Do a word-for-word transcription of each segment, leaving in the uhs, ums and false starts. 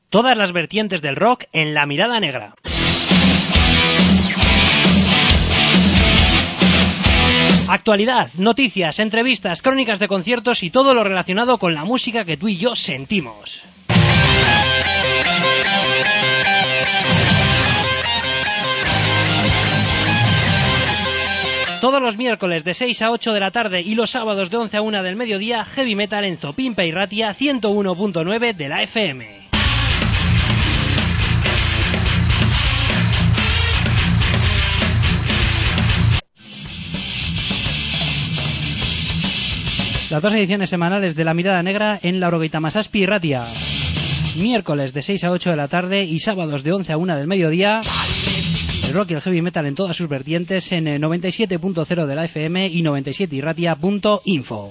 Todas las vertientes del rock en La Mirada Negra. Actualidad, noticias, entrevistas, crónicas de conciertos y todo lo relacionado con la música que tú y yo sentimos. Todos los miércoles de seis a ocho de la tarde y los sábados de once a una del mediodía, Heavy Metal en Zopimpa y Ratia ciento uno punto nueve de la F M. Las dos ediciones semanales de La Mirada Negra en la Orogeita Masaspi y Ratia. Miércoles de seis a ocho de la tarde y sábados de once a una del mediodía. El rock y el heavy metal en todas sus vertientes en noventa y siete punto cero de la F M y noventa y siete y ratia punto info.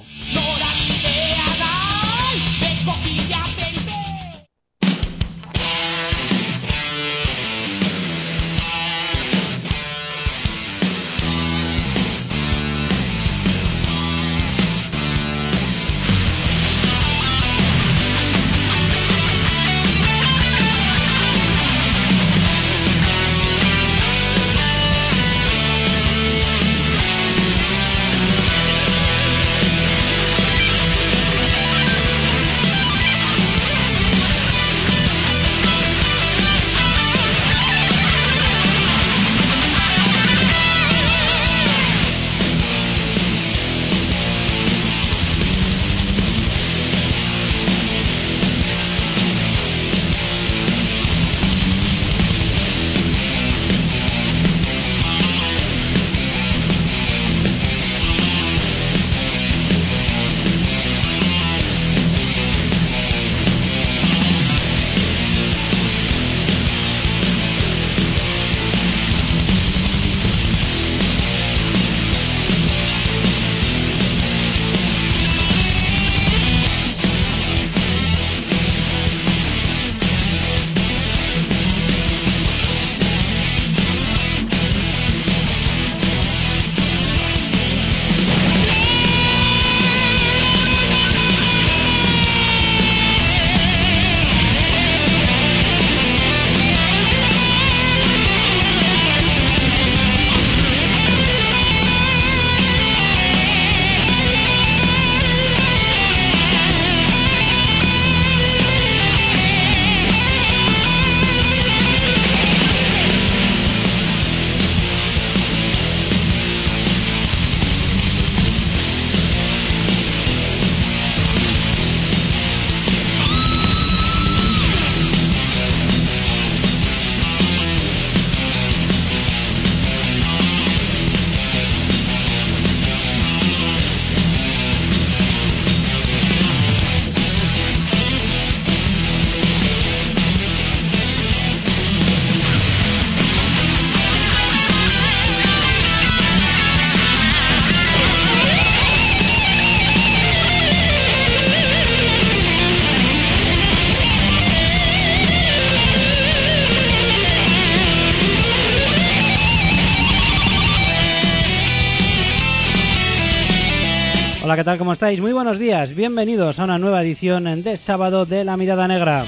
Hola, ¿qué tal? ¿Cómo estáis? Muy buenos días. Bienvenidos a una nueva edición de sábado de La Mirada Negra.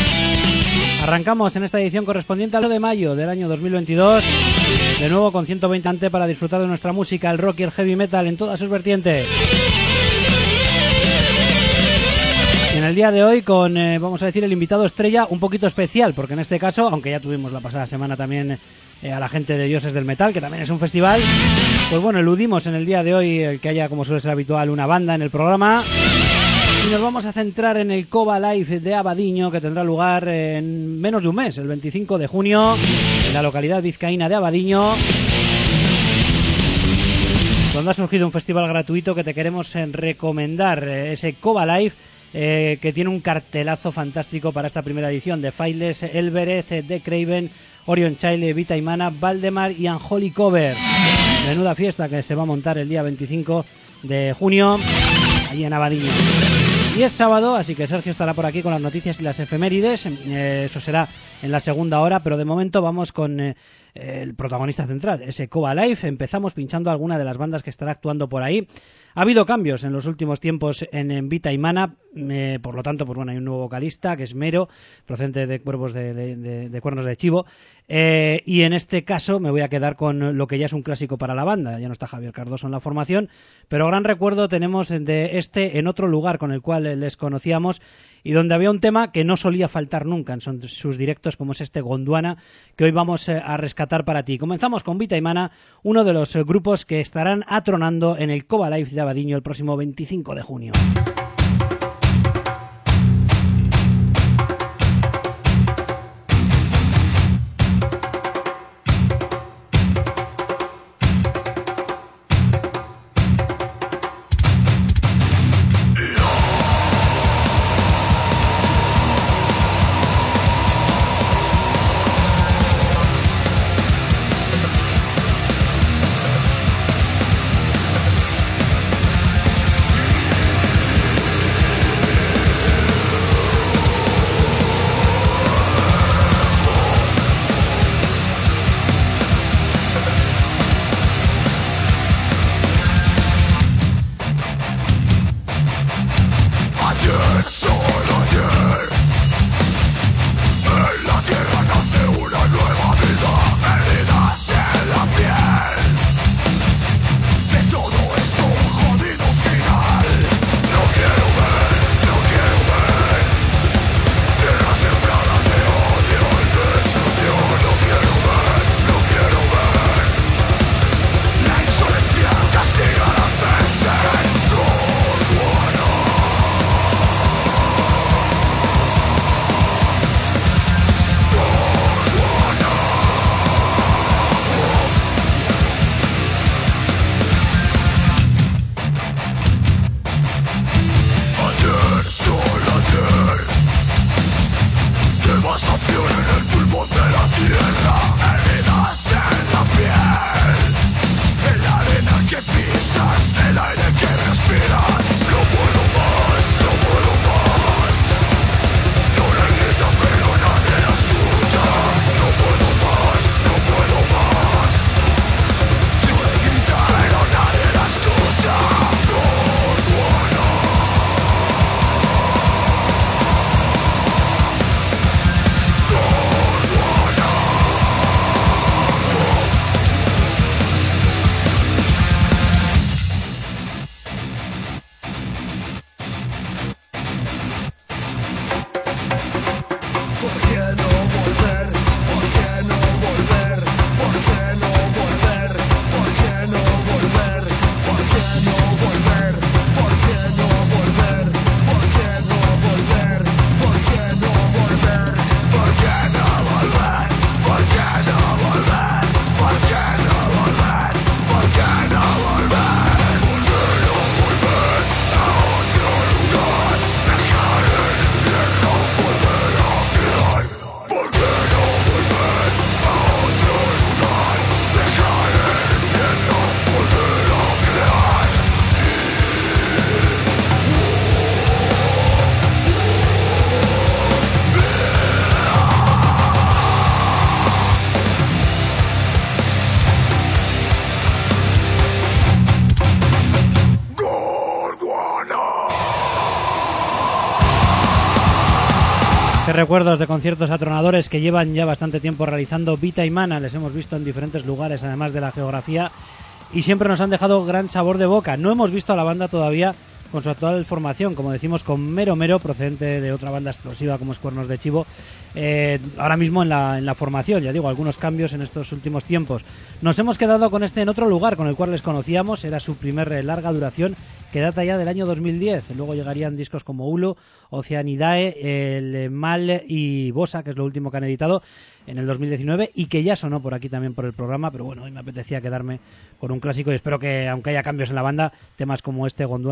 Arrancamos en esta edición correspondiente al uno de mayo del año dos mil veintidós. De nuevo con ciento veinte para disfrutar de nuestra música, el rock y el heavy metal en todas sus vertientes. Y en el día de hoy con, eh, vamos a decir, el invitado estrella un poquito especial, porque en este caso, aunque ya tuvimos la pasada semana también eh, a la gente de Dioses del Metal, que también es un festival, pues bueno, eludimos en el día de hoy el que haya, como suele ser habitual, una banda en el programa. Y nos vamos a centrar en el Cova Live de Abadiño, que tendrá lugar en menos de un mes, el veinticinco de junio, en la localidad vizcaína de Abadiño, donde ha surgido un festival gratuito que te queremos recomendar, ese Cova Live, eh, que tiene un cartelazo fantástico para esta primera edición de Faithless, Elbereth, The Craven, Orion Child, Vita Imana, Valdemar y Unholy Cover. Menuda fiesta que se va a montar el día veinticinco de junio, allí en Abadiño. Y es sábado, así que Sergio estará por aquí con las noticias y las efemérides. Eh, eso será en la segunda hora, pero de momento vamos con eh, el protagonista central, ese Koba Live. Empezamos pinchando alguna de las bandas que estará actuando por ahí. Ha habido cambios en los últimos tiempos en, en Vita y Mana, eh, por lo tanto, pues bueno, hay un nuevo vocalista que es Mero, procedente de Cuervos de, de, de, de Cuernos de Chivo, eh, y en este caso me voy a quedar con lo que ya es un clásico para la banda. Ya no está Javier Cardoso en la formación, pero gran recuerdo tenemos de este En Otro Lugar, con el cual les conocíamos y donde había un tema que no solía faltar nunca en son, sus directos, como es este Gondwana, que hoy vamos eh, a rescatar para ti. Comenzamos con Vita y Mana, uno de los eh, grupos que estarán atronando en el Koba Live de Abadiño el próximo veinticinco de junio. Qué recuerdos de conciertos atronadores que llevan ya bastante tiempo realizando Vita y Mana. Les hemos visto en diferentes lugares, además de la geografía, y siempre nos han dejado gran sabor de boca. No hemos visto a la banda todavía con su actual formación, como decimos, con Mero Mero, procedente de otra banda explosiva como es Cuernos de Chivo, eh, ahora mismo en la, en la formación. Ya digo, algunos cambios en estos últimos tiempos. Nos hemos quedado con este En Otro Lugar, con el cual les conocíamos. Era su primer eh, larga duración, que data ya del año dos mil diez. Luego llegarían discos como Ulo, Oceanidae, el eh, Mal y Bosa, que es lo último que han editado en el dos mil diecinueve y que ya sonó por aquí también por el programa, pero bueno, hoy me apetecía quedarme con un clásico y espero que, aunque haya cambios en la banda, temas como este Gondwana sigan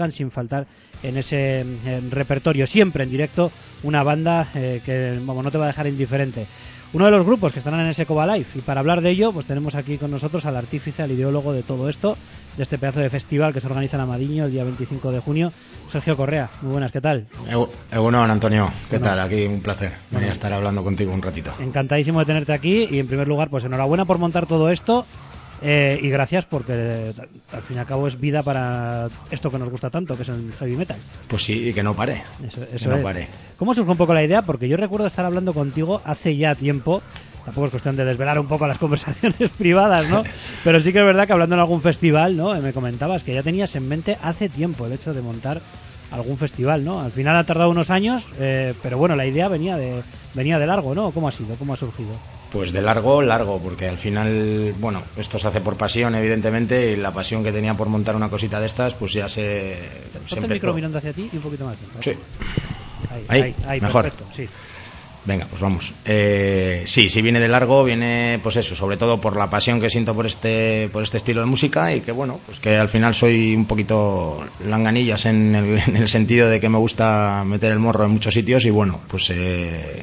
van sin faltar en ese en repertorio, siempre en directo, una banda eh, que vamos, no te va a dejar indiferente. Uno de los grupos que estarán en ese Coba Live, y para hablar de ello pues tenemos aquí con nosotros al artífice, al ideólogo de todo esto, de este pedazo de festival que se organiza en Amadiño el día veinticinco de junio, Sergio Correa. Muy buenas, ¿qué tal? Bueno, Antonio, ¿qué bueno. tal? Aquí un placer venir a estar hablando contigo un ratito. Encantadísimo de tenerte aquí y en primer lugar pues enhorabuena por montar todo esto. Eh, y gracias porque al fin y al cabo es vida para esto que nos gusta tanto, que es el heavy metal. Pues sí, y que no pare. Eso, eso que no es. pare. ¿Cómo surge un poco la idea? Porque yo recuerdo estar hablando contigo hace ya tiempo. Tampoco es cuestión de desvelar un poco las conversaciones privadas, ¿no? Pero sí que es verdad que hablando en algún festival, ¿no? Me comentabas que ya tenías en mente hace tiempo el hecho de montar algún festival, ¿no? Al final ha tardado unos años, eh, pero bueno, la idea venía de venía de largo, ¿no? ¿Cómo ha sido? ¿Cómo ha surgido? Pues de largo, largo, porque al final, bueno, esto se hace por pasión, evidentemente, y la pasión que tenía por montar una cosita de estas, pues ya se, se Ponte el micro mirando hacia ti y un poquito más. ¿No? Sí. Ahí, ahí, ahí, ahí mejor. Perfecto, sí. Venga, pues vamos. Eh, sí, sí viene de largo, viene pues eso, sobre todo por la pasión que siento por este por este estilo de música y que bueno, pues que al final soy un poquito langanillas en el, en el sentido de que me gusta meter el morro en muchos sitios y bueno, pues eh,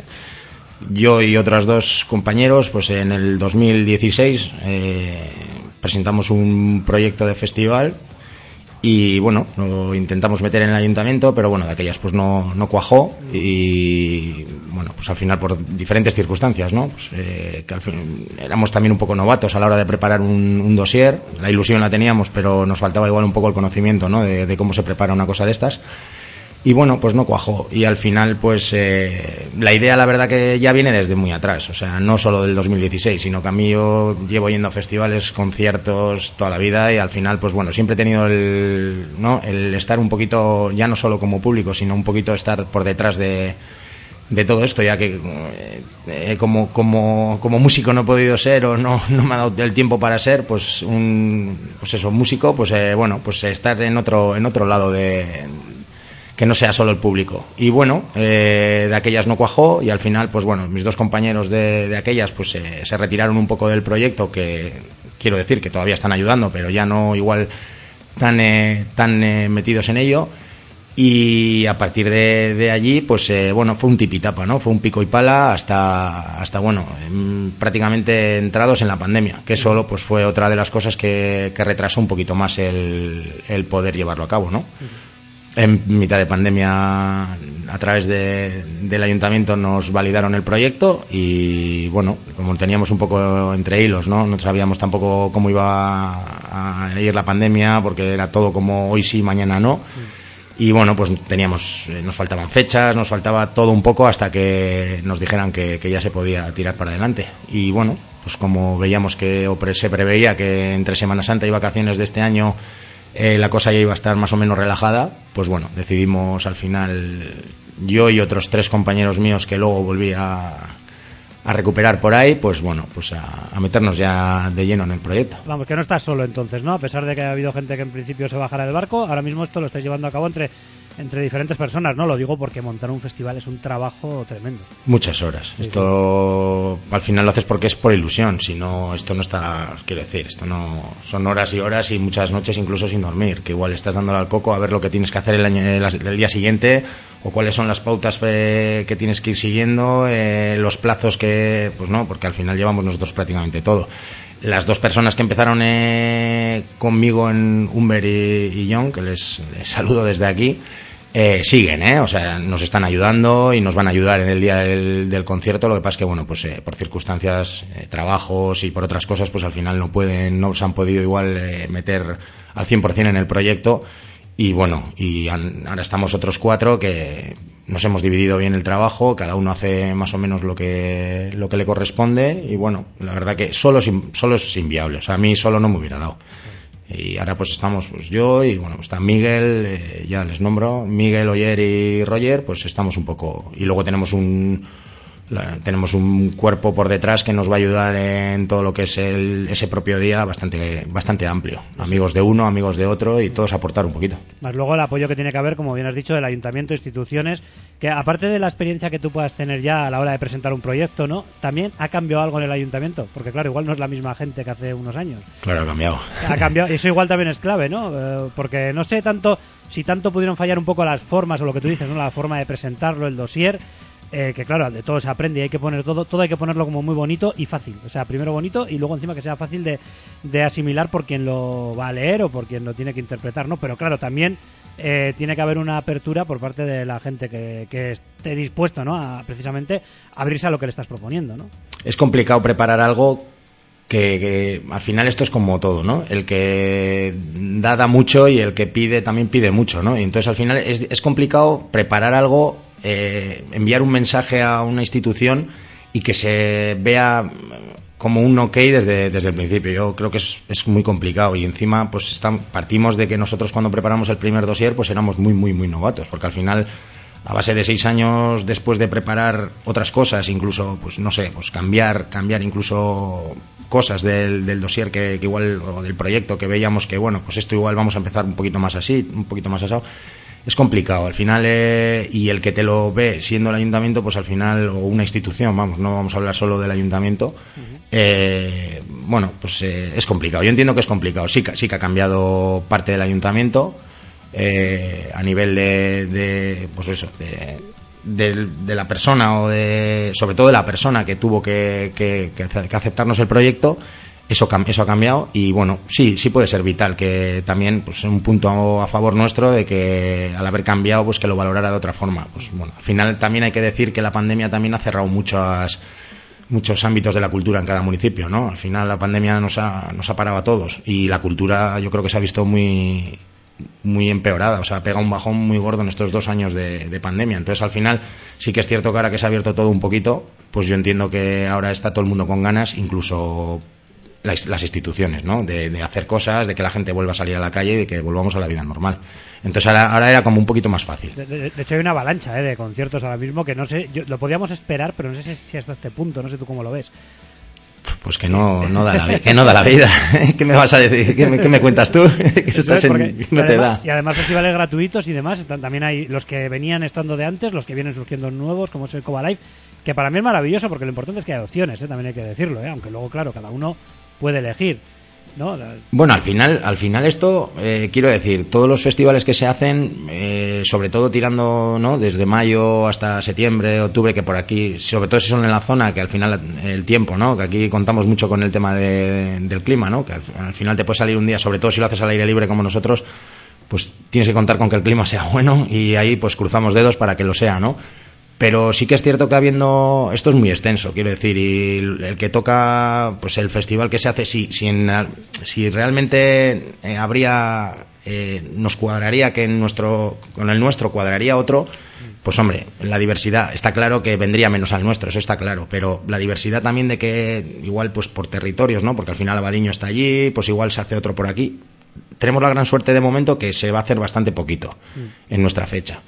yo y otros dos compañeros, pues en el dos mil dieciséis eh, presentamos un proyecto de festival. Y bueno, lo intentamos meter en el ayuntamiento, pero bueno, de aquellas pues no, no cuajó y bueno, pues al final por diferentes circunstancias, ¿no? Pues, eh, que al fin éramos también un poco novatos a la hora de preparar un, un dossier, la ilusión la teníamos, pero nos faltaba igual un poco el conocimiento, ¿no? De, de cómo se prepara una cosa de estas. Y bueno, pues no cuajó. Y al final, pues eh, la idea, la verdad, que ya viene desde muy atrás. O sea, no solo del dos mil dieciséis, sino que a mí yo llevo yendo a festivales, conciertos toda la vida y al final, pues bueno, siempre he tenido el, ¿no? el estar un poquito, ya no solo como público, sino un poquito estar por detrás de, de todo esto, ya que eh, como, como, como músico no he podido ser o no, no me ha dado el tiempo para ser, pues un, pues eso, músico, pues eh, bueno, pues estar en otro, en otro lado de que no sea solo el público. Y bueno, eh, de aquellas no cuajó y al final, pues bueno, mis dos compañeros de, de aquellas pues eh, se retiraron un poco del proyecto, que quiero decir que todavía están ayudando, pero ya no igual tan, eh, tan eh, metidos en ello. Y a partir de, de allí, pues eh, bueno, fue un tipitapa, ¿no? Fue un pico y pala hasta, hasta bueno, en, prácticamente entrados en la pandemia, que solo pues fue otra de las cosas que, que retrasó un poquito más el, el poder llevarlo a cabo, ¿no? En mitad de pandemia, a través de, del ayuntamiento, nos validaron el proyecto y, bueno, como teníamos un poco entre hilos, ¿no? No sabíamos tampoco cómo iba a ir la pandemia, porque era todo como hoy sí, mañana no. Y, bueno, pues teníamos, nos faltaban fechas, nos faltaba todo un poco hasta que nos dijeran que, que ya se podía tirar para adelante. Y, bueno, pues como veíamos que o pre, se preveía que entre Semana Santa y vacaciones de este año Eh, la cosa ya iba a estar más o menos relajada, pues bueno, decidimos al final, yo y otros tres compañeros míos que luego volví a, a recuperar por ahí, pues bueno, pues a, a meternos ya de lleno en el proyecto. Vamos, que no estás solo entonces, ¿no? A pesar de que ha habido gente que en principio se bajara del barco, ahora mismo esto lo estáis llevando a cabo entre entre diferentes personas, ¿no? Lo digo porque montar un festival es un trabajo tremendo. Muchas horas. Sí, esto sí. Al final lo haces porque es por ilusión, si no, esto no está, quiero decir, esto no, son horas y horas y muchas noches incluso sin dormir, que igual estás dándole al coco a ver lo que tienes que hacer el, año, el, el día siguiente o cuáles son las pautas eh, que tienes que ir siguiendo, eh, los plazos que, pues no, porque al final llevamos nosotros prácticamente todo. Las dos personas que empezaron eh, conmigo en Humber y, y Young, que les, les saludo desde aquí, Eh, siguen, ¿eh? O sea, nos están ayudando y nos van a ayudar en el día del, del concierto. Lo que pasa es que, bueno, pues eh, por circunstancias, eh, trabajos y por otras cosas, pues al final no pueden, no se han podido igual eh, meter al cien por ciento en el proyecto. Y bueno, y han, ahora estamos otros cuatro que nos hemos dividido bien el trabajo, cada uno hace más o menos lo que, lo que le corresponde. Y bueno, la verdad que solo, solo es inviable. O sea, a mí solo no me hubiera dado. Y ahora pues estamos pues yo y bueno, está Miguel, eh, ya les nombro, Miguel, Oyer y Roger, pues estamos un poco, y luego tenemos un La, tenemos un cuerpo por detrás que nos va a ayudar en todo lo que es el, ese propio día bastante bastante amplio. Amigos de uno, amigos de otro y todos aportar un poquito. Más luego el apoyo que tiene que haber, como bien has dicho, del ayuntamiento, instituciones, que aparte de la experiencia que tú puedas tener ya a la hora de presentar un proyecto, ¿no? También ha cambiado algo en el ayuntamiento, porque claro, igual no es la misma gente que hace unos años. Claro, ha cambiado. Ha cambiado, y eso igual también es clave, ¿no? Eh, porque no sé tanto si tanto pudieron fallar un poco las formas o lo que tú dices, ¿no? La forma de presentarlo, el dossier. Eh, que claro, de todo se aprende y hay que poner todo, todo hay que ponerlo como muy bonito y fácil, o sea, primero bonito y luego encima que sea fácil de, de asimilar por quien lo va a leer o por quien lo tiene que interpretar, ¿no? Pero claro, también eh, tiene que haber una apertura por parte de la gente que, que esté dispuesto, ¿no? A precisamente abrirse a lo que le estás proponiendo, ¿no? Es complicado preparar algo que, que al final esto es como todo, ¿no? El que da, da mucho y el que pide también pide mucho, ¿no? Y entonces al final es, es complicado preparar algo, eh, enviar un mensaje a una institución y que se vea como un ok desde, desde el principio. Yo creo que es, es muy complicado y encima pues están, partimos de que nosotros cuando preparamos el primer dossier pues éramos muy, muy, muy novatos, porque al final a base de seis años después de preparar otras cosas, incluso, pues no sé, pues cambiar, cambiar incluso cosas del, del dossier que, que igual, o del proyecto que veíamos que, bueno, pues esto igual vamos a empezar un poquito más así, un poquito más asado. Es complicado, al final, eh, y el que te lo ve siendo el ayuntamiento, pues al final, o una institución, vamos, no vamos a hablar solo del ayuntamiento, eh, bueno, pues eh, es complicado. Yo entiendo que es complicado. Sí, sí que ha cambiado parte del ayuntamiento, eh, a nivel de, de pues eso, de, de, de la persona, o de, sobre todo de la persona que tuvo que, que, que aceptarnos el proyecto. Eso, eso ha cambiado y bueno, sí, sí puede ser vital que también, pues un punto a favor nuestro de que al haber cambiado, pues que lo valorara de otra forma. Pues bueno, al final también hay que decir que la pandemia también ha cerrado muchas, muchos ámbitos de la cultura en cada municipio, ¿no? Al final la pandemia nos ha, nos ha parado a todos y la cultura yo creo que se ha visto muy, muy empeorada, o sea, pega un bajón muy gordo en estos dos años de, de pandemia. Entonces al final sí que es cierto que ahora que se ha abierto todo un poquito, pues yo entiendo que ahora está todo el mundo con ganas, incluso Las, las instituciones, ¿no? De, de hacer cosas, de que la gente vuelva a salir a la calle y de que volvamos a la vida normal. Entonces ahora, ahora era como un poquito más fácil. De, de, de hecho hay una avalancha, ¿eh? De conciertos ahora mismo que no sé, yo, lo podíamos esperar, pero no sé si, si hasta este punto, no sé tú cómo lo ves. Pues que no, no da la, que no da la vida. ¿Qué me vas a decir? ¿Qué me, qué me cuentas tú? Que eso estás en, no te además, da. Y además festivales gratuitos y demás. Están, también hay los que venían estando de antes, los que vienen surgiendo nuevos, como es el Coba Live, que para mí es maravilloso porque lo importante es que hay opciones, ¿eh? También hay que decirlo, ¿eh? Aunque luego, claro, cada uno puede elegir, ¿no? Bueno, al final, al final esto, eh, quiero decir, todos los festivales que se hacen, eh, sobre todo tirando, ¿no? Desde mayo hasta septiembre, octubre, que por aquí, sobre todo si son en la zona, que al final el tiempo, ¿no? Que aquí contamos mucho con el tema de, del clima, ¿no? Que al, al final te puede salir un día, sobre todo si lo haces al aire libre como nosotros, pues tienes que contar con que el clima sea bueno y ahí pues cruzamos dedos para que lo sea, ¿no? Pero sí que es cierto que habiendo, esto es muy extenso, quiero decir, y el que toca, pues el festival que se hace, si, si, en, si realmente eh, habría, eh, nos cuadraría que en nuestro, con el nuestro cuadraría otro, pues hombre, la diversidad, está claro que vendría menos al nuestro, eso está claro, pero la diversidad también de que igual pues por territorios, ¿no? Porque al final Abadiño está allí, pues igual se hace otro por aquí. Tenemos la gran suerte de momento que se va a hacer bastante poquito en nuestra fecha.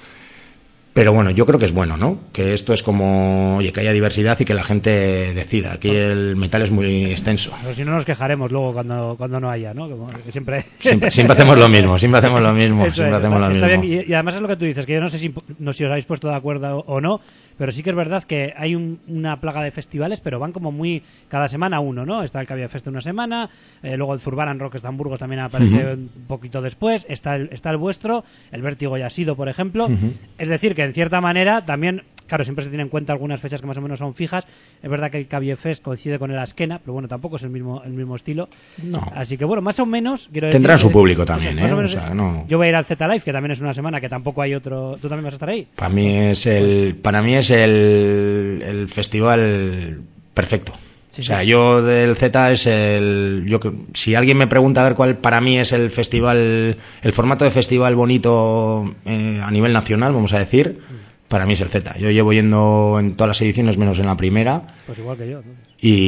Pero bueno, yo creo que es bueno, ¿no? Que esto es como, oye, que haya diversidad y que la gente decida. Aquí el metal es muy extenso. Pero si no nos quejaremos luego cuando, cuando no haya, ¿no? Como que siempre... siempre... Siempre hacemos lo mismo, siempre hacemos lo mismo. Eso siempre es, hacemos está, lo está mismo. Bien. Y, y además es lo que tú dices, que yo no sé si, no, si os habéis puesto de acuerdo o no, pero sí que es verdad que hay un, una plaga de festivales, pero van como muy... Cada semana uno, ¿no? Está el Cabia Fest una semana, eh, luego el Zurbaran Rock, que está en Burgos, también aparece uh-huh. un poquito después, está el, está el vuestro, el Vértigo ya ha sido, por ejemplo. Uh-huh. Es decir, que en cierta manera también, claro, siempre se tienen en cuenta algunas fechas que más o menos son fijas. Es verdad que el Cabia Fest coincide con el Askena, pero bueno, tampoco es el mismo el mismo estilo. No. Así que bueno, más o menos... Quiero Tendrán decir, su público también, más ¿eh? O menos, o sea, no... Yo voy a ir al Z Live, que también es una semana, que tampoco hay otro... ¿Tú también vas a estar ahí? Para mí es el, para mí es el, el festival perfecto. Sí, o sea, sí. Yo del Z es el... Yo, si alguien me pregunta a ver cuál para mí es el festival, el formato de festival bonito eh, a nivel nacional, vamos a decir, para mí es el Z. Yo llevo yendo en todas las ediciones menos en la primera. Pues igual que yo, ¿no?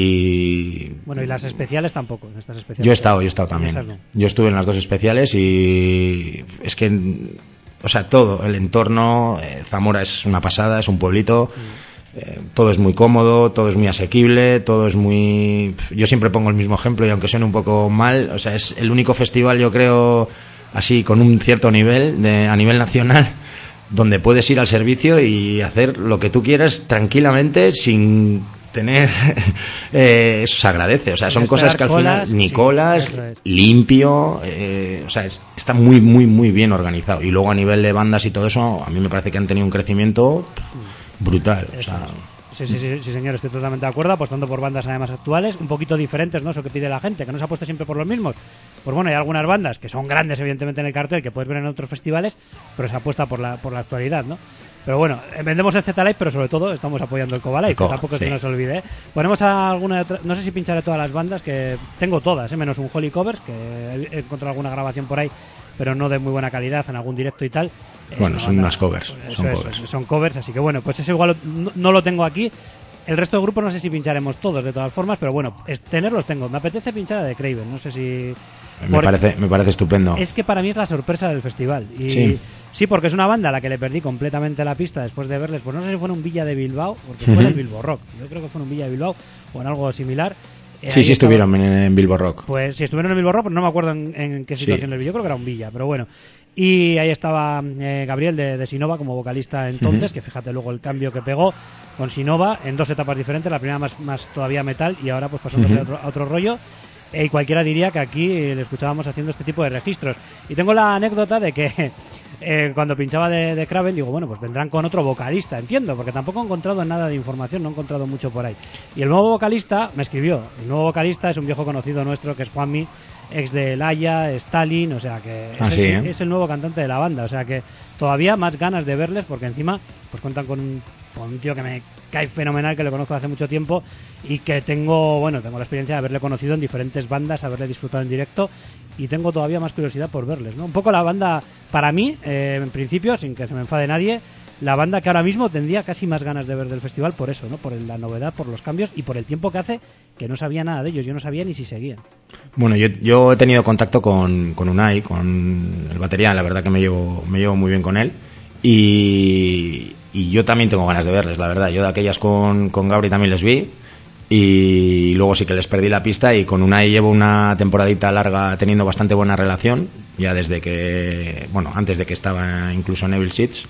Y... Bueno, y las especiales tampoco. En estas especiales yo he estado, yo he estado también. No. Yo estuve en las dos especiales y es que... O sea, todo, el entorno, eh, Zamora es una pasada, es un pueblito... Mm. eh, todo es muy cómodo, todo es muy asequible, todo es muy... Yo siempre pongo el mismo ejemplo y aunque suene un poco mal, o sea, es el único festival, yo creo, así con un cierto nivel, de, a nivel nacional, donde puedes ir al servicio y hacer lo que tú quieras tranquilamente sin tener... eh, eso se agradece, o sea, son cosas que al colas, final... Ni sí, colas, es. limpio, eh, o sea, es, está muy, muy, muy bien organizado. Y luego a nivel de bandas y todo eso, a mí me parece que han tenido un crecimiento brutal, o sea... Sí, sí, sí, sí, señor, estoy totalmente de acuerdo, apostando por bandas además actuales, un poquito diferentes, ¿no? Eso que pide la gente, que no se apueste siempre por los mismos. Pues bueno, hay algunas bandas que son grandes, evidentemente, en el cartel, que puedes ver en otros festivales, pero se apuesta por la, por la actualidad, ¿no? Pero bueno, vendemos el Z-Live, pero sobre todo estamos apoyando el Cova Live, que tampoco sí. se nos olvide, ¿eh? Ponemos a alguna otra, no sé si pincharé todas las bandas, que tengo todas, ¿eh? Menos un Holy Covers, que he encontrado alguna grabación por ahí, pero no de muy buena calidad, en algún directo y tal. Bueno, son banda, unas covers, pues son es, covers. Son covers, así que bueno, pues eso igual no, no lo tengo aquí. El resto del grupo no sé si pincharemos todos de todas formas, pero bueno, es, tenerlos tengo. Me apetece pinchar a The Craven, no sé si... Me Por... parece, me parece estupendo. Es que para mí es la sorpresa del festival. Y sí. sí, porque es una banda a la que le perdí completamente la pista después de verles, pues no sé si fue en un Villa de Bilbao, porque fue uh-huh. en el Bilbo Rock. Yo creo que fue en un Villa de Bilbao o en algo similar. Eh, sí, sí estaba... estuvieron en, en Bilbo Rock. Pues sí, estuvieron en el Bilbo Rock, pero no me acuerdo en, en qué situación sí. les vi. Yo creo que era un Villa, pero bueno. Y ahí estaba eh, Gabriel de, de Sinova como vocalista entonces, uh-huh. que fíjate luego el cambio que pegó con Sinova en dos etapas diferentes, la primera más, más todavía metal y ahora pues pasándose uh-huh. a, otro, a otro rollo. Y cualquiera diría que aquí le escuchábamos haciendo este tipo de registros. Y tengo la anécdota de que eh, cuando pinchaba de, de Craven, digo, bueno, pues vendrán con otro vocalista, entiendo, porque tampoco he encontrado nada de información, no he encontrado mucho por ahí. Y el nuevo vocalista me escribió. El nuevo vocalista es un viejo conocido nuestro que es Juanmi, ex de Laia, Stalin, o sea que es, ah, sí, el, ¿eh? es el nuevo cantante de la banda, o sea que todavía más ganas de verles porque encima pues cuentan con un, con un tío que me cae fenomenal, que le conozco hace mucho tiempo y que tengo, bueno, tengo la experiencia de haberle conocido en diferentes bandas, haberle disfrutado en directo y tengo todavía más curiosidad por verles, ¿no? Un poco la banda, para mí, eh, en principio, sin que se me enfade nadie, la banda que ahora mismo tendría casi más ganas de ver del festival por eso, ¿no? Por la novedad, por los cambios y por el tiempo que hace que no sabía nada de ellos. Yo no sabía ni si seguían. Bueno, yo, yo he tenido contacto con, con Unai, con el batería, la verdad que me llevo, me llevo muy bien con él y, y yo también tengo ganas de verles, la verdad. Yo de aquellas con, con Gabri también les vi y luego sí que les perdí la pista y con Unai llevo una temporadita larga teniendo bastante buena relación, ya desde que, bueno, antes de que estaba incluso en Evil Seeds.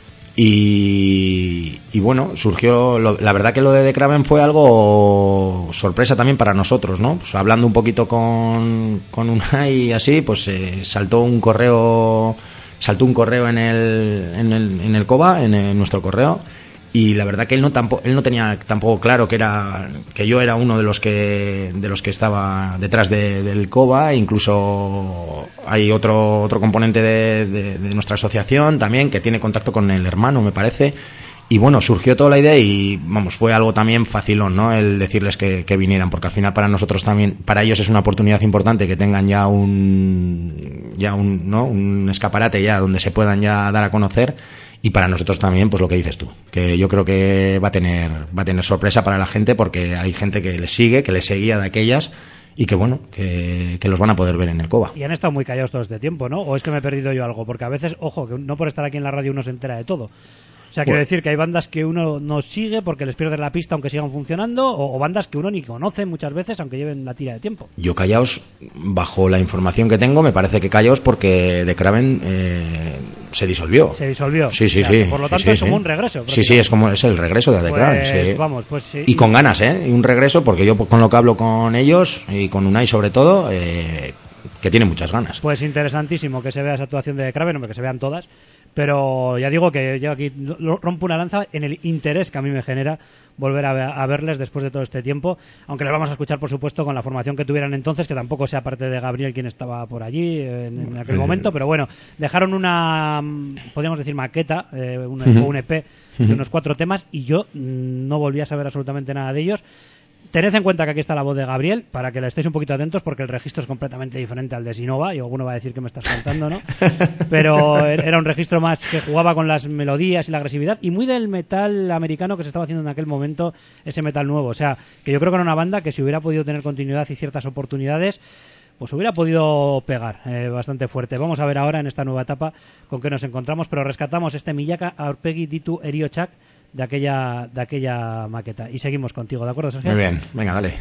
Y, y bueno, surgió, lo, la verdad que lo de The Craven fue algo sorpresa también para nosotros, ¿no? Pues hablando un poquito con, con Unai y así, pues eh, saltó un correo, saltó un correo en el, en el, en el Cova, en, el, en nuestro correo, y la verdad que él no tampoco, él no tenía tampoco claro que era, que yo era uno de los que, de los que estaba detrás de, del Cova, incluso hay otro, otro componente de, de, de nuestra asociación también que tiene contacto con el hermano, me parece. Y bueno, surgió toda la idea y vamos, fue algo también facilón, ¿no? El decirles que, que vinieran, porque al final para nosotros también, para ellos es una oportunidad importante que tengan ya un, ya un, ¿no? Un escaparate ya donde se puedan ya dar a conocer. Y para nosotros también, pues lo que dices tú, que yo creo que va a tener, va a tener sorpresa para la gente porque hay gente que les sigue, que les seguía de aquellas y que bueno, que, que los van a poder ver en el Cova. Y han estado muy callados todo este tiempo, ¿no? ¿O es que me he perdido yo algo? Porque a veces, ojo, que no por estar aquí en la radio uno se entera de todo. O sea, quiero bueno. decir que hay bandas que uno no sigue porque les pierde la pista aunque sigan funcionando, o, o bandas que uno ni conoce muchas veces aunque lleven la tira de tiempo. Yo callaos, bajo la información que tengo, me parece que callaos porque The Craven eh, se disolvió. Se disolvió. Sí, sí, o sea, sí. Por lo tanto sí, sí, es como sí. un regreso. Sí, sí, es como es el regreso de The pues, Craven. Sí. Vamos, pues sí. Y con ganas, ¿eh? Y un regreso porque yo con lo que hablo con ellos y con Unai sobre todo, eh, que tiene muchas ganas. Pues interesantísimo que se vea esa actuación de The Craven, hombre, que se vean todas. Pero ya digo que yo aquí rompo una lanza en el interés que a mí me genera volver a, a verles después de todo este tiempo, aunque les vamos a escuchar por supuesto con la formación que tuvieran entonces, que tampoco sea parte de Gabriel quien estaba por allí en, en aquel momento, pero bueno, dejaron una, podríamos decir maqueta, eh, un, un E P de unos cuatro temas y yo no volví a saber absolutamente nada de ellos. Tened en cuenta que aquí está la voz de Gabriel, para que le estéis un poquito atentos, porque el registro es completamente diferente al de Sinova, y alguno va a decir que me estás contando, ¿no? Pero era un registro más que jugaba con las melodías y la agresividad, y muy del metal americano que se estaba haciendo en aquel momento, ese metal nuevo. O sea, que yo creo que era una banda que si hubiera podido tener continuidad y ciertas oportunidades, pues hubiera podido pegar eh, bastante fuerte. Vamos a ver ahora en esta nueva etapa con qué nos encontramos, pero rescatamos este Milaka Aurpegi Ditu Eriochak de aquella, de aquella maqueta. Y seguimos contigo, ¿de acuerdo, Sergio? Muy bien, venga, dale.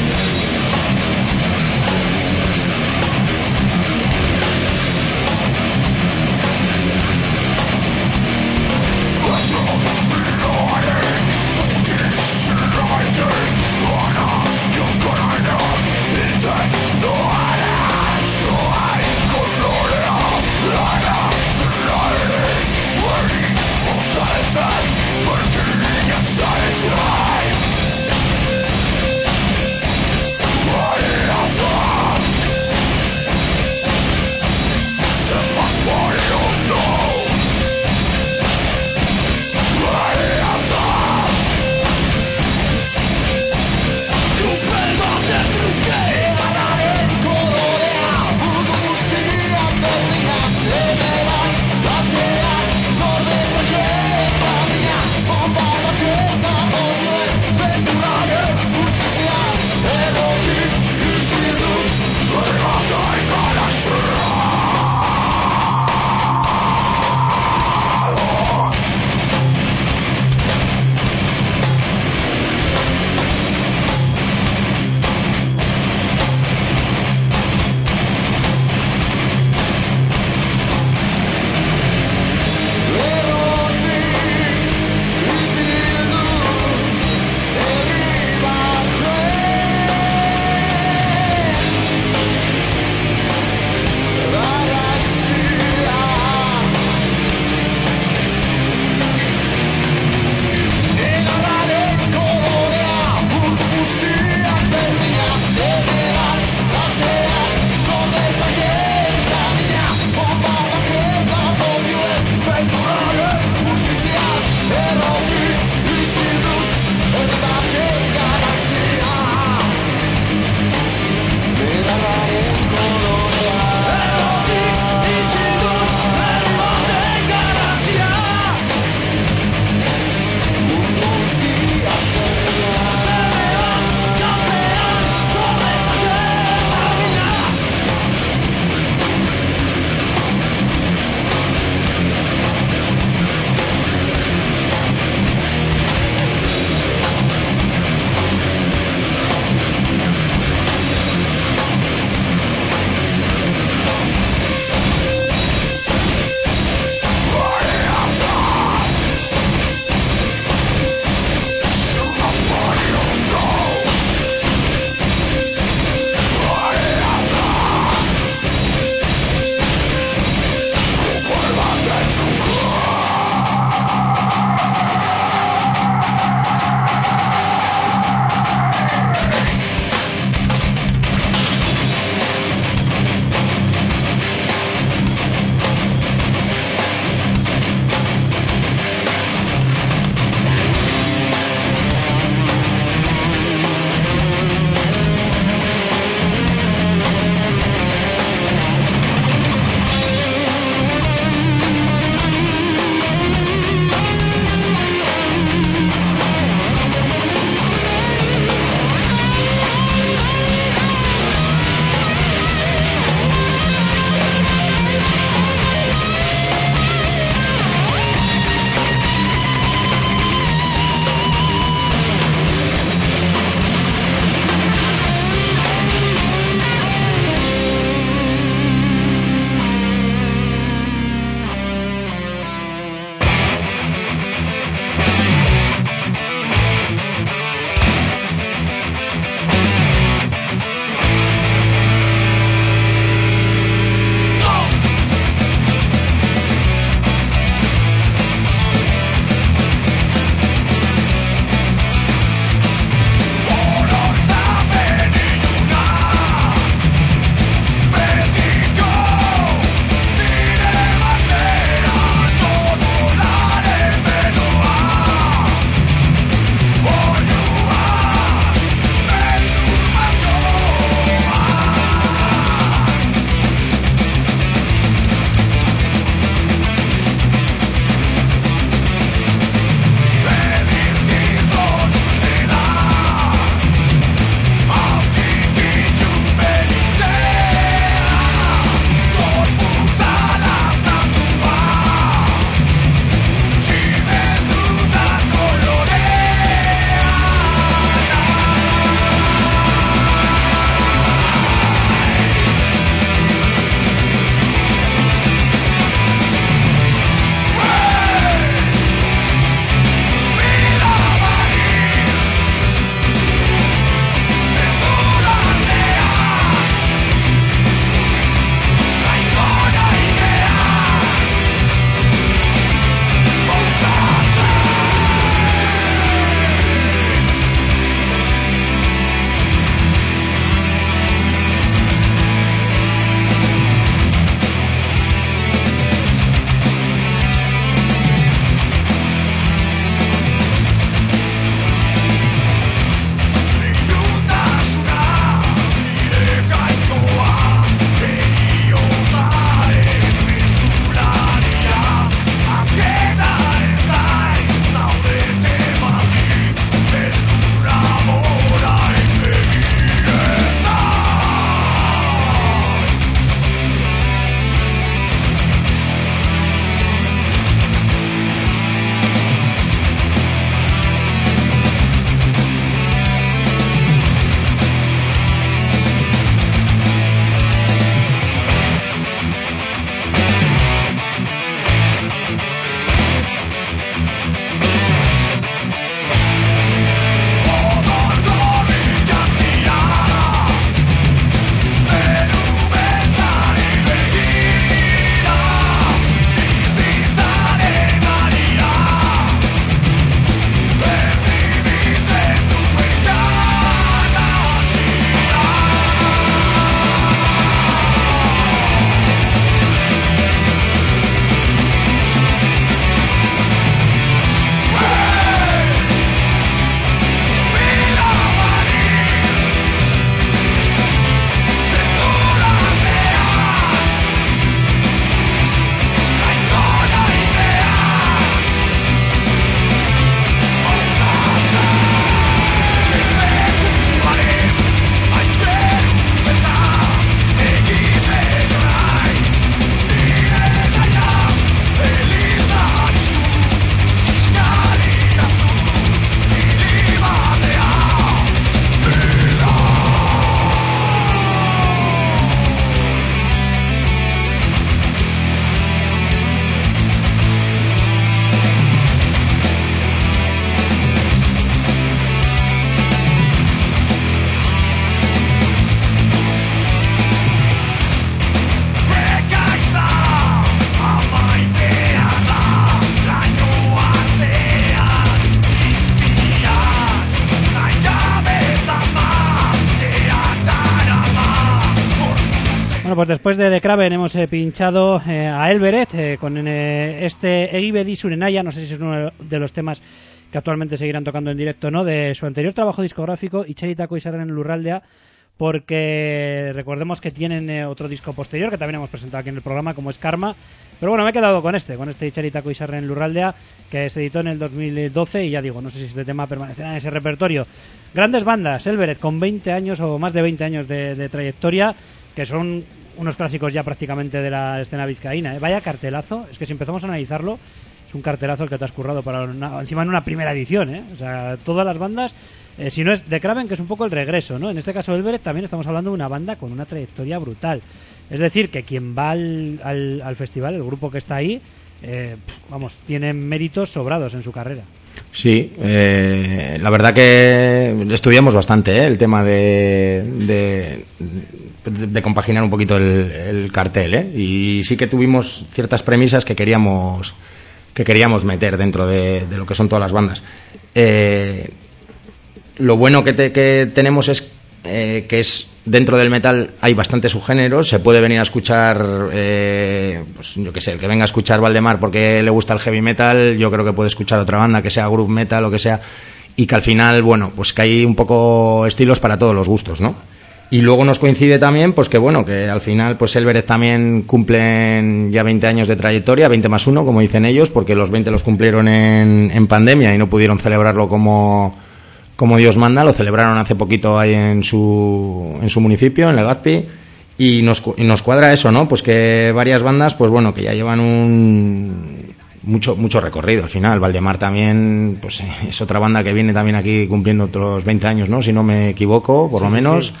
Bueno, pues después de The Craven hemos eh, pinchado eh, a Elberet eh, con eh, este Egibedi Surenaya, no sé si es uno de los temas que actualmente seguirán tocando en directo o no, de su anterior trabajo discográfico, Itxaritako Izarren Lurraldea, porque recordemos que tienen eh, otro disco posterior que también hemos presentado aquí en el programa, como es Karma, pero bueno, me he quedado con este, con este Itxaritako Izarren Lurraldea, que se editó en el dos mil doce, y ya digo, no sé si este tema permanecerá en ese repertorio. Grandes bandas, Elberet, con veinte años o más de veinte años de, de trayectoria, que son unos clásicos ya prácticamente de la escena vizcaína, ¿eh? Vaya cartelazo, es que si empezamos a analizarlo, es un cartelazo el que te has currado para una, encima en una primera edición, ¿eh? O sea, todas las bandas, eh, si no es The Craven, que es un poco el regreso, ¿no? En este caso Elberet, también estamos hablando de una banda con una trayectoria brutal. Es decir, que quien va al, al, al festival, el grupo que está ahí, eh, vamos, tiene méritos sobrados en su carrera. Sí, eh, la verdad que estudiamos bastante ¿eh? el tema de, de, de compaginar un poquito el, el cartel, ¿eh? Y sí que tuvimos ciertas premisas que queríamos que queríamos meter dentro de, de lo que son todas las bandas. Eh, lo bueno que, te, que tenemos es eh, que es dentro del metal hay bastantes subgéneros, se puede venir a escuchar, eh, pues yo qué sé, el que venga a escuchar Valdemar porque le gusta el heavy metal, yo creo que puede escuchar otra banda que sea groove metal o que sea, y que al final, bueno, pues que hay un poco estilos para todos los gustos, ¿no? Y luego nos coincide también, pues que bueno, que al final, pues Elberet también cumplen ya veinte años de trayectoria, veinte más uno, como dicen ellos, porque los veinte los cumplieron en, en pandemia y no pudieron celebrarlo como... como Dios manda, lo celebraron hace poquito ahí en su en su municipio, en Legazpi, y nos, y nos cuadra eso, ¿no? Pues que varias bandas, pues bueno, que ya llevan un mucho mucho recorrido al final. Valdemar también, pues es otra banda que viene también aquí cumpliendo otros veinte años, ¿no? Si no me equivoco, por sí, lo menos. Sí.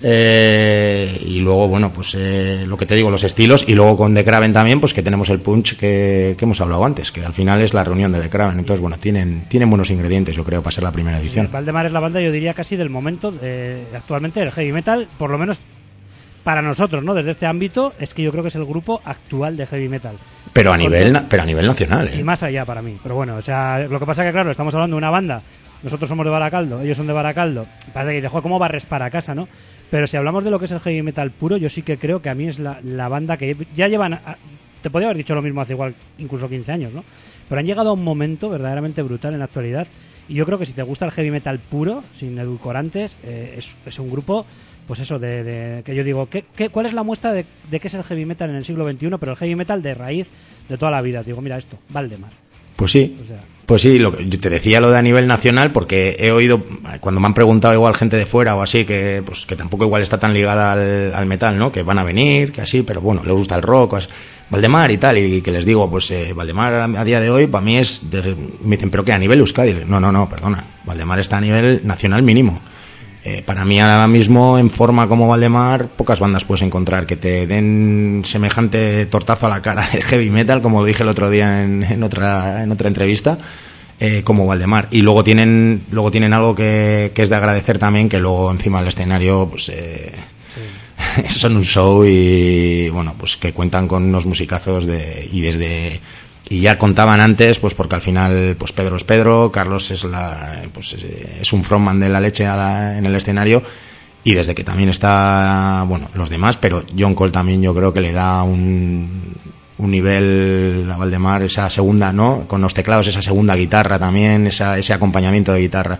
Eh, y luego, bueno, pues eh, lo que te digo, los estilos, y luego con The Craven también, pues que tenemos el punch que, que hemos hablado antes, que al final es la reunión de The Craven. Entonces, bueno, tienen, tienen buenos ingredientes, yo creo, para ser la primera edición. Valdemar es la banda, yo diría, casi del momento, de, actualmente, del heavy metal, por lo menos para nosotros, ¿no? Desde este ámbito, es que yo creo que es el grupo actual de heavy metal. Pero a nivel, pero a nivel nacional, ¿eh? Y más allá para mí. Pero bueno, o sea, lo que pasa es que, claro, estamos hablando de una banda, nosotros somos de Baracaldo, ellos son de Baracaldo, parece que dice, joder, ¿cómo barres para casa, no? Pero si hablamos de lo que es el heavy metal puro, yo sí que creo que a mí es la, la banda que ya llevan... A, te podría haber dicho lo mismo hace igual incluso quince años, ¿no? Pero han llegado a un momento verdaderamente brutal en la actualidad, y yo creo que si te gusta el heavy metal puro, sin edulcorantes, eh, es, es un grupo, pues eso, de, de que yo digo, ¿qué, qué, ¿cuál es la muestra de, de qué es el heavy metal en el siglo veintiuno? Pero el heavy metal de raíz de toda la vida. Digo, mira esto, Valdemar. Pues sí, o sea, pues sí, lo que, yo te decía lo de a nivel nacional porque he oído, cuando me han preguntado igual gente de fuera o así, que pues que tampoco igual está tan ligada al, al metal, ¿no? Que van a venir, que así, pero bueno, les gusta el rock, así, Valdemar y tal, y que les digo, pues eh, Valdemar a, a día de hoy para mí es, de, me dicen, ¿pero qué? ¿A nivel Euskadi? No, no, no, perdona, Valdemar está a nivel nacional mínimo. Eh, para mí ahora mismo, en forma como Valdemar, pocas bandas puedes encontrar que te den semejante tortazo a la cara de heavy metal, como lo dije el otro día en, en otra en otra entrevista, eh, como Valdemar. Y luego tienen luego tienen algo que, que es de agradecer también, que luego encima del escenario, pues eh, sí. son un show, y bueno, pues que cuentan con unos musicazos de y desde... Y ya contaban antes, pues porque al final, pues Pedro es Pedro, Carlos es la, pues es un frontman de la leche a la, en el escenario, y desde que también está, bueno, los demás, pero John Cole también yo creo que le da un, un nivel a Valdemar, esa segunda, ¿no? Con los teclados, esa segunda guitarra también, esa, ese acompañamiento de guitarra.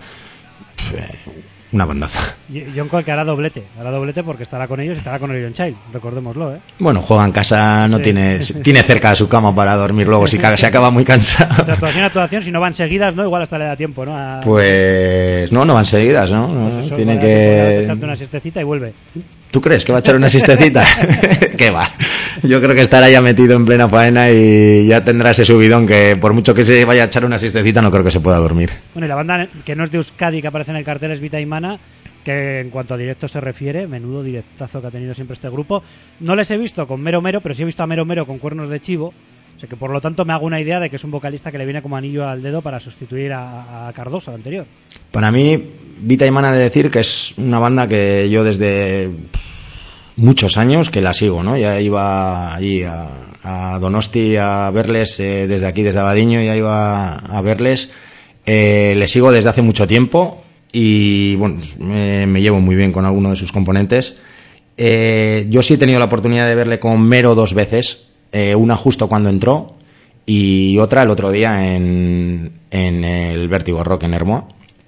Una bandaza. John Cole, que hará doblete, hará doblete porque estará con ellos y estará con Iron Child, recordémoslo, ¿eh? Bueno, juega en casa, no sí. tiene tiene cerca de su cama para dormir luego, si se acaba muy cansado. De actuación a actuación, si no van seguidas, ¿no? Igual hasta le da tiempo, ¿no? A... Pues no, no van seguidas, ¿no? no pues eso, tiene que... echarte una siestecita y vuelve. ¿Tú crees que va a echar una siestecita? ¿Qué va? Yo creo que estará ya metido en plena faena y ya tendrá ese subidón que por mucho que se vaya a echar una siestecita no creo que se pueda dormir. Bueno, y la banda que no es de Euskadi, que aparece en el cartel, es Vita y Mana, que en cuanto a directo se refiere, menudo directazo que ha tenido siempre este grupo. No les he visto con Mero Mero, pero sí he visto a Mero Mero con Cuernos de Chivo, o sea que por lo tanto me hago una idea de que es un vocalista que le viene como anillo al dedo para sustituir a, a Cardoso, al anterior. Para mí, Vita y Mana, de decir que es una banda que yo desde muchos años que la sigo, ¿no? Ya iba allí a, a Donosti a verles, eh, desde aquí, desde Abadiño, ya iba a verles. Eh, les sigo desde hace mucho tiempo y, bueno, me, me llevo muy bien con alguno de sus componentes. Eh, yo sí he tenido la oportunidad de verle con Mero dos veces, eh, una justo cuando entró y otra el otro día en, en el Vértigo Rock en Hermoa.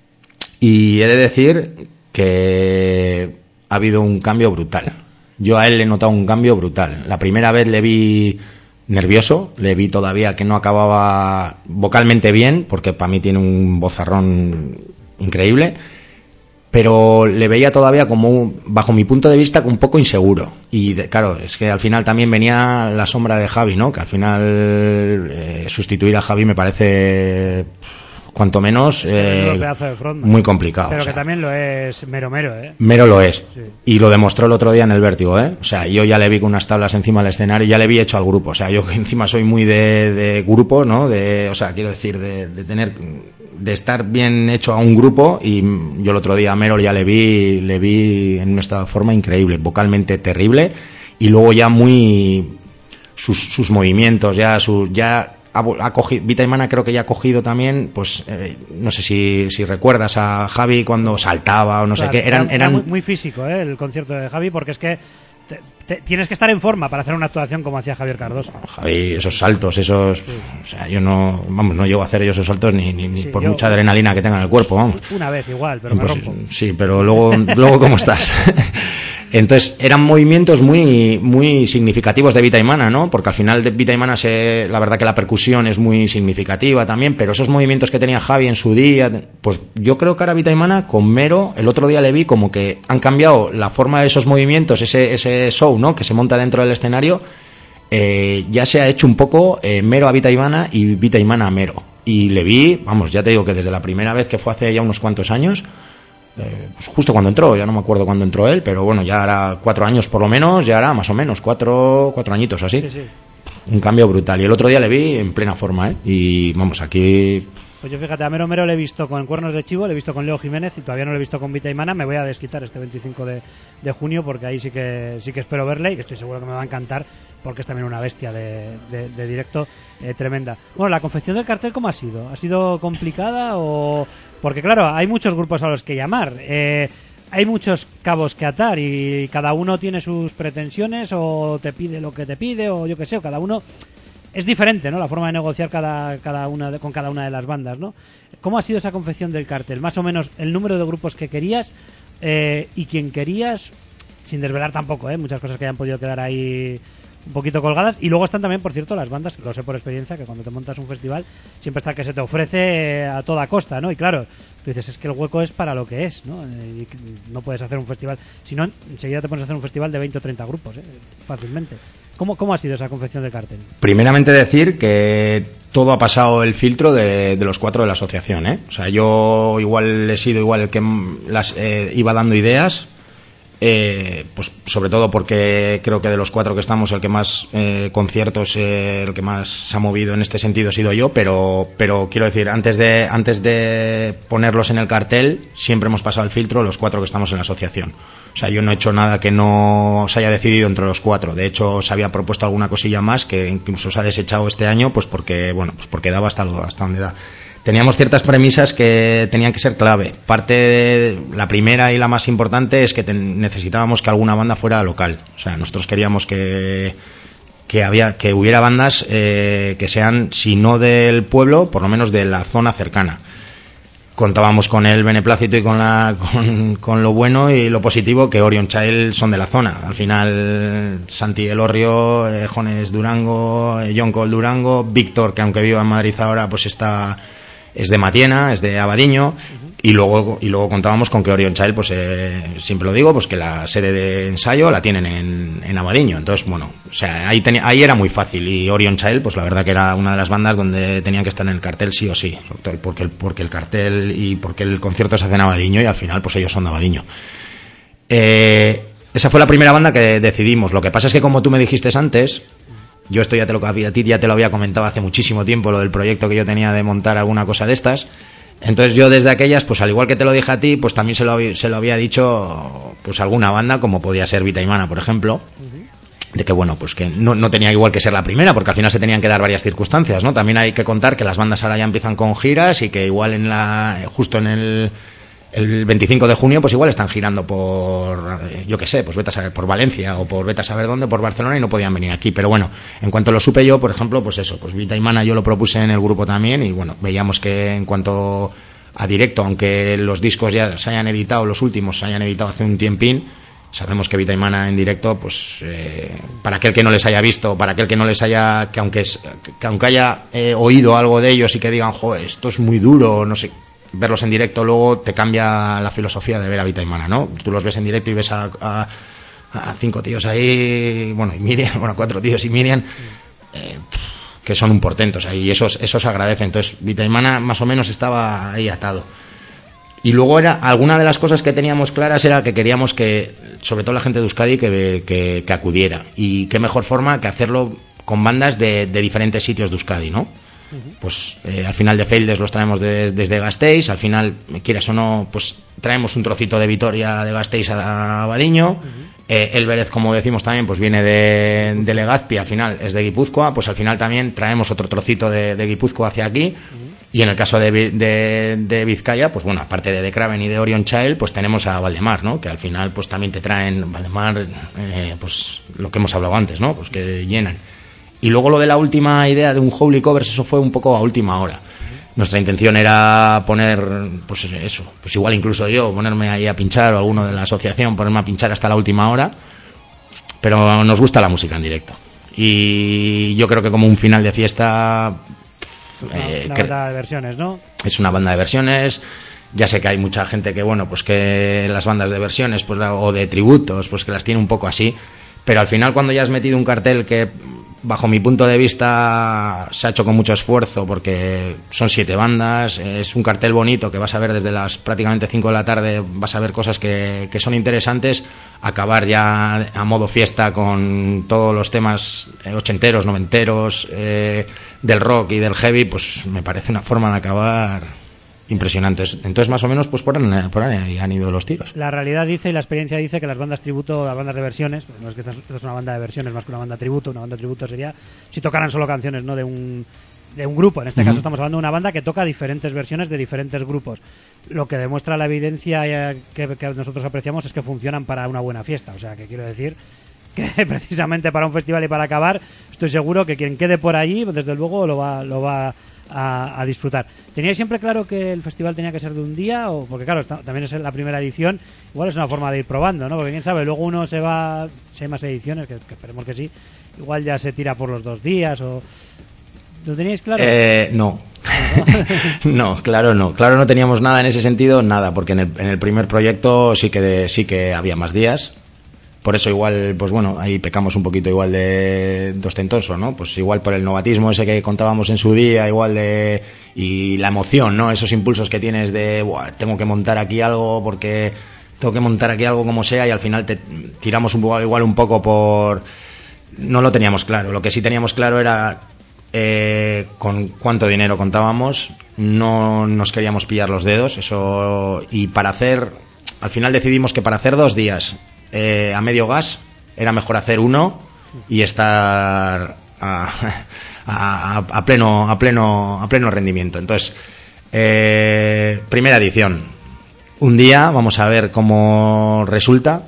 Y he de decir que ha habido un cambio brutal. Yo a él le he notado un cambio brutal. La primera vez le vi nervioso, le vi todavía que no acababa vocalmente bien, porque para mí tiene un vozarrón increíble, pero le veía todavía como, bajo mi punto de vista, un poco inseguro. Y de, claro, es que al final también venía la sombra de Javi, ¿no? Que al final eh, sustituir a Javi me parece, cuanto menos, eh, muy complicado. Pero o sea, que también lo es Mero Mero, ¿eh? Mero lo es. Sí. Y lo demostró el otro día en el Vértigo, ¿eh? O sea, yo ya le vi con unas tablas encima del escenario, ya le vi hecho al grupo. O sea, yo encima soy muy de, de grupo, ¿no? De, o sea, quiero decir, de, de tener... de estar bien hecho a un grupo, y yo el otro día a Mero ya le vi le vi en esta forma increíble, vocalmente terrible, y luego ya muy sus, sus movimientos, ya su, ya ha, ha cogido, Vita y Mana creo que ya ha cogido también, pues eh, no sé si, si recuerdas a Javi cuando saltaba o no claro, sé qué, eran, era, eran... Era muy, muy físico, ¿eh? El concierto de Javi, porque es que Te, te, tienes que estar en forma para hacer una actuación como hacía Javier Cardoso. Javi, esos saltos, esos... Sí. O sea, yo no... Vamos, no llego a hacer yo esos saltos ni, ni, ni sí, por yo, mucha adrenalina que tenga en el cuerpo, vamos. Una vez igual, pero pues, me rompo. Sí, pero luego, luego ¿cómo estás? Entonces, eran movimientos muy muy significativos de Vita y Mana, ¿no? Porque al final de Vita y Mana, se, la verdad que la percusión es muy significativa también, pero esos movimientos que tenía Javi en su día, pues yo creo que ahora Vita y Mana, con Mero, el otro día le vi como que han cambiado la forma de esos movimientos, ese, ese show, ¿no? Que se monta dentro del escenario, eh, ya se ha hecho un poco eh, Mero a Vita y Mana y Vita y Mana a Mero. Y le vi, vamos, ya te digo que desde la primera vez, que fue hace ya unos cuantos años, Eh, pues justo cuando entró, ya no me acuerdo cuándo entró él, pero bueno, ya hará cuatro años por lo menos, ya hará más o menos, cuatro, cuatro añitos así. Sí, sí. Un cambio brutal. Y el otro día le vi en plena forma, ¿eh? Y vamos, aquí... Pues yo fíjate, a Mero Mero le he visto con Cuernos de Chivo, le he visto con Leo Jiménez y todavía no le he visto con Vita y Mana. Me voy a desquitar este veinticinco de, de junio porque ahí sí que sí que espero verle y estoy seguro que me va a encantar porque es también una bestia de, de, de directo eh, tremenda. Bueno, la confección del cartel, ¿cómo ha sido? ¿Ha sido complicada o...? Porque claro, hay muchos grupos a los que llamar, eh, hay muchos cabos que atar y cada uno tiene sus pretensiones o te pide lo que te pide o yo qué sé, o cada uno... Es diferente, ¿no? La forma de negociar cada, cada una de, con cada una de las bandas, ¿no? ¿Cómo ha sido esa confección del cartel? Más o menos el número de grupos que querías eh, y quien querías, sin desvelar tampoco, ¿eh? Muchas cosas que hayan podido quedar ahí un poquito colgadas. Y luego están también, por cierto, las bandas, que lo sé por experiencia, que cuando te montas un festival siempre está que se te ofrece eh, a toda costa, ¿no? Y claro, tú dices, es que el hueco es para lo que es, ¿no? Y no puedes hacer un festival, si no, enseguida te pones a hacer un festival de veinte o treinta grupos, ¿eh? Fácilmente. ¿Cómo, ¿Cómo ha sido esa confección del cartel? Primeramente decir que todo ha pasado el filtro de, de los cuatro de la asociación, ¿eh? O sea, yo igual he sido igual el que las eh, iba dando ideas, eh, pues sobre todo porque creo que de los cuatro que estamos el que más eh, conciertos, eh, el que más se ha movido en este sentido he sido yo, pero pero quiero decir, antes de antes de ponerlos en el cartel siempre hemos pasado el filtro los cuatro que estamos en la asociación. O sea, yo no he hecho nada que no se haya decidido entre los cuatro. De hecho, se había propuesto alguna cosilla más que incluso se ha desechado este año, pues porque, bueno, pues porque daba hasta, lo, hasta donde da. Teníamos ciertas premisas que tenían que ser clave. Parte de la primera y la más importante es que ten, necesitábamos que alguna banda fuera local. O sea, nosotros queríamos que que había que hubiera bandas eh, que sean, si no del pueblo, por lo menos de la zona cercana. Contábamos con el beneplácito y con, la, con, con lo bueno y lo positivo que Orion Child son de la zona. Al final, Santi Elorrio, eh, Jones Durango, eh, John Cole Durango, Víctor, que aunque viva en Madrid ahora, pues está es de Matiena, es de Abadiño. Uh-huh. Y luego y luego contábamos con que Orion Child, pues eh, siempre lo digo, pues que la sede de ensayo la tienen en, en Abadiño. Entonces, bueno, o sea, ahí, tenía, ahí era muy fácil. Y Orion Child, pues la verdad que era una de las bandas donde tenían que estar en el cartel sí o sí. Porque el, porque el cartel y porque el concierto se hace en Abadiño y al final, pues ellos son de Abadiño. Eh, esa fue la primera banda que decidimos. Lo que pasa es que, como tú me dijiste antes, yo esto ya te lo, a ti ya te lo había comentado hace muchísimo tiempo, lo del proyecto que yo tenía de montar alguna cosa de estas. Entonces yo desde aquellas, pues al igual que te lo dije a ti, pues también se lo, se lo había dicho pues alguna banda, como podía ser Vita y Mana, por ejemplo, de que bueno, pues que no, no tenía igual que ser la primera, porque al final se tenían que dar varias circunstancias, ¿no? También hay que contar que las bandas ahora ya empiezan con giras y que igual en la justo en el el veinticinco de junio pues igual están girando por, yo qué sé, pues vete a saber, por Valencia o por vete a saber dónde, por Barcelona, y no podían venir aquí. Pero bueno, en cuanto lo supe yo, por ejemplo, pues eso, pues Vita y Mana yo lo propuse en el grupo también, y bueno, veíamos que en cuanto a directo, aunque los discos ya se hayan editado, los últimos se hayan editado hace un tiempín, sabemos que Vita y Mana en directo, pues eh, para aquel que no les haya visto, para aquel que no les haya, que aunque es, que aunque haya eh, oído algo de ellos y que digan, joder, esto es muy duro, no sé, verlos en directo luego te cambia la filosofía de ver a Vita y Mana, ¿no? Tú los ves en directo y ves a, a, a cinco tíos ahí, bueno, y Miriam, bueno, cuatro tíos y Miriam, eh, que son un portento, o sea, y eso, eso se agradece. Entonces Vita y Mana más o menos estaba ahí atado. Y luego era, alguna de las cosas que teníamos claras era que queríamos que, sobre todo la gente de Euskadi, que, que, que acudiera. Y qué mejor forma que hacerlo con bandas de, de diferentes sitios de Euskadi, ¿no? Uh-huh. Pues eh, al final de Feildes los traemos de, desde Gasteiz, al final, quieras o no, pues traemos un trocito de Vitoria de Gasteiz a, a Badiño. Uh-huh. eh, El Vélez, como decimos también, pues viene de, de Legazpi, al final es de Guipúzcoa, pues al final también traemos otro trocito de, de Guipúzcoa hacia aquí. Uh-huh. Y en el caso de, de, de Vizcaya, pues bueno, aparte de The Craven y de Orion Child, pues tenemos a Valdemar, ¿no? Que al final pues también te traen Valdemar, eh, pues lo que hemos hablado antes, ¿no? Pues que llenan. Y luego lo de la última idea de un Holy Covers, eso fue un poco a última hora. Nuestra intención era poner, pues eso, pues igual incluso yo, ponerme ahí a pinchar, o alguno de la asociación, ponerme a pinchar hasta la última hora, pero nos gusta la música en directo. Y yo creo que como un final de fiesta... Una, eh, una banda de versiones, ¿no? Es una banda de versiones. Ya sé que hay mucha gente que, bueno, pues que las bandas de versiones pues o de tributos, pues que las tiene un poco así. Pero al final, cuando ya has metido un cartel que, bajo mi punto de vista, se ha hecho con mucho esfuerzo, porque son siete bandas, es un cartel bonito que vas a ver desde las prácticamente cinco de la tarde, vas a ver cosas que, que son interesantes. Acabar ya a modo fiesta con todos los temas ochenteros, noventeros, eh, del rock y del heavy, pues me parece una forma de acabar impresionante. Entonces, más o menos, pues por ahí, por ahí han ido los tiros. La realidad dice y la experiencia dice que las bandas tributo, las bandas de versiones, no es que esto es una banda de versiones más que una banda tributo, una banda tributo sería si tocaran solo canciones, ¿no? de un de un grupo. En este uh-huh. caso estamos hablando de una banda que toca diferentes versiones de diferentes grupos. Lo que demuestra la evidencia que, que nosotros apreciamos es que funcionan para una buena fiesta. O sea, que quiero decir que precisamente para un festival y para acabar, estoy seguro que quien quede por allí, desde luego, lo va, lo va a, a disfrutar. ¿Teníais siempre claro que el festival tenía que ser de un día? O porque claro, está, también es la primera edición, igual es una forma de ir probando, ¿no? Porque quién sabe, luego uno se va, si hay más ediciones, que, que esperemos que sí, igual ya se tira por los dos días o... ¿Lo teníais claro? Eh, no. No, claro no. Claro no teníamos nada en ese sentido, nada, porque en el, en el primer proyecto sí que de, sí que había más días. Por eso igual, pues bueno, ahí pecamos un poquito igual de, de ostentoso, ¿no? Pues igual por el novatismo ese que contábamos en su día, igual de... Y la emoción, ¿no? Esos impulsos que tienes de, buah, tengo que montar aquí algo porque... Tengo que montar aquí algo como sea, y al final te tiramos un poco, igual un poco por... No lo teníamos claro. Lo que sí teníamos claro era... Eh, con cuánto dinero contábamos, no nos queríamos pillar los dedos, eso, y para hacer, al final decidimos que para hacer dos días eh, a medio gas era mejor hacer uno y estar a, a, a pleno a pleno a pleno rendimiento. Entonces, eh, primera edición, un día, vamos a ver cómo resulta.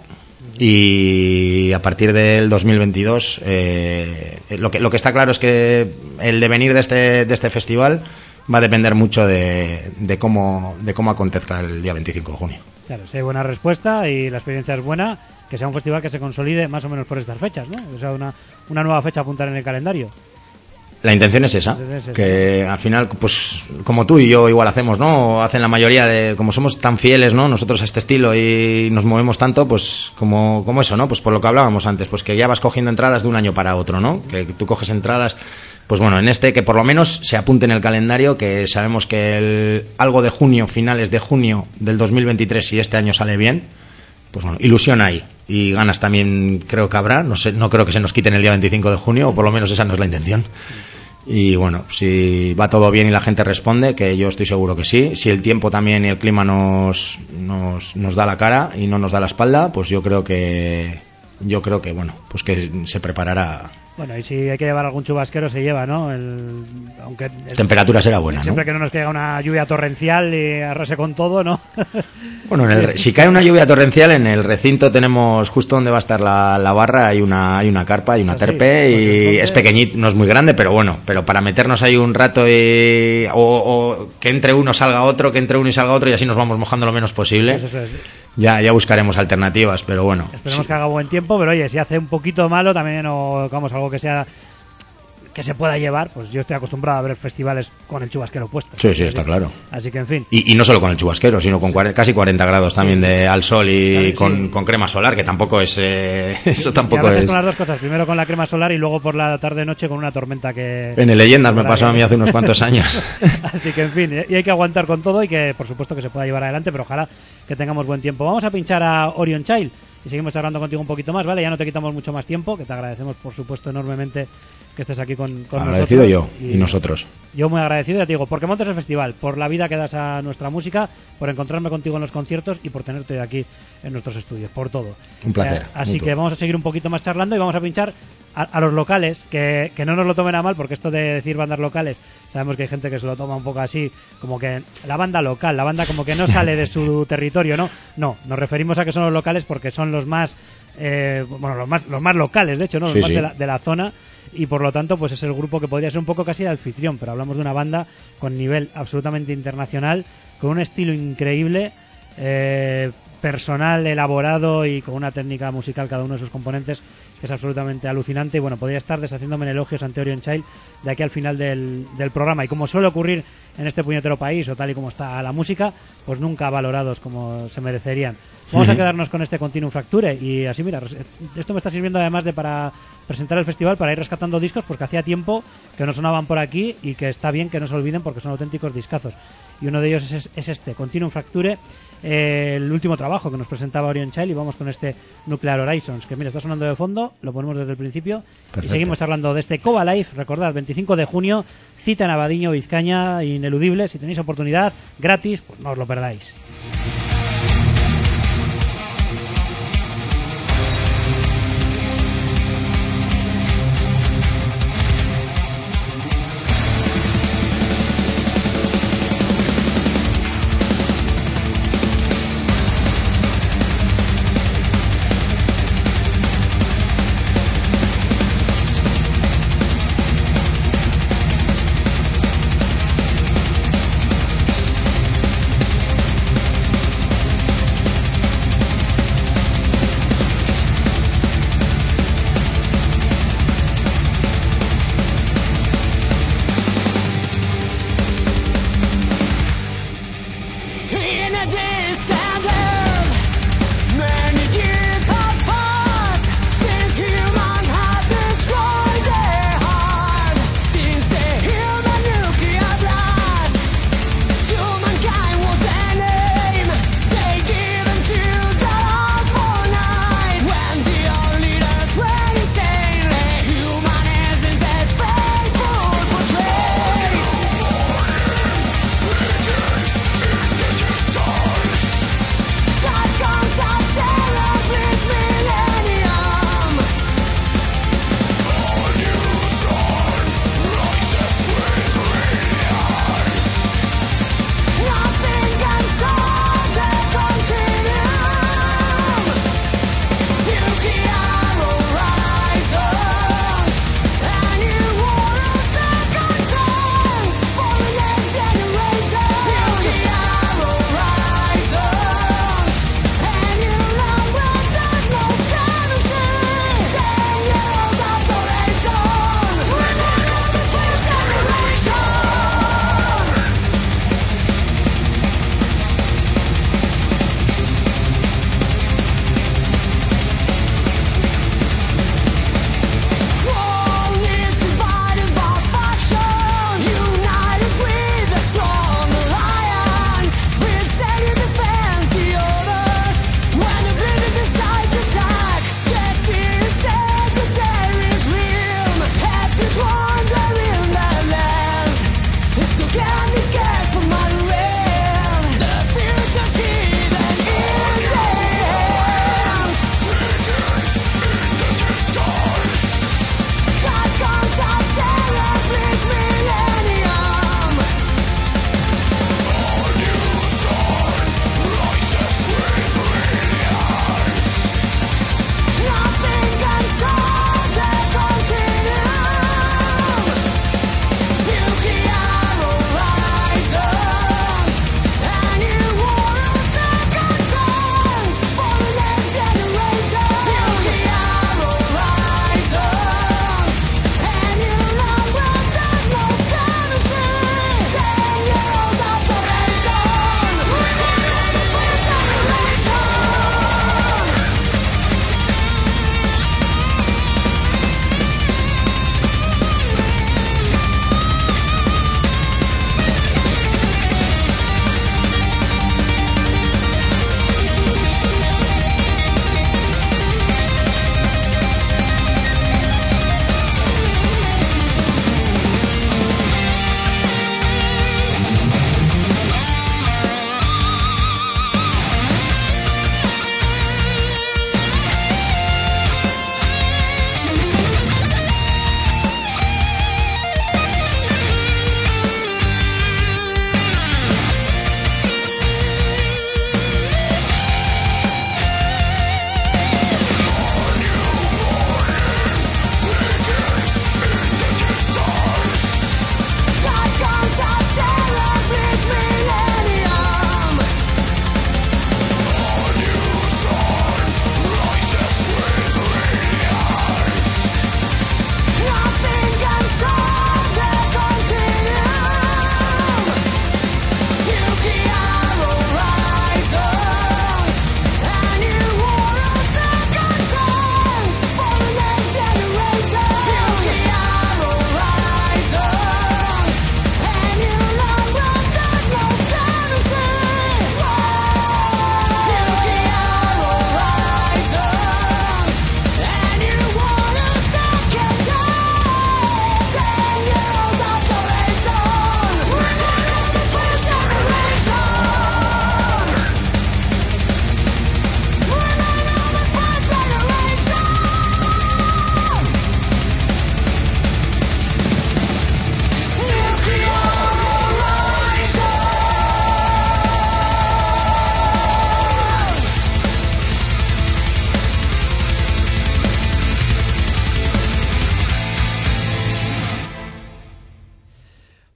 Y a partir del dos mil veintidós eh, lo que lo que está claro es que el devenir de este de este festival va a depender mucho de, de cómo de cómo acontezca el día veinticinco de junio. Claro, si hay buena respuesta y la experiencia es buena, que sea un festival que se consolide más o menos por estas fechas, ¿no? O sea, una una nueva fecha a apuntar en el calendario. La intención es esa, que al final, pues como tú y yo igual hacemos, ¿no? Hacen la mayoría de, como somos tan fieles, ¿no? Nosotros a este estilo y nos movemos tanto, pues como, como eso, ¿no? Pues por lo que hablábamos antes, pues que ya vas cogiendo entradas de un año para otro, ¿no? Que tú coges entradas, pues bueno, en este que por lo menos se apunte en el calendario, que sabemos que el, algo de junio, finales de junio del dos mil veintitrés, si este año sale bien, pues bueno, ilusión hay. Y ganas también creo que habrá, no sé, no creo que se nos quiten el día veinticinco de junio, o por lo menos esa no es la intención. Y bueno, si va todo bien y la gente responde, que yo estoy seguro que sí, si el tiempo también y el clima nos, nos, nos da la cara y no nos da la espalda, pues yo creo que yo creo que bueno, pues que se preparará Bueno, y si hay que llevar algún chubasquero se lleva, ¿no? El, aunque el, temperatura será buena, siempre ¿no? que no nos caiga una lluvia torrencial y arrase con todo, ¿no? Bueno, en el, si cae una lluvia torrencial, en el recinto tenemos justo donde va a estar la, la barra, hay una hay una carpa, hay una Pues sí, terpe pues y entonces... es pequeñito, no es muy grande, pero bueno, pero para meternos ahí un rato y, o, o que entre uno salga otro, que entre uno y salga otro y así nos vamos mojando lo menos posible. Pues eso es. Ya, ya buscaremos alternativas, pero bueno. Esperemos sí. que haga buen tiempo, pero oye, si hace un poquito malo también, o vamos, algo que sea que se pueda llevar, pues yo estoy acostumbrado a ver festivales con el chubasquero puesto. Sí, sí, está claro. Así que, en fin. Y, y no solo con el chubasquero, sino con cuarenta, casi cuarenta grados también sí. de al sol y claro, con, sí. con crema solar, que tampoco es... Eh, eso y, tampoco y a veces es... con las dos cosas, primero con la crema solar y luego por la tarde-noche con una tormenta que... En el Leyendas me pasó a mí hace unos cuantos años. Así que, en fin, y hay que aguantar con todo y que, por supuesto, que se pueda llevar adelante, pero ojalá que tengamos buen tiempo. Vamos a pinchar a Orion Child y seguimos hablando contigo un poquito más, ¿vale? Ya no te quitamos mucho más tiempo, que te agradecemos, por supuesto, enormemente que estés aquí con, con agradecido nosotros. yo y, y nosotros. Yo muy agradecido, ya te digo, porque montes el festival, por la vida que das a nuestra música, por encontrarme contigo en los conciertos y por tenerte aquí en nuestros estudios, por todo. Un placer. Eh, así mutuo. que vamos a seguir un poquito más charlando y vamos a pinchar a, a los locales, que, que no nos lo tomen a mal, porque esto de decir bandas locales, sabemos que hay gente que se lo toma un poco así, como que la banda local, la banda como que no sale de su territorio, ¿no? No, nos referimos a que son los locales porque son los más, eh, bueno, los más, los más locales, de hecho, ¿no? Los sí, más sí. de la, de la zona. Y por lo tanto, pues es el grupo que podría ser un poco casi de anfitrión, pero hablamos de una banda con nivel absolutamente internacional, con un estilo increíble, eh, personal, elaborado y con una técnica musical cada uno de sus componentes que es absolutamente alucinante. Y bueno, podría estar deshaciéndome en elogios ante Orion Child de aquí al final del, del programa. Y como suele ocurrir en este puñetero país, o tal y como está la música, pues nunca valorados como se merecerían. Vamos uh-huh. a quedarnos con este Continuum Fracture y así, mira, esto me está sirviendo además de para presentar el festival, para ir rescatando discos, porque hacía tiempo que no sonaban por aquí y que está bien que no se olviden porque son auténticos discazos. Y uno de ellos es, es este, Continuum Fracture, eh, el último trabajo que nos presentaba Orion Child, y vamos con este Nuclear Horizons, que mira, está sonando de fondo, lo ponemos desde el principio. Perfecto. Y seguimos hablando de este Cova Life. Recordad, veinticinco de junio, cita en Abadiño, Vizcaña, ineludible. Si tenéis oportunidad, gratis, pues no os lo perdáis.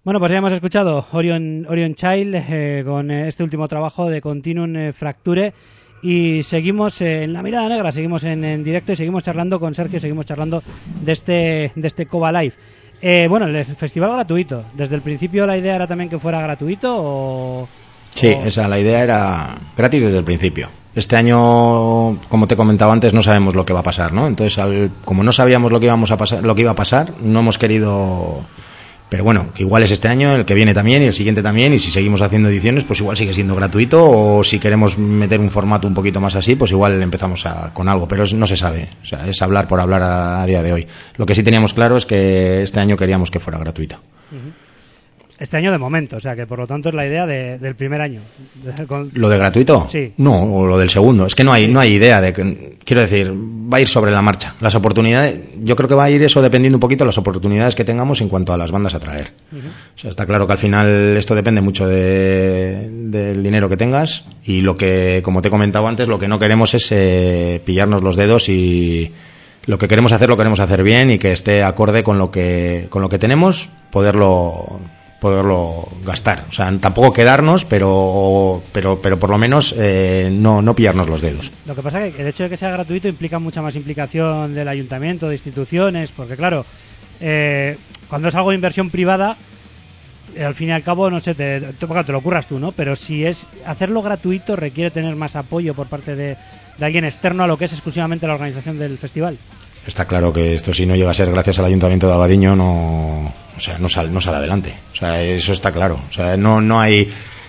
Bueno, pues ya hemos escuchado Orion, Orion Child eh, con eh, este último trabajo de Continuum eh, Fracture. Y seguimos eh, en La Mirada Negra, seguimos en, en directo y seguimos charlando con Sergio, seguimos charlando de este, de este Cova Live. Eh, bueno, el festival gratuito. ¿Desde el principio la idea era también que fuera gratuito o...? Sí, o... esa, la idea era gratis desde el principio. Este año, como te comentaba antes, no sabemos lo que va a pasar, ¿no? Entonces, al, como no sabíamos lo que íbamos a pasar, lo que iba a pasar, no hemos querido... Pero bueno, que igual es este año, el que viene también y el siguiente también, y si seguimos haciendo ediciones, pues igual sigue siendo gratuito, o si queremos meter un formato un poquito más así, pues igual empezamos a, con algo, pero es, no se sabe, o sea, es hablar por hablar a, a día de hoy. Lo que sí teníamos claro es que este año queríamos que fuera gratuito. Uh-huh. Este año de momento, o sea que por lo tanto es la idea de, del primer año. Con... ¿Lo de gratuito? Sí. No, o lo del segundo. Es que no hay, sí. no hay idea de que, quiero decir, va a ir sobre la marcha. Las oportunidades, yo creo que va a ir eso dependiendo un poquito de las oportunidades que tengamos en cuanto a las bandas a traer. Uh-huh. O sea, está claro que al final esto depende mucho de, del dinero que tengas, y lo que, como te he comentado antes, lo que no queremos es eh, pillarnos los dedos, y lo que queremos hacer lo queremos hacer bien y que esté acorde con lo que, con lo que tenemos, poderlo poderlo gastar, o sea, tampoco quedarnos, pero pero pero por lo menos eh, no no pillarnos los dedos. Lo que pasa es que el hecho de que sea gratuito implica mucha más implicación del ayuntamiento, de instituciones, porque claro, eh, cuando es algo de inversión privada, eh, al fin y al cabo, no sé, te, te, te lo curras tú, ¿no? Pero si es hacerlo gratuito requiere tener más apoyo por parte de, de alguien externo a lo que es exclusivamente la organización del festival. Está claro que esto, si no llega a ser gracias al Ayuntamiento de Abadiño, no, o sea, no sale, no sale adelante. O sea, eso está claro. O sea, no, no hay.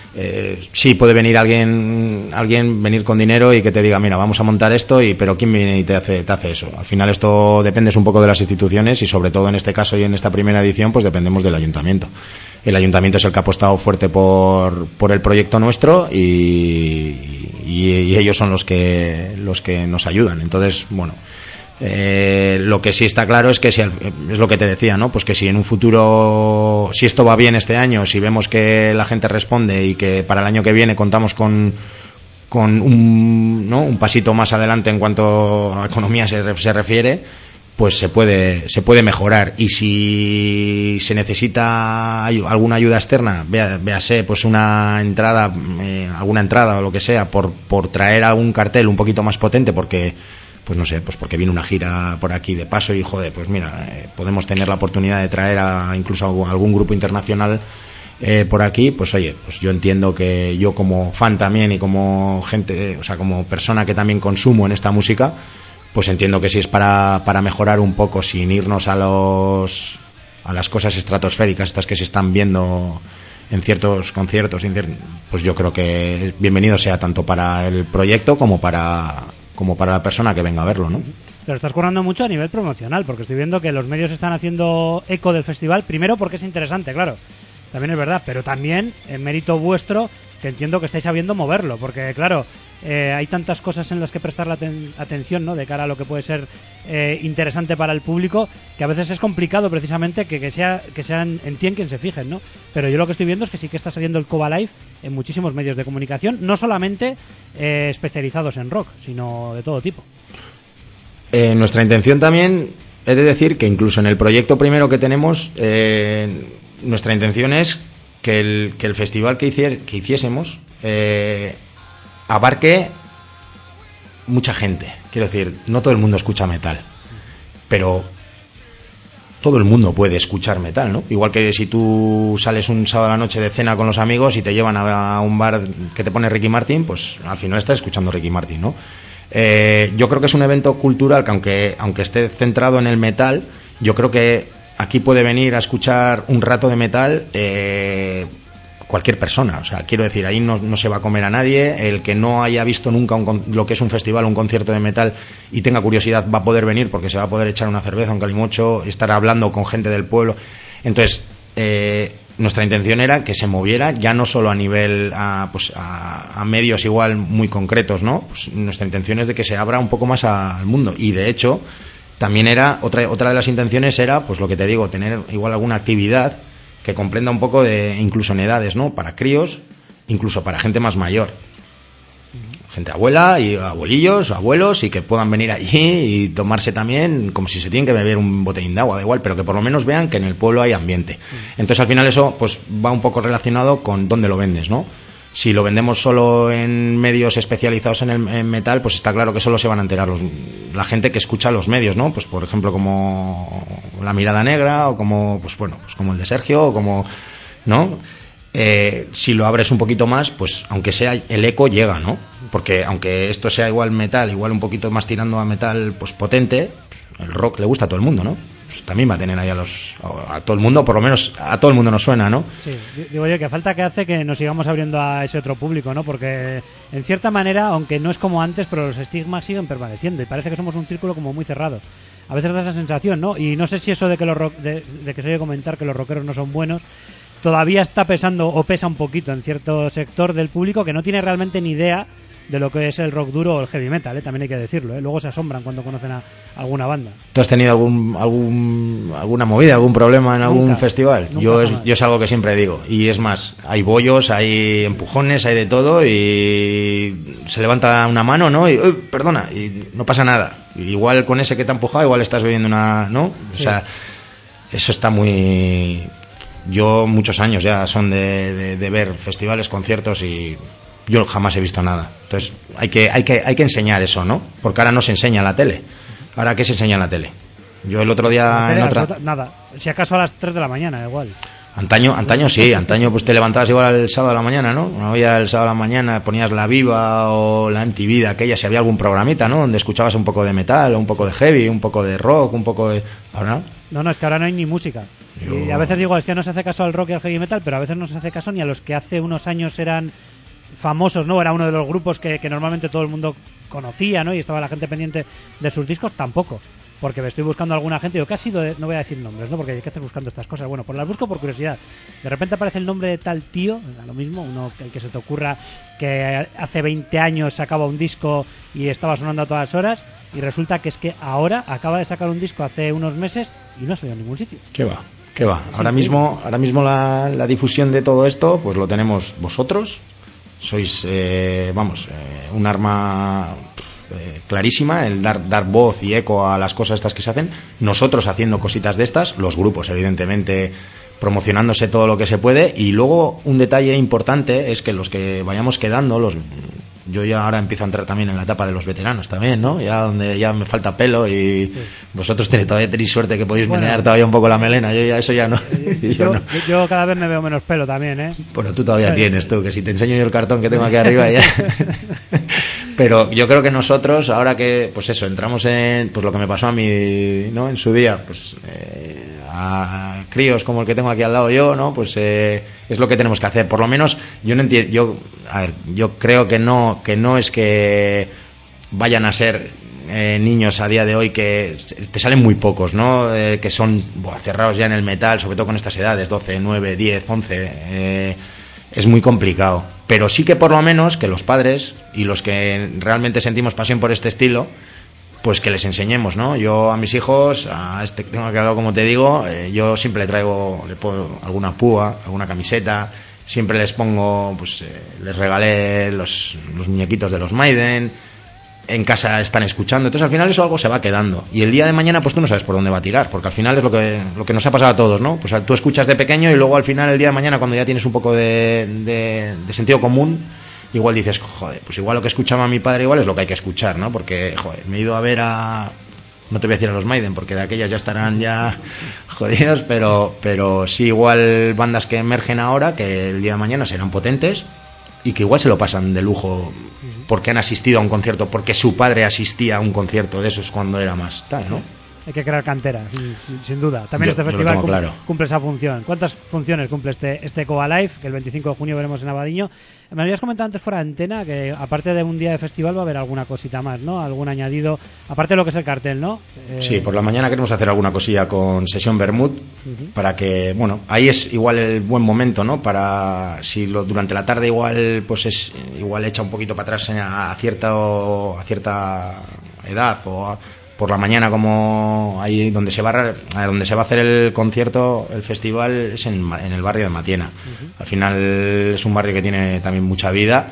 Eh, sí puede venir alguien, alguien venir con dinero y que te diga, mira, vamos a montar esto, y pero quién viene y te hace, te hace eso. Al final esto depende un poco de las instituciones, y sobre todo en este caso y en esta primera edición, pues dependemos del Ayuntamiento. El Ayuntamiento es el que ha apostado fuerte por, por el proyecto nuestro, y, y, y ellos son los que, los que nos ayudan. Entonces, bueno. Eh, lo que sí está claro es que si, es lo que te decía, ¿no? Pues que si en un futuro, si esto va bien este año, si vemos que la gente responde y que para el año que viene contamos con, con un, ¿no? un pasito más adelante en cuanto a economía se, se refiere, pues se puede, se puede mejorar. Y si se necesita alguna ayuda externa, vea, véase pues una entrada, eh, alguna entrada o lo que sea, por, por traer algún cartel un poquito más potente, porque pues no sé, pues porque viene una gira por aquí de paso, y joder, pues mira, eh, podemos tener la oportunidad de traer a incluso a algún grupo internacional eh, por aquí, pues oye, pues yo entiendo que yo como fan también y como gente, o sea, como persona que también consumo en esta música, pues entiendo que si es para, para mejorar un poco, sin irnos a los a las cosas estratosféricas estas que se están viendo en ciertos conciertos, pues yo creo que bienvenido sea tanto para el proyecto como para como para la persona que venga a verlo, ¿no? Pero estás currando mucho a nivel promocional, porque estoy viendo que los medios están haciendo eco del festival, primero porque es interesante, claro, también es verdad, pero también en mérito vuestro, que entiendo que estáis sabiendo moverlo, porque claro, eh, hay tantas cosas en las que prestar la aten- atención, ¿no? De cara a lo que puede ser eh, interesante para el público, que a veces es complicado precisamente que, que sea que sean en ti en quien se fijen, ¿no? Pero yo lo que estoy viendo es que sí que está saliendo el Cova Live en muchísimos medios de comunicación, no solamente eh, especializados en rock, sino de todo tipo. Eh, nuestra intención también, he de decir que incluso en el proyecto primero que tenemos, eh, nuestra intención es que el, que el festival que, hicier, que hiciésemos eh, abarque mucha gente. Quiero decir, no todo el mundo escucha metal, pero todo el mundo puede escuchar metal, ¿no? Igual que si tú sales un sábado a la noche de cena con los amigos y te llevan a, a un bar que te pone Ricky Martin, pues al final estás escuchando Ricky Martin, ¿no? Eh, yo creo que es un evento cultural que aunque, aunque esté centrado en el metal, yo creo que aquí puede venir a escuchar un rato de metal eh, cualquier persona. O sea, quiero decir, ahí no, no se va a comer a nadie. El que no haya visto nunca un, lo que es un festival, un concierto de metal, y tenga curiosidad, va a poder venir porque se va a poder echar una cerveza, un calimocho, estar hablando con gente del pueblo. Entonces, eh, nuestra intención era que se moviera ya no solo a nivel a, pues a, a medios igual muy concretos, ¿no? Pues nuestra intención es de que se abra un poco más a, al mundo, y de hecho también era otra otra de las intenciones era, pues lo que te digo, tener igual alguna actividad que comprenda un poco de incluso en edades, ¿no? Para críos, incluso para gente más mayor. gente abuela y abuelillos, abuelos, y que puedan venir allí y tomarse también como si se tienen que beber un botellín de agua, da igual, pero que por lo menos vean que en el pueblo hay ambiente. Entonces al final eso pues va un poco relacionado con dónde lo vendes, ¿no? Si lo vendemos solo en medios especializados en el en metal, pues está claro que solo se van a enterar los, la gente que escucha los medios, ¿no? Pues por ejemplo como La Mirada Negra o como, pues bueno, pues como el de Sergio o como, ¿no? Eh, si lo abres un poquito más, pues aunque sea el eco llega, ¿no? Porque aunque esto sea igual metal, igual un poquito más tirando a metal pues potente, el rock le gusta a todo el mundo, ¿no? Pues también va a tener ahí a los a todo el mundo, por lo menos a todo el mundo nos suena, ¿no? Sí, digo yo que falta que hace que nos sigamos abriendo a ese otro público, ¿no? Porque en cierta manera, aunque no es como antes, pero los estigmas siguen permaneciendo y parece que somos un círculo como muy cerrado. A veces da esa sensación, ¿no? Y no sé si eso de que los rock, de, de que se oye comentar que los rockeros no son buenos todavía está pesando o pesa un poquito en cierto sector del público que no tiene realmente ni idea de lo que es el rock duro o el heavy metal, ¿eh? También hay que decirlo, ¿eh? Luego se asombran cuando conocen a alguna banda. ¿Tú has tenido algún, algún alguna movida, algún problema en nunca, algún festival? Yo es, yo es algo que siempre digo, y es más, hay bollos, hay empujones, hay de todo, y se levanta una mano, ¿no? Y, uh, perdona, y no pasa nada. Igual con ese que te ha empujado, igual estás bebiendo una, ¿no? O sí. sea, eso está muy... Yo muchos años ya son de, de, de ver festivales, conciertos, y yo jamás he visto nada. Entonces hay que hay que hay que enseñar eso, ¿no? Porque ahora no se enseña en la tele. ¿Ahora qué se enseña en la tele? Yo el otro día en otra... Nada, si acaso a las tres de la mañana, igual. Antaño, antaño sí, antaño pues te levantabas igual el sábado de la mañana, ¿no? No había el sábado de la mañana, ponías La Viva o la M T V de aquella, si había algún programita, ¿no? Donde escuchabas un poco de metal, un poco de heavy, un poco de rock, un poco de... ¿Ahora no? No, no, es que ahora no hay ni música. Yo... Y a veces digo, es que no se hace caso al rock y al heavy metal, pero a veces no se hace caso ni a los que hace unos años eran famosos, ¿no? Era uno de los grupos que, que normalmente todo el mundo conocía, ¿no? Y estaba la gente pendiente de sus discos, tampoco. Porque me estoy buscando a alguna gente, digo, ¿qué ha sido? De... No voy a decir nombres, ¿no? Porque hay que hacer buscando estas cosas. Bueno, pues las busco por curiosidad. De repente aparece el nombre de tal tío, da lo mismo, uno que, que se te ocurra que hace veinte años sacaba un disco y estaba sonando a todas horas, y resulta que es que ahora acaba de sacar un disco hace unos meses y no ha salido en ningún sitio. ¿Qué va? ¿Qué va? Ahora mismo, ahora mismo la, la difusión de todo esto, pues lo tenemos vosotros. Sois, eh, vamos, eh, un arma... Eh, clarísima, el dar, dar voz y eco a las cosas estas que se hacen, nosotros haciendo cositas de estas, los grupos evidentemente promocionándose todo lo que se puede, y luego un detalle importante es que los que vayamos quedando, los yo ya ahora empiezo a entrar también en la etapa de los veteranos también, ¿no? Ya donde ya me falta pelo y sí. Vosotros tenéis, todavía tenéis suerte que podéis bueno, menear todavía un poco la melena, yo ya eso ya no. yo, yo, no. yo cada vez me veo menos pelo también, ¿eh? Bueno, tú todavía sí. tienes, tú, que si te enseño yo el cartón que tengo aquí arriba ya... Pero yo creo que nosotros, ahora que, pues eso, entramos en, pues lo que me pasó a mí, ¿no? En su día, pues eh, a críos como el que tengo aquí al lado yo, ¿no? Pues eh, es lo que tenemos que hacer. Por lo menos, yo no entiendo, yo, a ver, yo creo que no, que no es que vayan a ser eh, niños a día de hoy que te salen muy pocos, ¿no? Eh, que son buah, cerrados ya en el metal, sobre todo con estas edades, doce, nueve, diez, once, eh, es muy complicado. Pero sí que por lo menos que los padres y los que realmente sentimos pasión por este estilo, pues que les enseñemos, ¿no? Yo a mis hijos, a este que tengo que hablar, como te digo, eh, yo siempre le traigo, le pongo alguna púa, alguna camiseta, siempre les pongo, pues eh, les regalé los, los muñequitos de los Maiden, en casa están escuchando, entonces al final eso algo se va quedando, y el día de mañana pues tú no sabes por dónde va a tirar, porque al final es lo que lo que nos ha pasado a todos, ¿no? Pues tú escuchas de pequeño y luego al final el día de mañana, cuando ya tienes un poco de, de, de sentido común, igual dices, joder, pues igual lo que escuchaba mi padre igual es lo que hay que escuchar, ¿no? Porque, joder, me he ido a ver a... No te voy a decir a los Maiden, porque de aquellas ya estarán ya jodidos, pero, pero sí igual bandas que emergen ahora, que el día de mañana serán potentes, y que igual se lo pasan de lujo porque han asistido a un concierto, porque su padre asistía a un concierto de esos cuando era más tal, ¿no? Hay que crear cantera, sin, sin duda. También yo, este festival cum, claro. cumple esa función. ¿Cuántas funciones cumple este, este Coa Live, que el veinticinco de junio veremos en Abadiño? Me habías comentado antes fuera de antena que aparte de un día de festival va a haber alguna cosita más, ¿no? Algún añadido, aparte de lo que es el cartel, ¿no? Eh... Sí, por la mañana queremos hacer alguna cosilla con Sesión Bermud, uh-huh. Para que, bueno, ahí es igual el buen momento, ¿no? Para, si lo, durante la tarde igual, pues es, igual echa un poquito para atrás a, a, cierta, a cierta edad o a, por la mañana, como ahí donde se va a, donde se va a hacer el concierto, el festival es en, en el barrio de Matiena. Uh-huh. Al final es un barrio que tiene también mucha vida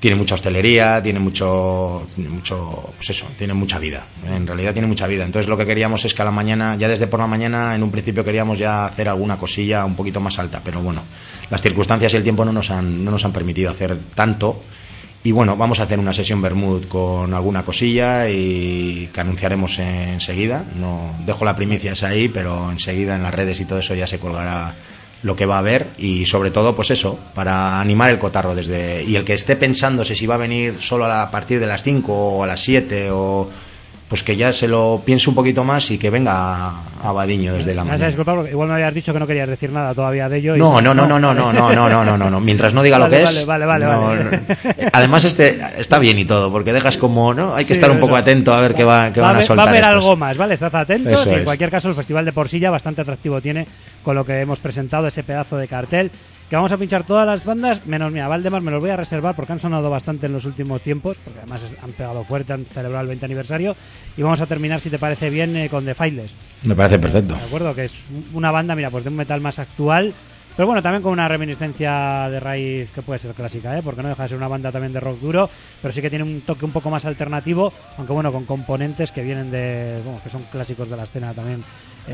tiene mucha hostelería, tiene mucho, tiene mucho, pues eso, tiene mucha vida. En realidad tiene mucha vida. Entonces lo que queríamos es que a la mañana, ya desde por la mañana, en un principio queríamos ya hacer alguna cosilla un poquito más alta, pero bueno, las circunstancias y el tiempo no nos han, no nos han permitido hacer tanto. Y bueno, vamos a hacer una sesión Bermud con alguna cosilla y que anunciaremos enseguida. No dejo la primicia esa ahí, pero enseguida en las redes y todo eso ya se colgará lo que va a haber, y sobre todo pues eso, para animar el cotarro desde, y el que esté pensándose si va a venir solo a, la, a partir de las cinco o a las siete, o pues que ya se lo piense un poquito más y que venga a, a Badiño desde la mañana. Disculpa, porque igual me habías dicho que no querías decir nada todavía de ello. No, no, no, no, no, no, no, no, no, no, no, no, mientras no diga vale, lo que vale, es. Vale, vale, no, vale. No. Además este está bien y todo, porque dejas como, ¿no? Hay que Sí, estar un poco eso. atento a ver qué va, qué va van a, a soltar. Va a haber estos. algo más, ¿vale? Estad atentos. Eso Y en es. cualquier caso, el Festival de Porcilla bastante atractivo tiene con lo que hemos presentado, ese pedazo de cartel. Que vamos a pinchar todas las bandas, menos mía, Valdemar me los voy a reservar porque han sonado bastante en los últimos tiempos, porque además han pegado fuerte, han celebrado el veinte aniversario, y vamos a terminar, si te parece bien, eh, con The Faithless. Me parece perfecto. De acuerdo, que es una banda, mira, pues de un metal más actual, pero bueno, también con una reminiscencia de raíz que puede ser clásica, ¿eh? Porque no deja de ser una banda también de rock duro, pero sí que tiene un toque un poco más alternativo, aunque bueno, con componentes que vienen de, bueno, que son clásicos de la escena también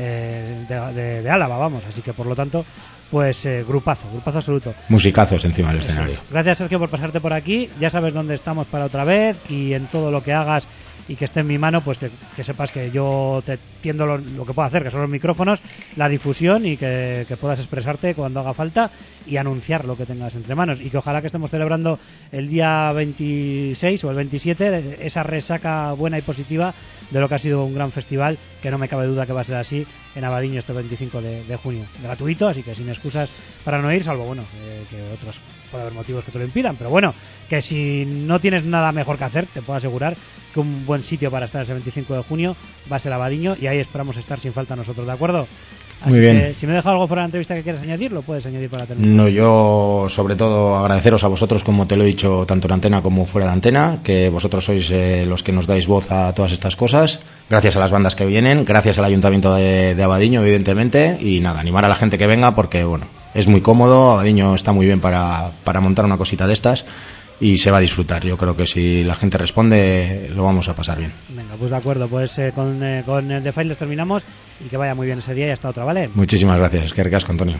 eh, de, de, de Álava, vamos, así que por lo tanto, pues eh, grupazo, grupazo absoluto. Musicazos enciima del escenario. Eso. Gracias, Sergio, por pasarte por aquí, ya sabes dónde estamos para otra vez, y en todo lo que hagas y que esté en mi mano, pues que, que sepas que yo te tiendo lo, lo que puedo hacer, que son los micrófonos, la difusión, y que, que puedas expresarte cuando haga falta y anunciar lo que tengas entre manos, y que ojalá que estemos celebrando el día veintiséis o el veintisiete esa resaca buena y positiva de lo que ha sido un gran festival, que no me cabe duda que va a ser así en Abadiño este veinticinco de, de junio, gratuito, así que sin excusas para no ir, salvo bueno, eh, que otros puede haber motivos que te lo impidan, pero bueno, que si no tienes nada mejor que hacer, te puedo asegurar que un buen sitio para estar ese veinticinco de junio va a ser Abadiño, y ahí esperamos estar sin falta nosotros, ¿de acuerdo? Así Muy bien. Que, si me he dejado algo fuera de la entrevista que quieras añadir, lo puedes añadir para terminar. No, yo sobre todo agradeceros a vosotros, como te lo he dicho, tanto en antena como fuera de antena, que vosotros sois eh, los que nos dais voz a todas estas cosas. Gracias a las bandas que vienen, gracias al Ayuntamiento de, de Abadiño, evidentemente, y nada, animar a la gente que venga porque, bueno, es muy cómodo, Abadiño está muy bien para, para montar una cosita de estas y se va a disfrutar. Yo creo que si la gente responde, lo vamos a pasar bien. Venga, pues de acuerdo, pues eh, con, eh, con el The Faithless terminamos, y que vaya muy bien ese día y hasta otra, ¿vale? Muchísimas gracias, que ricasco, Antonio.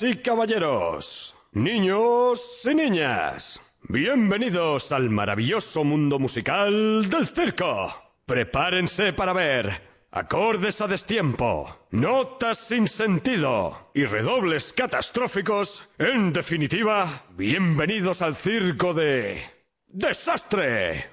y caballeros, niños y niñas, bienvenidos al maravilloso mundo musical del circo. Prepárense para ver acordes a destiempo, notas sin sentido y redobles catastróficos. En definitiva, bienvenidos al circo de Desastre.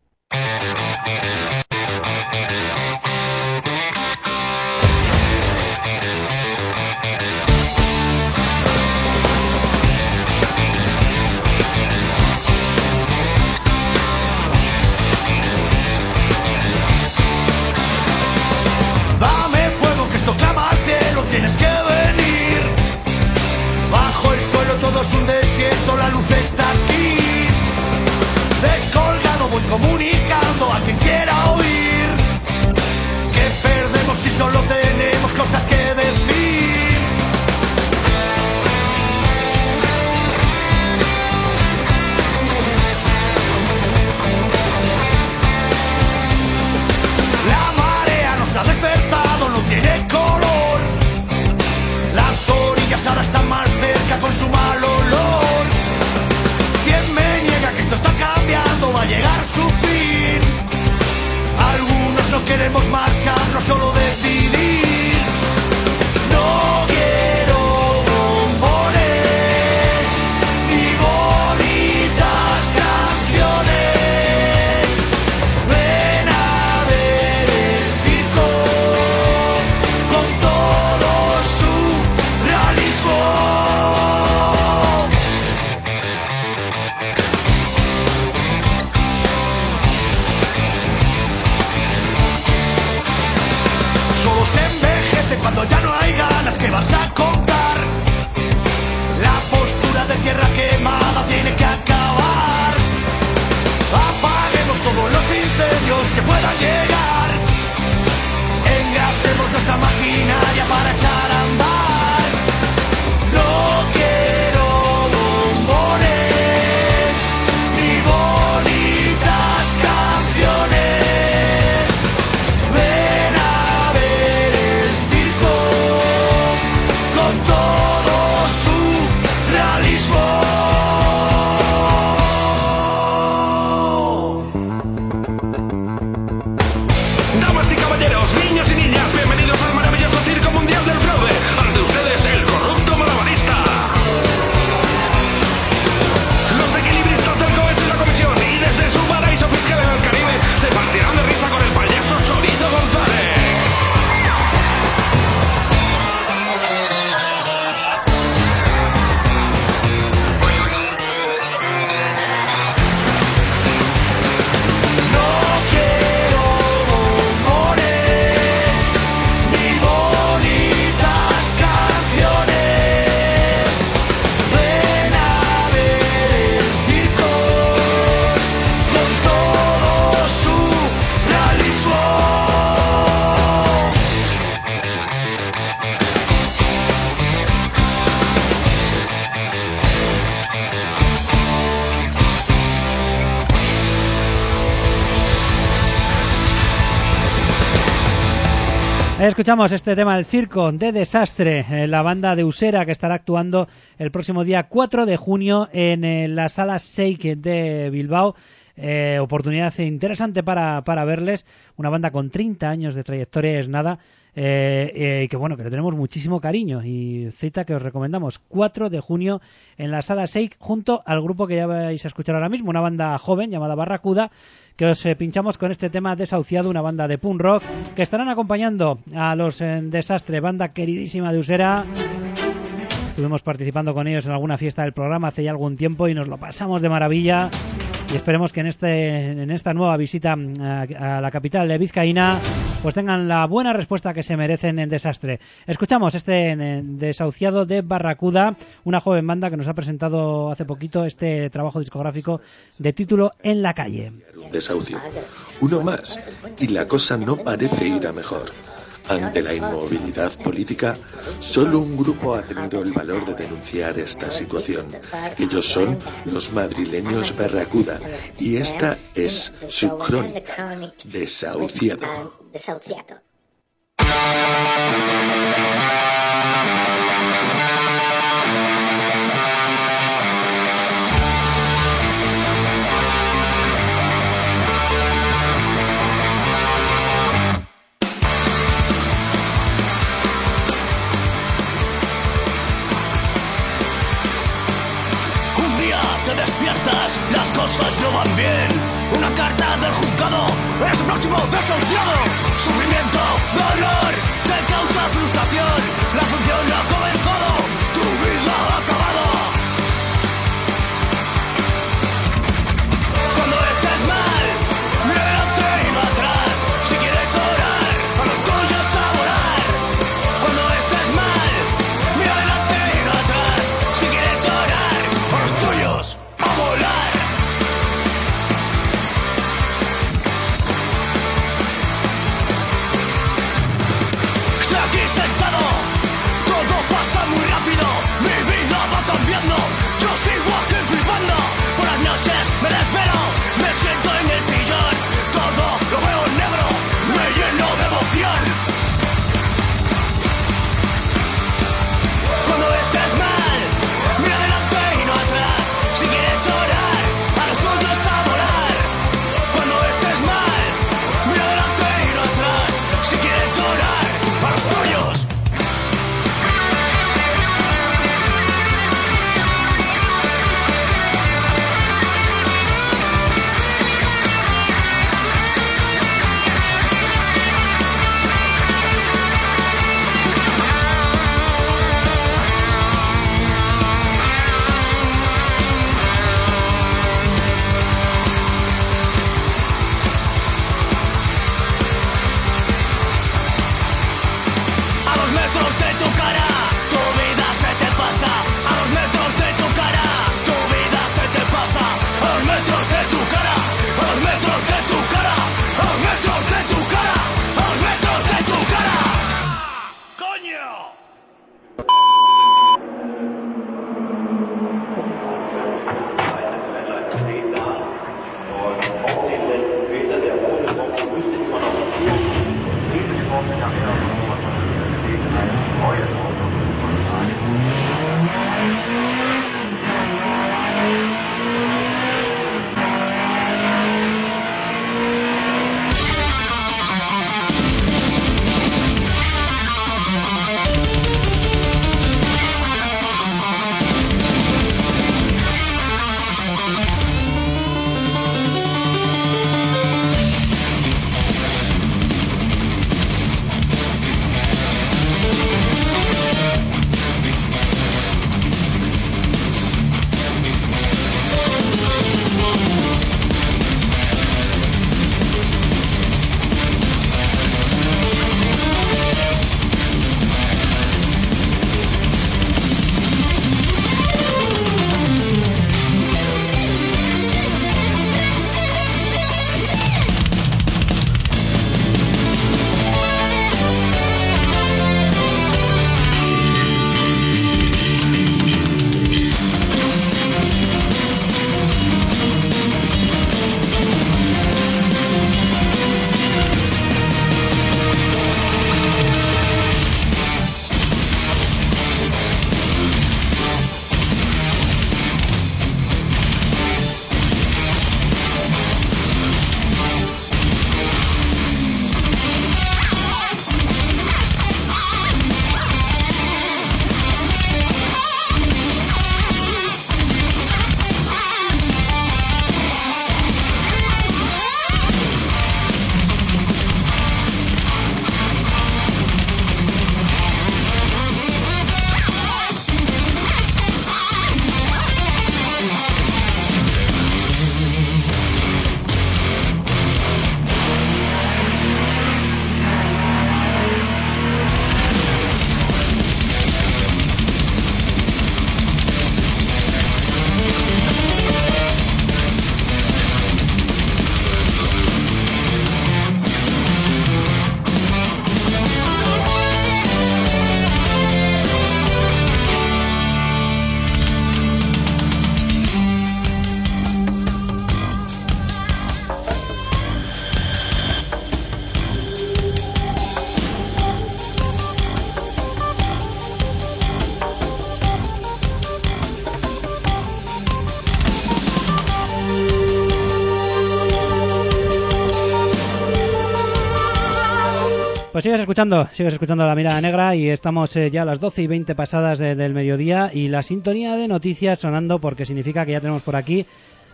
Tienes que venir. Bajo el suelo todo es un desierto, la luz está aquí. Descolgado voy comunicando a quien quiera oír que perdemos si solo tenemos cosas que decir. La marea nos ha despertado, no tiene color. Las orillas ahora están más cerca con su mal olor. Quien me niega que esto está cambiando va a llegar su fin. Algunos no queremos marchar, no solo decidir. No quiero bombones ni bonitas canciones. Ven a ver el circo con todo su realismo. Solo se envejece cuando ya no hay ganas. ¿Qué vas a contar? La postura de tierra quemada tiene que acabar. Apaguemos todos los incendios que puedan llegar. Engrasemos nuestra maquinaria para echar a andar. No quiero bombones ni bonitas canciones. Ven a ver el circo con todo su realismo. Damas y caballeros, niños y niñas, bienvenidos al maravilloso Circo Mundial del Fraude. Ante ustedes, el corrupto malabarista. Los equilibristas del cohecho y la comisión, y desde su paraíso fiscal en el Caribe, se partirán de risa con el payaso Chorizo González. No quiero bombones ni bonitas canciones. Ven a ver el circo con todo su realismo. Ahí escuchamos este tema del circo de Desastre, eh, la banda de Usera que estará actuando el próximo día cuatro de junio en eh, la sala Shake de Bilbao. Eh, oportunidad interesante para, para verles, una banda con treinta años de trayectoria, es nada, eh, eh, que bueno, que le tenemos muchísimo cariño, y cita que os recomendamos, cuatro de junio en la sala Shake, junto al grupo que ya vais a escuchar ahora mismo, una banda joven llamada Barracuda, que os eh, pinchamos con este tema Desahuciado, una banda de punk rock que estarán acompañando a los eh, Desastre, banda queridísima de Usera. Estuvimos participando con ellos en alguna fiesta del programa hace ya algún tiempo y nos lo pasamos de maravilla, y esperemos que en este en esta nueva visita a, a la capital de vizcaína pues tengan la buena respuesta que se merecen en Desastre. Escuchamos este en Desahuciado de Barracuda, una joven banda que nos ha presentado hace poquito este trabajo discográfico de título En la calle. Un desahucio, uno más, y la cosa no parece ir a mejor. Ante la inmovilidad política, solo un grupo ha tenido el valor de denunciar esta situación. Ellos son los madrileños Barracuda, y esta es su crónica, Desahuciado. también una carta del juzgado. Eres el próximo desahuciado. Sufrimiento, dolor, te causa frustración. La función no ha comenzado, tu vida ha acabado. Cuando estés mal, mira adelante y no atrás. Si quieres llorar, a los tuyos a volar. Cuando estés mal, mira adelante y no atrás. Si quieres llorar, a los tuyos a volar. Estoy aquí sentado, todo pasa muy rápido, mi vida va cambiando, yo sigo aquí flipando. Por las noches me desvelo, me siento en el sillón, todo lo veo negro, me lleno de emoción. Cuando estés mal, mira adelante y no atrás. Si quieres llorar, a los tuyos a volar. Cuando estés mal, mira adelante y no atrás. Si quieres llorar, a los tuyos. A dos metros de tu cara, tu vida se te pasa. A dos metros de tu cara, tu vida se te pasa. A dos metros de tu cara, a dos metros de tu cara, a dos metros de tu cara, a dos metros de tu cara. ¡Coño! Pues sigues escuchando, sigues escuchando La Mirada Negra y estamos eh, ya a las doce y veinte pasadas de, del mediodía y la sintonía de noticias sonando porque significa que ya tenemos por aquí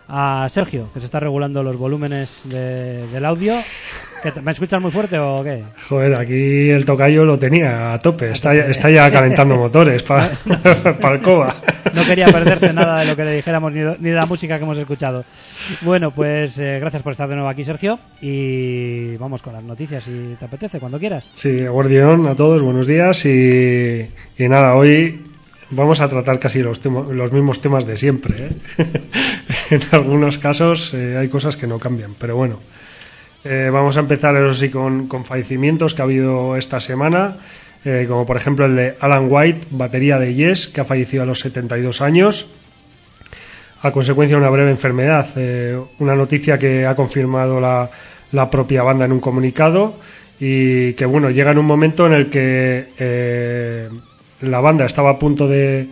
a Sergio, que se está regulando los volúmenes de, del audio. ¿Qué te- ¿Me escuchas muy fuerte o qué? Joder, aquí el tocayo lo tenía a tope. Está, ya- está ya calentando motores para el coba. No quería perderse nada de lo que le dijéramos ni de, ni de la música que hemos escuchado. Bueno, pues eh, gracias por estar de nuevo aquí, Sergio. Y vamos con las noticias, si te apetece, cuando quieras. Sí, Guardión, a todos, buenos días. Y, y nada, hoy vamos a tratar casi los, temo- los mismos temas de siempre, ¿eh? En algunos casos eh, hay cosas que no cambian, pero bueno. Eh, vamos a empezar, eso sí, con, con fallecimientos que ha habido esta semana, eh, como por ejemplo el de Alan White, batería de Yes, que ha fallecido a los setenta y dos años, a consecuencia de una breve enfermedad. Eh, una noticia que ha confirmado la, la propia banda en un comunicado, y que bueno, llega en un momento en el que eh, la banda estaba a punto de,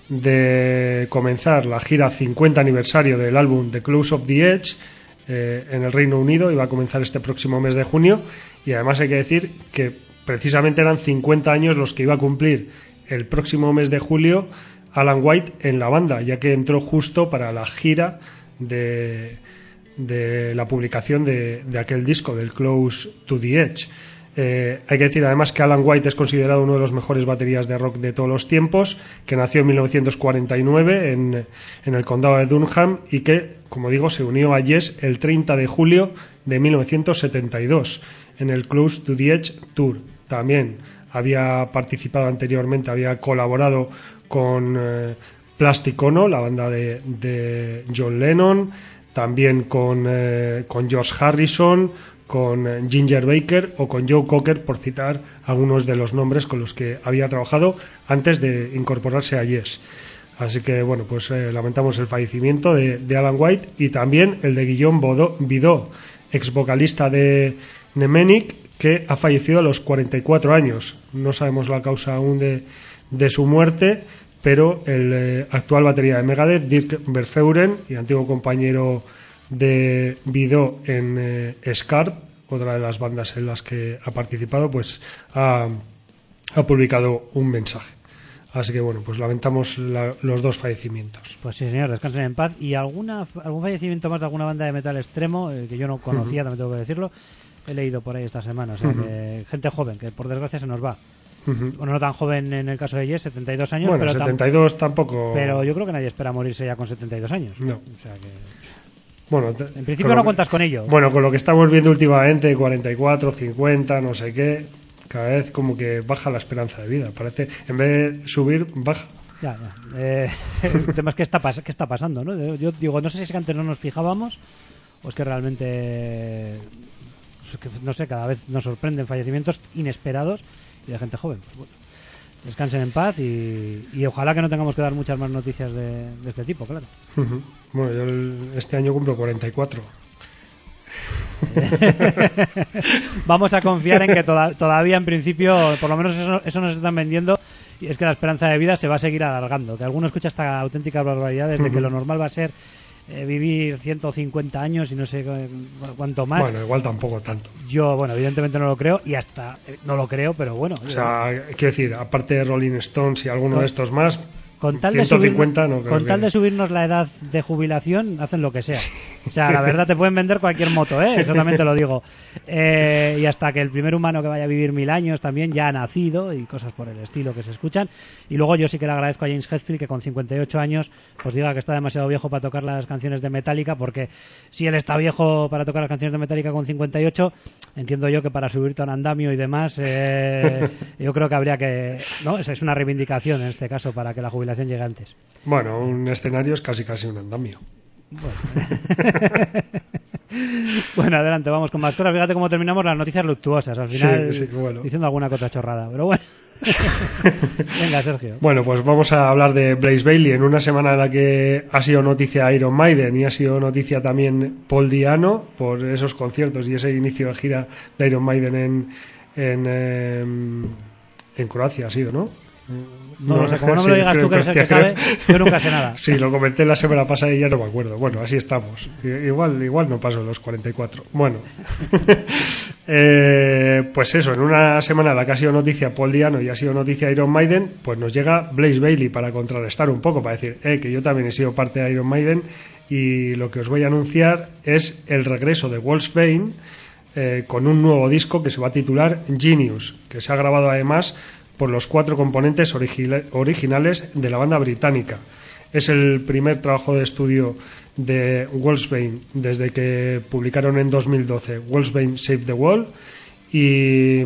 de comenzar la gira cincuenta aniversario del álbum The Close of the Edge eh, en el Reino Unido, y va a comenzar este próximo mes de junio. Y además hay que decir que precisamente eran cincuenta años los que iba a cumplir el próximo mes de julio Alan White en la banda, ya que entró justo para la gira de, de la publicación de, de aquel disco, del Close to the Edge. Eh, hay que decir además que Alan White es considerado uno de los mejores baterías de rock de todos los tiempos, que nació en mil novecientos cuarenta y nueve en, en el condado de Durham, y que, como digo, se unió a Yes el treinta de julio de mil novecientos setenta y dos en el Close to the Edge Tour. También había participado anteriormente, había colaborado con eh, Plastic Ono, la banda de, de John Lennon, también con, eh, con George Harrison, con Ginger Baker o con Joe Cocker, por citar algunos de los nombres con los que había trabajado antes de incorporarse a Yes. Así que bueno, pues eh, lamentamos el fallecimiento de, de Alan White, y también el de Guillaume Bodo- Bidot, ex vocalista de Nemenic, que ha fallecido a los cuarenta y cuatro años. No sabemos la causa aún de, de su muerte, pero el eh, actual batería de Megadeth, Dirk Verfeuren, y antiguo compañero de Bidot en eh, Scarp, otra de las bandas en las que ha participado, pues ha, ha publicado un mensaje. Así que bueno, pues lamentamos la, los dos fallecimientos. Pues sí, señor, descansen en paz. ¿Y alguna algún fallecimiento más de alguna banda de metal extremo eh, que yo no conocía, uh-huh. también tengo que decirlo? He leído por ahí esta semana, o sea, uh-huh. que gente joven, que por desgracia se nos va. Uh-huh. Bueno, no tan joven en el caso de Yes, setenta y dos años. Bueno, pero setenta y dos tam- tampoco... Pero yo creo que nadie espera morirse ya con setenta y dos años. No. O sea que... Bueno, te, en principio no cuentas con ello. Bueno, con lo que estamos viendo últimamente, cuarenta y cuatro, cincuenta, no sé qué, cada vez como que baja la esperanza de vida. Parece, en vez de subir, baja. Ya, ya. Eh, el tema es que está, pas- qué está pasando, ¿no? Yo digo, no sé si es que antes no nos fijábamos o es que realmente, es que, no sé, cada vez nos sorprenden fallecimientos inesperados y de gente joven. Pues bueno, descansen en paz y, y ojalá que no tengamos que dar muchas más noticias de, de este tipo, claro. Uh-huh. Bueno, yo el, este año cumplo cuarenta y cuatro. Vamos a confiar en que toda, todavía en principio, por lo menos eso, eso nos están vendiendo, y es que la esperanza de vida se va a seguir alargando, que alguno escucha hasta auténticas barbaridades de que lo normal va a ser eh, vivir ciento cincuenta años y no sé cuánto más. Bueno, igual tampoco tanto. Yo, bueno, evidentemente no lo creo, y hasta eh, no lo creo, pero bueno. O sea, quiero decir, aparte de Rolling Stones y alguno con, de estos más, con tal ciento cincuenta de subir, no creo con que... tal de subirnos la edad de jubilación, hacen lo que sea. O sea, la verdad, te pueden vender cualquier moto, ¿eh? Eso también te lo digo. Eh, y hasta que el primer humano que vaya a vivir mil años también ya ha nacido, y cosas por el estilo que se escuchan. Y luego yo sí que le agradezco a James Hetfield que con cincuenta y ocho años pues diga que está demasiado viejo para tocar las canciones de Metallica, porque si él está viejo para tocar las canciones de Metallica con cincuenta y ocho, entiendo yo que para subirte a un andamio y demás, eh, yo creo que habría que... ¿no? Es una reivindicación en este caso para que la jubilación llegue antes. Bueno, un escenario es casi casi un andamio. Bueno. Bueno, adelante, vamos con más cosas. Fíjate cómo terminamos las noticias luctuosas. Al final, sí, sí, bueno. diciendo alguna cosa chorrada. Pero bueno. Venga, Sergio. Bueno, pues vamos a hablar de Blaze Bayley en una semana en la que ha sido noticia Iron Maiden y ha sido noticia también Paul Di'Anno por esos conciertos y ese inicio de gira de Iron Maiden en, en, eh, en Croacia ha sido, ¿no? No, no lo sé, como no me lo digas tú que eres el que sabe, yo nunca sé nada. Sí, lo comenté la semana pasada y ya no me acuerdo. Bueno, así estamos. Igual, igual no paso los cuarenta y cuatro. Bueno, eh, pues eso, en una semana en la que ha sido noticia Paul Di'Anno y ha sido noticia Iron Maiden, pues nos llega Blaze Bayley para contrarrestar un poco, para decir, eh, que yo también he sido parte de Iron Maiden y lo que os voy a anunciar es el regreso de Wolfsbane eh, con un nuevo disco que se va a titular Genius, que se ha grabado además por los cuatro componentes origi- originales de la banda británica. Es el primer trabajo de estudio de Wolfsbane desde que publicaron en dos mil doce Wolfsbane Save the World y,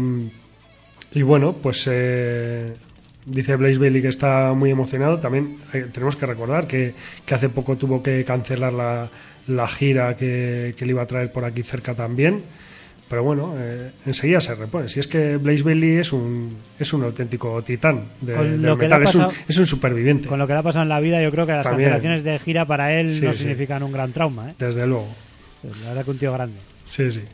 y bueno, pues eh, dice Blaze Bayley que está muy emocionado. También eh, tenemos que recordar que, que hace poco tuvo que cancelar la, la gira que, que le iba a traer por aquí cerca también. Pero bueno, eh, enseguida se repone. Si es que Blaze Bayley es un es un auténtico titán de, del metal, es un, es un superviviente. Con lo que le ha pasado en la vida, yo creo que las También. cancelaciones de gira para él Sí, no sí. significan un gran trauma, ¿eh? Desde luego. La verdad que un tío grande. Sí, sí.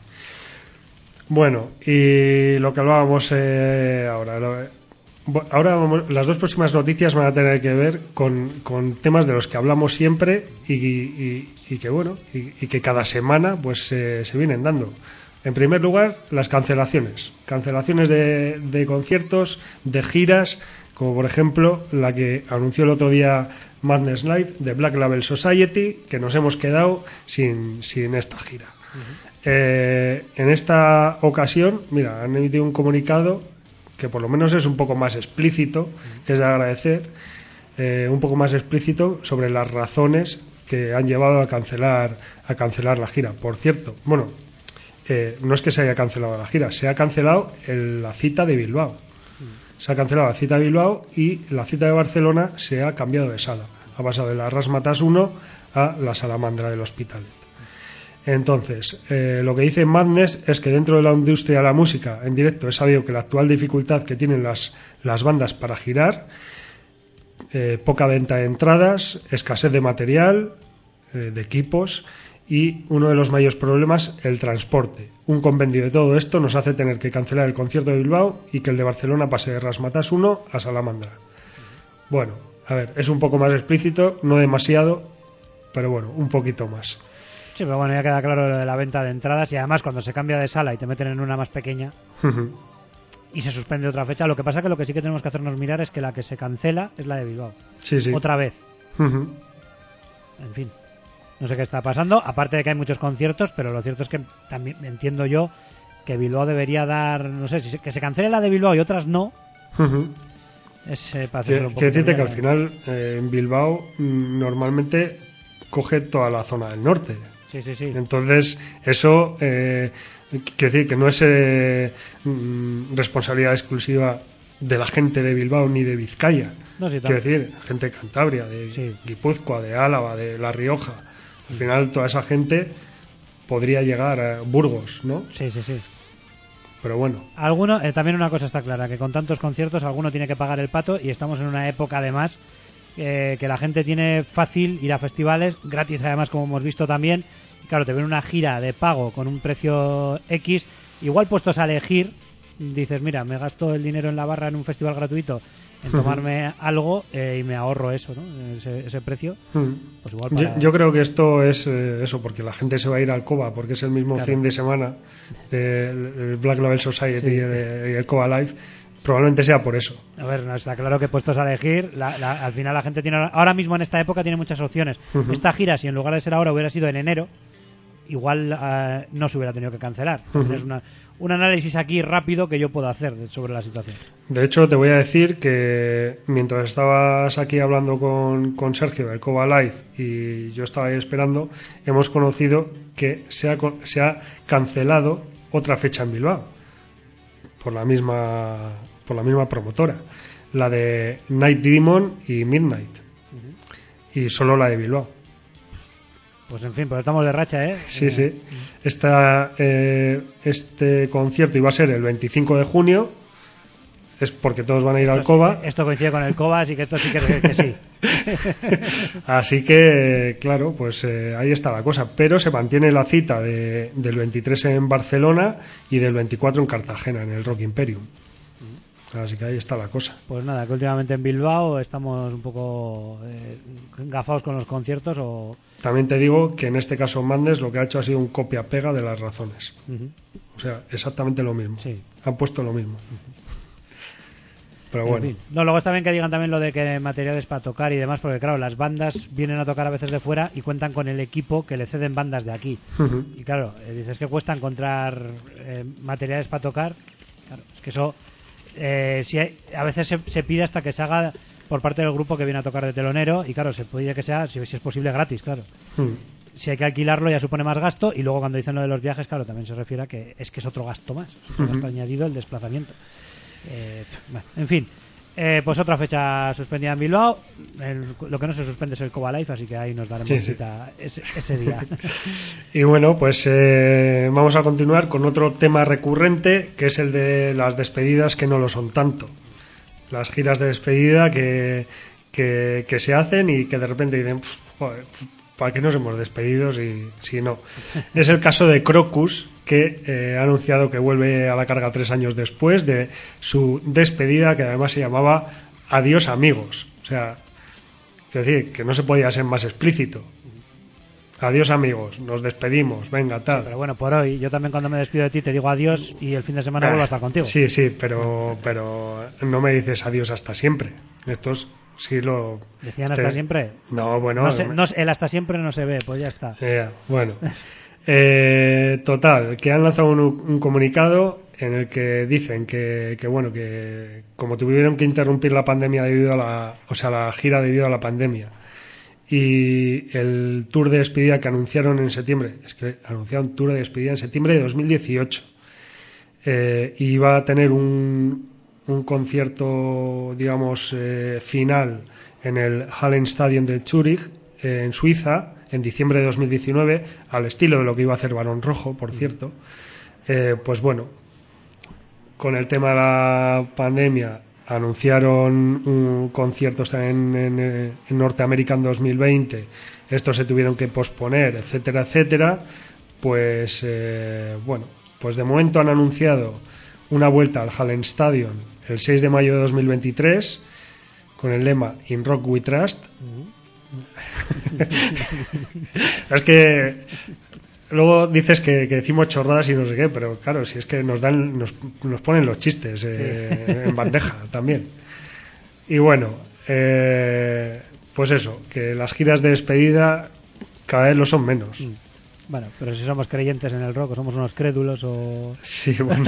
Bueno, y lo que hablábamos eh, ahora. Lo, ahora vamos, las dos próximas noticias van a tener que ver con, con temas de los que hablamos siempre y, y, y que bueno, y, y que cada semana pues eh, se vienen dando. En primer lugar, las cancelaciones. Cancelaciones de, de conciertos, de giras, como por ejemplo la que anunció el otro día Madness Live de Black Label Society, que nos hemos quedado sin, sin esta gira. Uh-huh. Eh, en esta ocasión, mira, han emitido un comunicado que por lo menos es un poco más explícito, uh-huh. que es de agradecer, eh, un poco más explícito sobre las razones que han llevado a cancelar, a cancelar la gira. Por cierto, bueno, Eh, no es que se haya cancelado la gira, se ha cancelado el, la cita de Bilbao. Se ha cancelado la cita de Bilbao y la cita de Barcelona se ha cambiado de sala. Ha pasado de la Razzmatazz uno a la Salamandra del Hospitalet. Entonces, eh, lo que dice Madness es que dentro de la industria de la música en directo es sabido que la actual dificultad que tienen las, las bandas para girar, eh, poca venta de entradas, escasez de material, eh, de equipos, y uno de los mayores problemas, el transporte. Un compendio de todo esto nos hace tener que cancelar el concierto de Bilbao y que el de Barcelona pase de Razzmatazz uno a Salamandra. Bueno, a ver, es un poco más explícito, no demasiado, pero bueno, un poquito más. Sí, pero bueno, ya queda claro lo de la venta de entradas y además cuando se cambia de sala y te meten en una más pequeña y se suspende otra fecha, lo que pasa que lo que sí que tenemos que hacernos mirar es que la que se cancela es la de Bilbao. Sí, sí. Otra vez. Uh-huh. En fin. No sé qué está pasando, aparte de que hay muchos conciertos, pero lo cierto es que también entiendo yo que Bilbao debería dar, no sé, si se, que se cancele la de Bilbao y otras no. Uh-huh. Es eh, para hacerlo un poco. Quiero decirte que al ¿eh? final eh, en Bilbao mm, normalmente coge toda la zona del norte. Sí, sí, sí. Entonces, eso eh, quiero decir que no es eh, mm, responsabilidad exclusiva de la gente de Bilbao ni de Vizcaya. No, sí, quiero decir, gente de Cantabria, de sí. Guipúzcoa, de Álava, de La Rioja. Al final toda esa gente podría llegar a Burgos, ¿no? Sí, sí, sí. Pero bueno. Alguno, eh, también una cosa está clara, que con tantos conciertos alguno tiene que pagar el pato y estamos en una época además eh, que la gente tiene fácil ir a festivales, gratis además como hemos visto también. Y claro, te ven una gira de pago con un precio X, igual puestos a elegir, dices, mira, me gasto el dinero en la barra en un festival gratuito, en tomarme algo eh, y me ahorro eso, ¿no? Ese, ese precio. Pues igual para... yo, yo creo que esto es eh, eso, porque la gente se va a ir al Cova, porque es el mismo claro. fin de semana del Black Label Society Sí. y, de, y el Cova Live. Probablemente sea por eso. A ver, no, está claro que puestos a elegir, la, la, al final la gente tiene, ahora mismo en esta época tiene muchas opciones. Uh-huh. Esta gira, si en lugar de ser ahora hubiera sido en enero, igual uh, no se hubiera tenido que cancelar. Uh-huh. Es una, un análisis aquí rápido que yo puedo hacer de, sobre la situación. De hecho, te voy a decir que mientras estabas aquí hablando con, con Sergio del Cova Live y yo estaba ahí esperando, hemos conocido que se ha, se ha cancelado otra fecha en Bilbao por la misma por la misma promotora, la de Night Demon y Midnight, uh-huh. y solo la de Bilbao. Pues en fin, pues estamos de racha, ¿eh? Sí, eh, sí. Esta, eh, este concierto iba a ser el veinticinco de junio, es porque todos van a ir esto, al Cova. Esto coincide con el Cova, así que esto sí que, que sí. Así que, claro, pues eh, ahí está la cosa. Pero se mantiene la cita de, del veintitrés en Barcelona y del veinticuatro en Cartagena, en el Rock Imperium. Así que ahí está la cosa. Pues nada, que últimamente en Bilbao estamos un poco eh, gafados con los conciertos o... También te digo que en este caso Madness lo que ha hecho ha sido un copia-pega de las razones. Uh-huh. O sea, exactamente lo mismo. Sí. Han puesto lo mismo. Uh-huh. pero En bueno. fin. No, luego está bien que digan también lo de que materiales para tocar y demás, porque claro, las bandas vienen a tocar a veces de fuera y cuentan con el equipo que le ceden bandas de aquí. Ujú. Y claro, eh, dices que cuesta encontrar eh, materiales para tocar. Claro, es que eso eh, si hay- a veces se, se pide hasta que se haga por parte del grupo que viene a tocar de telonero y claro, se pide que sea, si, si es posible, gratis, claro. Mm. Si hay que alquilarlo ya supone más gasto y luego cuando dicen lo de los viajes, claro, también se refiere a que es que es otro gasto más, es otro gasto añadido el desplazamiento. Eh, bueno, en fin, eh, pues otra fecha suspendida en Bilbao. El- lo que no se suspende es el Coba Life, así que ahí nos daremos Sí, sí. cita ese, ese día. Y bueno, pues eh, vamos a continuar con otro tema recurrente, que es el de las despedidas que no lo son tanto. Las giras de despedida que, que, que se hacen y que de repente dicen, "Pf, joder, ¿para qué nos hemos despedido si, si no?". Es el caso de Crocus, que eh, ha anunciado que vuelve a la carga tres años después de su despedida, que además se llamaba Adiós amigos. O sea, es decir, que no se podía ser más explícito. Adiós amigos, nos despedimos, venga, tal. Pero bueno, por hoy, yo también cuando me despido de ti te digo adiós y el fin de semana vuelvo a estar contigo. Sí, sí, pero, pero no me dices adiós hasta siempre. Estos sí lo... Decían hasta te- siempre. No, bueno... No sé, no, el hasta siempre no se ve, pues ya está. Eh, bueno, Eh, total, que han lanzado un, un comunicado en el que dicen que, que bueno, que como tuvieron que interrumpir la pandemia debido a la, o sea, la gira debido a la pandemia y el tour de despedida que anunciaron en septiembre, es que anunciaron tour de despedida en septiembre de dos mil dieciocho, eh, y iba a tener un, un concierto, digamos, eh, final en el Hallenstadion de Zúrich, eh, en Suiza, en diciembre de dos mil diecinueve, al estilo de lo que iba a hacer Barón Rojo, por cierto. Eh, pues bueno, con el tema de la pandemia anunciaron un conciertos en, en, en Norteamérica en dos mil veinte, estos se tuvieron que posponer, etcétera, etcétera. Pues eh, bueno, pues de momento han anunciado una vuelta al Hallenstadion el seis de mayo de dos mil veintitrés con el lema In Rock We Trust. Es que luego dices que, que decimos chorradas y no sé qué, pero claro, si es que nos dan, nos, nos ponen los chistes eh, sí. en bandeja también. Y bueno, eh, pues eso, que las giras de despedida cada vez lo son menos. Bueno, pero si somos creyentes en el rock, o somos unos crédulos o... Sí, bueno.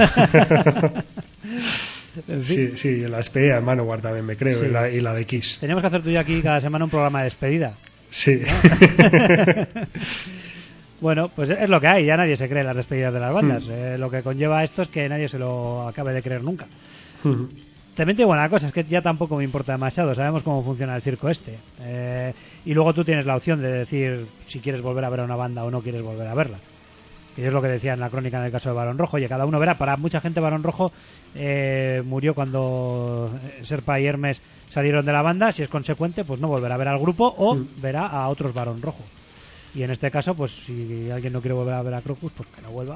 En fin. Sí, sí, la despedida de Manowar también me creo, sí. y, la, y la de Kiss. Teníamos que hacer tú y yo aquí cada semana un programa de despedida. Sí. ¿No? Bueno, pues es lo que hay, ya nadie se cree en las despedidas de las bandas. Mm. Eh, lo que conlleva esto es que nadie se lo acabe de creer nunca. Mm. También te digo una cosa, es que ya tampoco me importa demasiado, sabemos cómo funciona el circo este. Eh, y luego tú tienes la opción de decir si quieres volver a ver a una banda o no quieres volver a verla. Que es lo que decía en la crónica en el caso de Barón Rojo. Oye, cada uno verá, para mucha gente Barón Rojo eh, murió cuando Serpa y Hermes salieron de la banda. Si es consecuente, pues no volverá a ver al grupo o mm. verá a otros Barón Rojo. Y en este caso, pues si alguien no quiere volver a ver a Crocus, pues que no vuelva.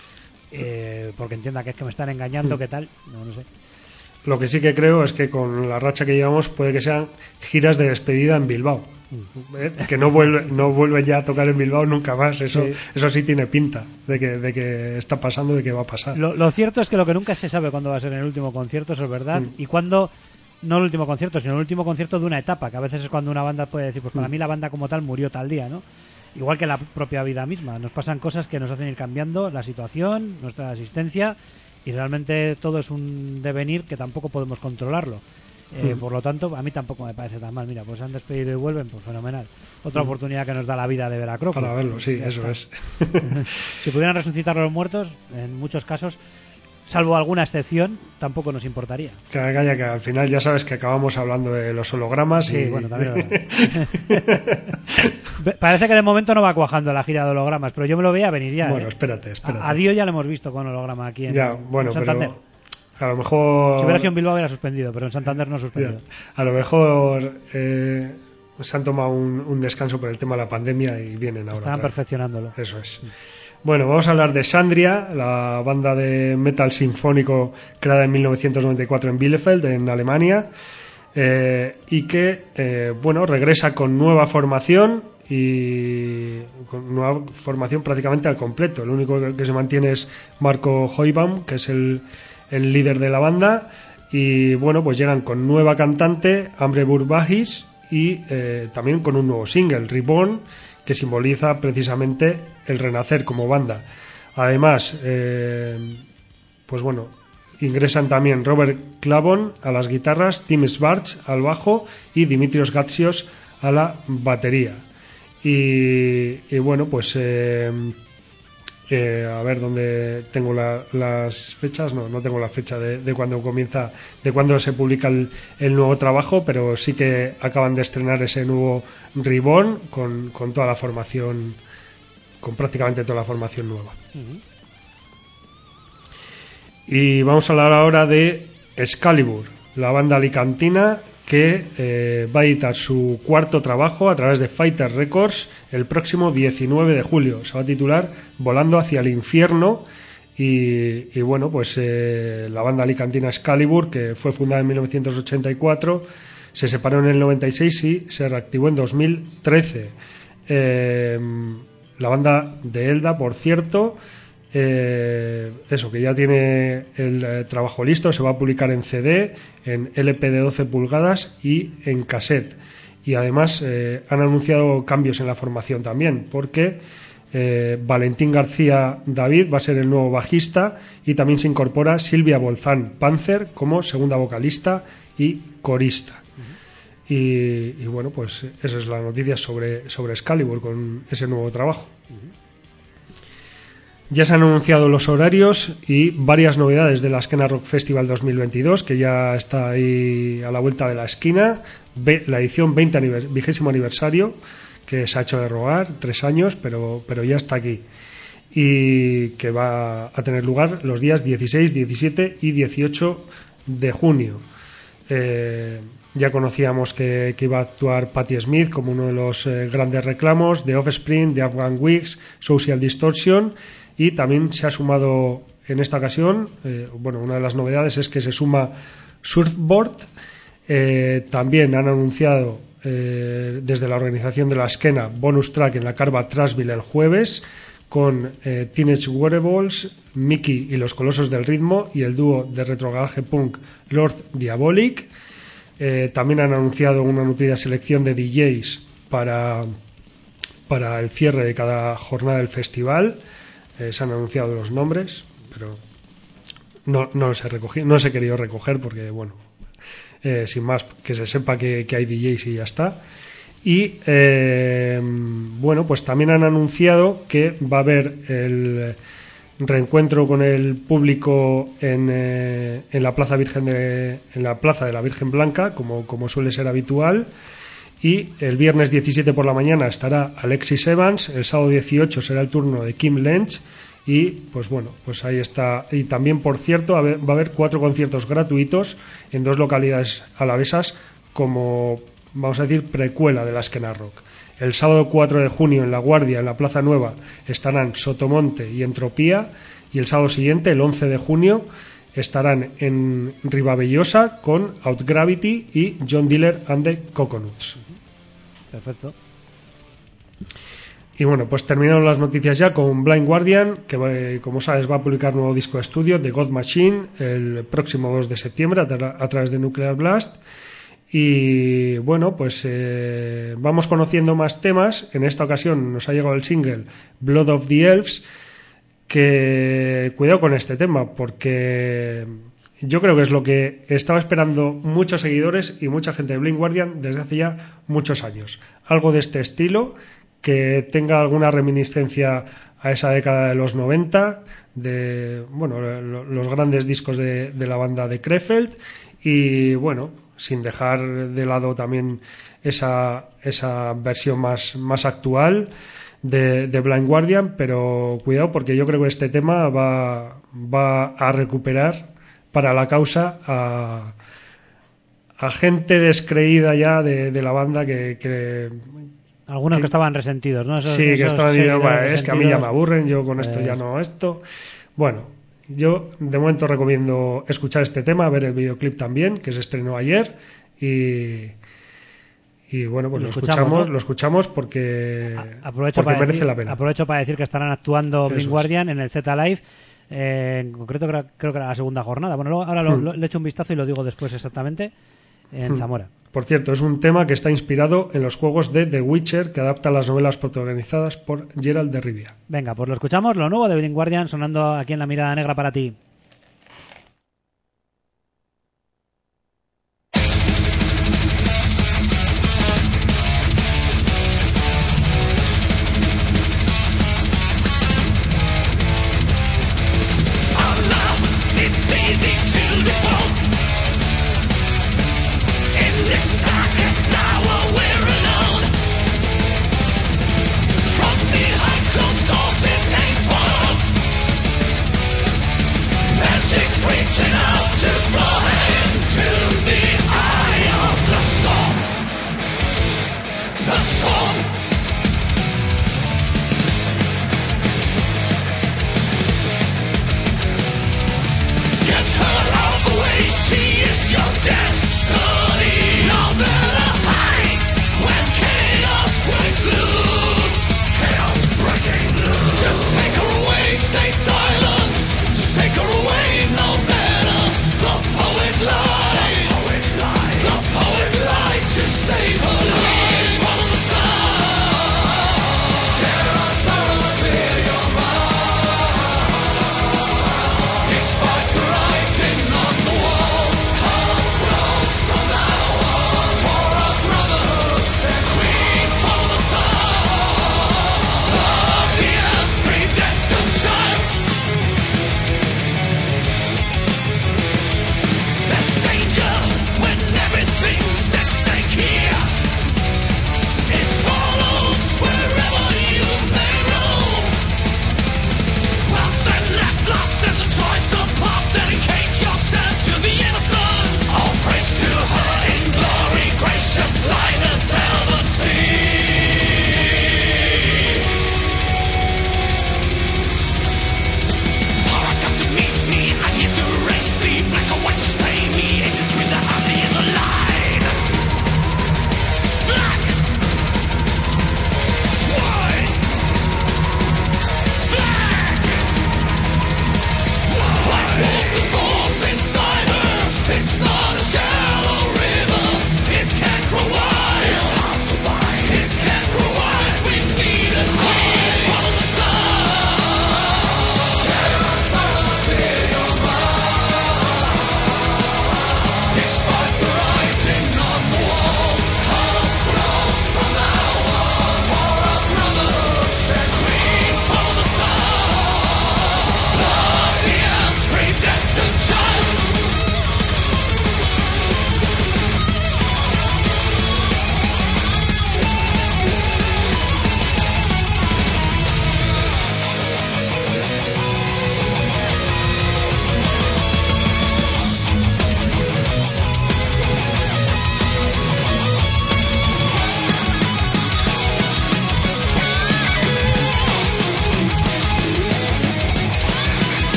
Eh, porque entienda que es que me están engañando, mm. ¿qué tal? No, no sé. Lo que sí que creo es que con la racha que llevamos puede que sean giras de despedida en Bilbao. ¿Eh? Que no vuelve, no vuelve ya a tocar en Bilbao nunca más. Eso sí, eso sí tiene pinta de que, de que está pasando, de que va a pasar. Lo, lo cierto es que lo que nunca se sabe cuándo va a ser el último concierto, eso es verdad. Mm. Y cuándo, no el último concierto, sino el último concierto de una etapa, que a veces es cuando una banda puede decir, pues para mm. mí la banda como tal murió tal día, ¿no? Igual que la propia vida misma. Nos pasan cosas que nos hacen ir cambiando la situación, nuestra asistencia, y realmente todo es un devenir que tampoco podemos controlarlo. Eh, mm. Por lo tanto, a mí tampoco me parece tan mal. Mira, pues se han despedido y vuelven, pues fenomenal. Otra mm. oportunidad que nos da la vida de ver a Crocus. Para verlo, sí, ya eso está. Es. Si pudieran resucitar a los muertos, en muchos casos, salvo alguna excepción, tampoco nos importaría. Calla, calla, que al final ya sabes que acabamos hablando de los hologramas. Sí, y... bueno, también. Parece que de momento no va cuajando la gira de hologramas, pero yo me lo veía venir ya. Bueno, ¿eh? espérate, espérate. A, a Dio ya lo hemos visto con holograma aquí en, ya, bueno, en Santander. Pero... A lo mejor... Si hubiera sido en Bilbao hubiera suspendido, pero en Santander no ha suspendido. A lo mejor eh, se han tomado un, un descanso por el tema de la pandemia y vienen ahora. Estaban perfeccionándolo. Eso es. Bueno, vamos a hablar de Sandria, la banda de metal sinfónico creada en mil novecientos noventa y cuatro en Bielefeld, en Alemania, eh, y que, eh, bueno, regresa con nueva formación y con nueva formación prácticamente al completo. El único que se mantiene es Marco Hoibaum, que es el... el líder de la banda, Y bueno, pues llegan con nueva cantante, Ambre Burbagis, y eh, también con un nuevo single, Reborn, que simboliza precisamente el renacer como banda. Además, eh, pues bueno, ingresan también Robert Clavon a las guitarras, Tim Schwartz al bajo y Dimitrios Gatsios a la batería. Y, y bueno, pues eh, eh, a ver dónde tengo la, las fechas. No, no tengo la fecha de, de cuando comienza, de cuando se publica el, el nuevo trabajo, pero sí que acaban de estrenar ese nuevo Reborn con, con toda la formación, con prácticamente toda la formación nueva. Uh-huh. Y vamos a hablar ahora de Excalibur, la banda alicantina que eh, va a editar su cuarto trabajo a través de Fighter Records el próximo diecinueve de julio. Se va a titular Volando hacia el infierno. Y, y bueno, pues eh, la banda alicantina Excalibur, que fue fundada en mil novecientos ochenta y cuatro, se separó en el noventa y seis y se reactivó en dos mil trece. Eh, la banda de Elda, por cierto, Eh, eso, que ya tiene el eh, trabajo listo, se va a publicar en C D, en L P de doce pulgadas y en cassette. Y además eh, han anunciado cambios en la formación también, porque eh, Valentín García David va a ser el nuevo bajista y también se incorpora Silvia Bolzán Panzer como segunda vocalista y corista. Uh-huh. Y, y bueno, pues esa es la noticia sobre, sobre Excalibur con ese nuevo trabajo. Uh-huh. Ya se han anunciado los horarios y varias novedades de la Skena Rock Festival dos mil veintidós, que ya está ahí a la vuelta de la esquina. La edición veinte vigésimo aniversario, que se ha hecho de rogar, tres años, pero, pero ya está aquí. Y que va a tener lugar los días dieciséis, diecisiete y dieciocho de junio. Eh, ya conocíamos que, que iba a actuar Patti Smith como uno de los eh, grandes reclamos, The Offspring, The Afghan Wigs, Social Distortion. Y también se ha sumado en esta ocasión, eh, bueno, una de las novedades es que se suma Surfboard. Eh, también han anunciado eh, desde la organización de la Skena bonus track en la Carva Trashville el jueves con eh, Teenage Wearables, Mickey y los Colosos del Ritmo y el dúo de retrogaraje punk Lord Diabolic. Eh, también han anunciado una nutrida selección de D Js para, para el cierre de cada jornada del festival. Eh, se han anunciado los nombres, pero no, no los he recogido, no los he querido recoger porque, bueno, eh, sin más, que se sepa que, que hay D Js y ya está. Y, eh, bueno, pues también han anunciado que va a haber el reencuentro con el público en, eh, en la Plaza Virgen de, en la Plaza de la Virgen Blanca, como, como suele ser habitual. Y el viernes diecisiete por la mañana estará Alexis Evans, el sábado dieciocho será el turno de Kim Lench y pues bueno, pues ahí está. Y también, por cierto, va a haber cuatro conciertos gratuitos en dos localidades alavesas como, vamos a decir, precuela de la Skena Rock. El sábado cuatro de junio en La Guardia, en la Plaza Nueva, estarán Sotomonte y Entropía, y el sábado siguiente, el once de junio, estarán en Ribavellosa con Outgravity y John Diller and the Coconuts. Perfecto. Y bueno, pues terminaron las noticias ya con Blind Guardian, que como sabes va a publicar nuevo disco de estudio, The God Machine, el próximo dos de septiembre a, tra- a través de Nuclear Blast. Y bueno, pues eh, vamos conociendo más temas. En esta ocasión nos ha llegado el single Blood of the Elves, que cuidado con este tema, porque yo creo que es lo que estaba esperando muchos seguidores y mucha gente de Blind Guardian desde hace ya muchos años. Algo de este estilo, que tenga alguna reminiscencia a esa década de los noventa, de bueno, los grandes discos de, de la banda de Krefeld, y bueno, sin dejar de lado también esa, esa versión más, más actual de, de Blind Guardian, pero cuidado porque yo creo que este tema va, va a recuperar para la causa a, a gente descreída ya de, de la banda que... que algunos que, que estaban resentidos, ¿no? Esos, sí, esos que estaban diciendo, bueno, es que a mí ya me aburren, yo con esto eh, ya no esto. Bueno, yo de momento recomiendo escuchar este tema, ver el videoclip también, que se estrenó ayer, y... Y bueno, pues lo, lo escuchamos, escuchamos ¿no? lo escuchamos porque, aprovecho porque para merece decir, la pena. Aprovecho para decir que estarán actuando Blind Guardian en el Z Live Eh, en concreto creo, creo que era la segunda jornada. Bueno, luego, ahora lo, Hmm. lo- le echo un vistazo y lo digo después exactamente. En Hmm. Zamora. Por cierto, es un tema que está inspirado en los juegos de The Witcher, que adapta las novelas protagonizadas por Geralt de Rivia. Venga, pues lo escuchamos, lo nuevo de Blind Guardian sonando aquí en La Mirada Negra para ti. It's easy to dispose in this darkest hour we're alone. From behind closed doors in names swallowed.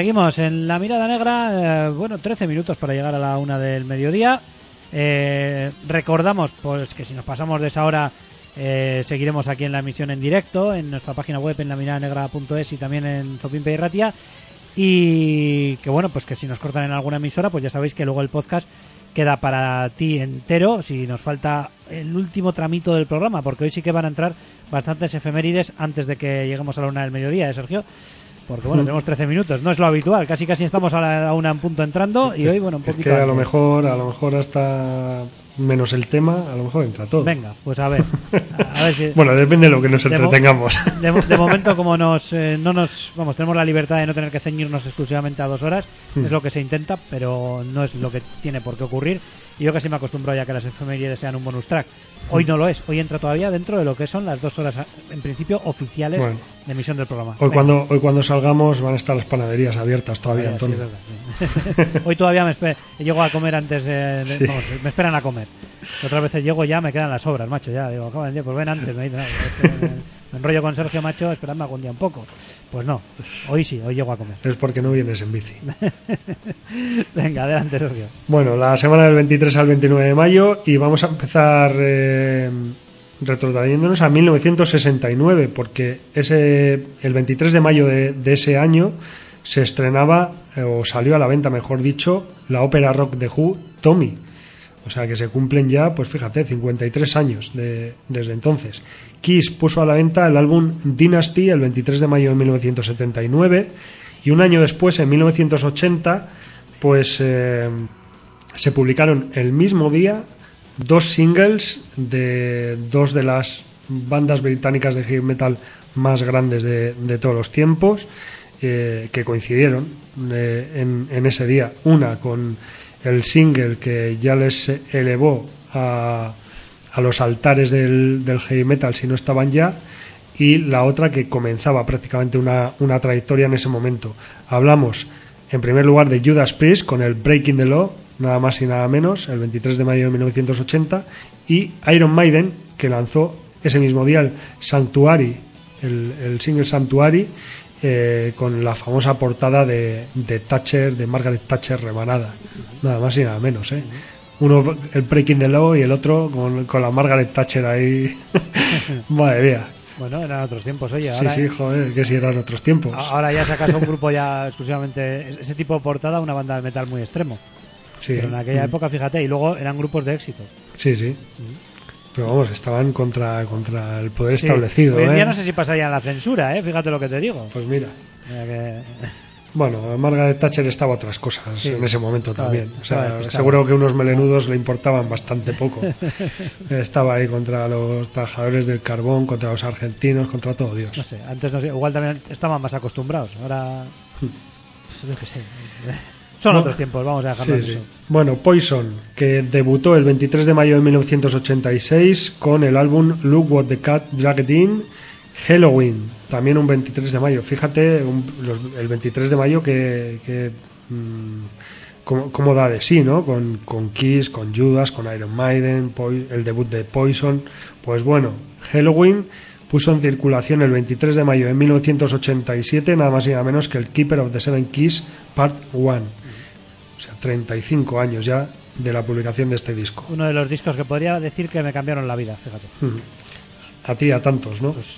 seguimos en La Mirada Negra, eh, bueno, trece minutos para llegar a la una del mediodía. Eh, recordamos pues que si nos pasamos de esa hora eh, seguiremos aquí en la emisión en directo en nuestra página web en lamiradanegra punto es y también en Zopimpe y Ratia, y que bueno, pues que si nos cortan en alguna emisora pues ya sabéis que luego el podcast queda para ti entero si nos falta el último tramito del programa, porque hoy sí que van a entrar bastantes efemérides antes de que lleguemos a la una del mediodía, ¿eh, Sergio? Porque bueno, tenemos trece minutos, no es lo habitual, casi casi estamos a la a una en punto entrando y hoy bueno, un poquito es que a antes. lo mejor a lo mejor hasta menos el tema, a lo mejor entra todo. Venga, pues a ver. A ver si... Bueno, depende de lo que nos de entretengamos. Mo... De, de momento, como nos eh, no nos vamos, tenemos la libertad de no tener que ceñirnos exclusivamente a dos horas, mm. es lo que se intenta, pero no es lo que tiene por qué ocurrir. Y yo casi me acostumbro ya que las efemérides sean un bonus track. Hoy no lo es, hoy entra todavía dentro de lo que son las dos horas, en principio, oficiales bueno, de emisión del programa. Hoy cuando, hoy cuando salgamos van a estar las panaderías abiertas todavía, ah, Antonio. Sí, es verdad, sí. Hoy todavía me esper... llego a comer antes de... Sí. Vamos, me esperan a comer. Otras veces llego ya, me quedan las sobras, macho, ya. Digo, acaban de pues ven antes, me dicen, no, es que me, me enrollo con Sergio, macho, esperadme algún día un poco. Pues no, hoy sí, hoy llego a comer. Es porque no vienes en bici. Venga, adelante, Sergio. Bueno, la semana del veintitrés al veintinueve de mayo y vamos a empezar eh, retrotrayéndonos a mil novecientos sesenta y nueve, porque ese el veintitrés de mayo de, de ese año se estrenaba, eh, o salió a la venta, mejor dicho, la ópera rock de Who, Tommy. O sea que se cumplen ya, pues fíjate, cincuenta y tres años de, desde entonces. Kiss puso a la venta el álbum Dynasty el veintitrés de mayo de mil novecientos setenta y nueve y un año después, en mil novecientos ochenta, pues eh, se publicaron el mismo día dos singles de dos de las bandas británicas de heavy metal más grandes de, de todos los tiempos, eh, que coincidieron eh, en, en ese día. Una con el single que ya les elevó a, a los altares del, del heavy metal si no estaban ya, y la otra que comenzaba prácticamente una, una trayectoria en ese momento. Hablamos en primer lugar de Judas Priest con el Breaking the Law, nada más y nada menos, el veintitrés de mayo de mil novecientos ochenta, y Iron Maiden, que lanzó ese mismo día el Sanctuary, el, el single Sanctuary, Eh, con la famosa portada de, de Thatcher, de Margaret Thatcher rebanada, nada más y nada menos, ¿eh? Uno el Breaking the Law y el otro con, con la Margaret Thatcher ahí. Madre mía. Bueno, eran otros tiempos, oye. Ahora, sí, sí, joder, que si eran otros tiempos. Ahora ya sacas un grupo ya exclusivamente ese tipo de portada, una banda de metal muy extremo. Sí. Pero en aquella mm. época, fíjate, y luego eran grupos de éxito. Sí, sí. Mm. Pero vamos, estaban contra contra el poder sí. establecido. Hoy en día ¿eh? no sé si pasaría la censura, ¿eh? Fíjate lo que te digo. Pues mira. mira que... Bueno, Margaret Thatcher estaba a otras cosas sí. en ese momento también. Vale, o sea, vale, seguro que unos melenudos le importaban bastante poco. Estaba ahí contra los trabajadores del carbón, contra los argentinos, contra todo Dios. No sé, antes no sé, igual también estaban más acostumbrados. Ahora, yo qué sé. Son no, otros tiempos, vamos a dejarlo sí, sí. eso. Bueno, Poison, que debutó el veintitrés de mayo de mil novecientos ochenta y seis con el álbum Look What the Cat Dragged In. Halloween, también un veintitrés de mayo. Fíjate, un, los, el veintitrés de mayo que, que mmm, como, como da de sí, ¿no? Con, con Kiss, con Judas, con Iron Maiden, Poi, el debut de Poison. Pues bueno, Halloween puso en circulación el veintitrés de mayo de mil novecientos ochenta y siete, nada más y nada menos que el Keeper of the Seven Keys Part uno. O sea, treinta y cinco años ya de la publicación de este disco. Uno de los discos que podría decir que me cambiaron la vida, fíjate. Mm. A ti y a tantos, ¿no? Pues...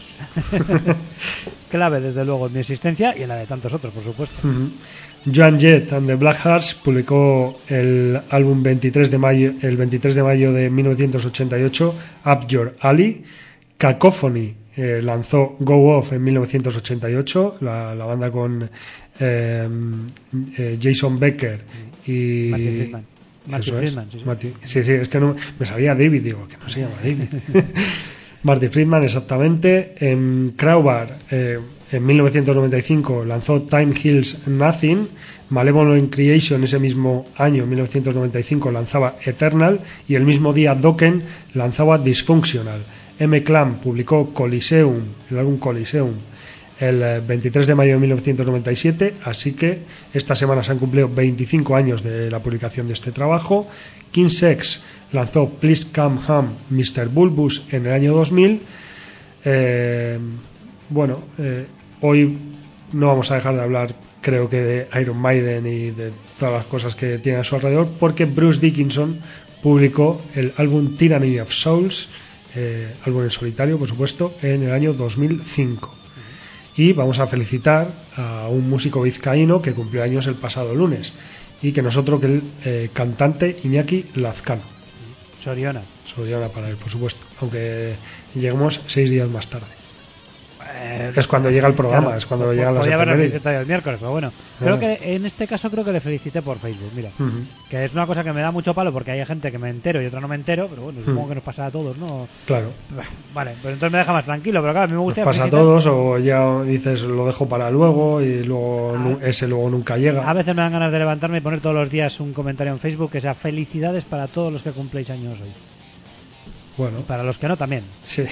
clave, desde luego, en mi existencia y en la de tantos otros, por supuesto. Mm-hmm. Joan Jett and the Blackhearts publicó el álbum veintitrés de mayo, el veintitrés de mayo de mil novecientos ochenta y ocho, Up Your Alley. Cacophony eh, lanzó Go Off en mil novecientos ochenta y ocho, la, la banda con eh, eh, Jason Becker y Marty Friedman. Marty Friedman, sí, sí. Marty, sí, sí, es que no me sabía David, digo que no se llama David. Marty Friedman, exactamente. En Crowbar, eh, en mil novecientos noventa y cinco, lanzó Time Heals Nothing. Malevolent Creation, ese mismo año, mil novecientos noventa y cinco, lanzaba Eternal. Y el mismo día, Dokken lanzaba Dysfunctional. M-Clan publicó Coliseum, el álbum Coliseum, el veintitrés de mayo de mil novecientos noventa y siete. Así que esta semana se han cumplido veinticinco años de la publicación de este trabajo. King Sex lanzó Please Come Home, mister Bulbous en el año dos mil. Eh, bueno, eh, hoy no vamos a dejar de hablar, creo que de Iron Maiden y de todas las cosas que tiene a su alrededor, porque Bruce Dickinson publicó el álbum Tyranny of Souls, eh, álbum en solitario, por supuesto, en el año dos mil cinco. Y vamos a felicitar a un músico vizcaíno que cumplió años el pasado lunes, y que nosotros, que el eh, cantante Iñaki Lazcano. Soriona. Soriona para él, por supuesto, aunque lleguemos seis días más tarde. Eh, es cuando llega el programa, claro, es cuando pues, llegan las podía haberle efemérides. felicitado el miércoles, pero bueno. Creo que en este caso creo que le felicité por Facebook, mira. Uh-huh. Que es una cosa que me da mucho palo porque hay gente que me entero y otra no me entero, pero bueno, supongo uh-huh. que nos pasa a todos, ¿no? Claro. Vale, pues entonces me deja más tranquilo, pero claro, a mí me Nos gustaría pasa a felicitar. todos, o ya dices lo dejo para luego y luego nu- ese luego nunca llega. A veces me dan ganas de levantarme y poner todos los días un comentario en Facebook que sea felicidades para todos los que cumpléis años hoy. Bueno, Y para los que no también. sí.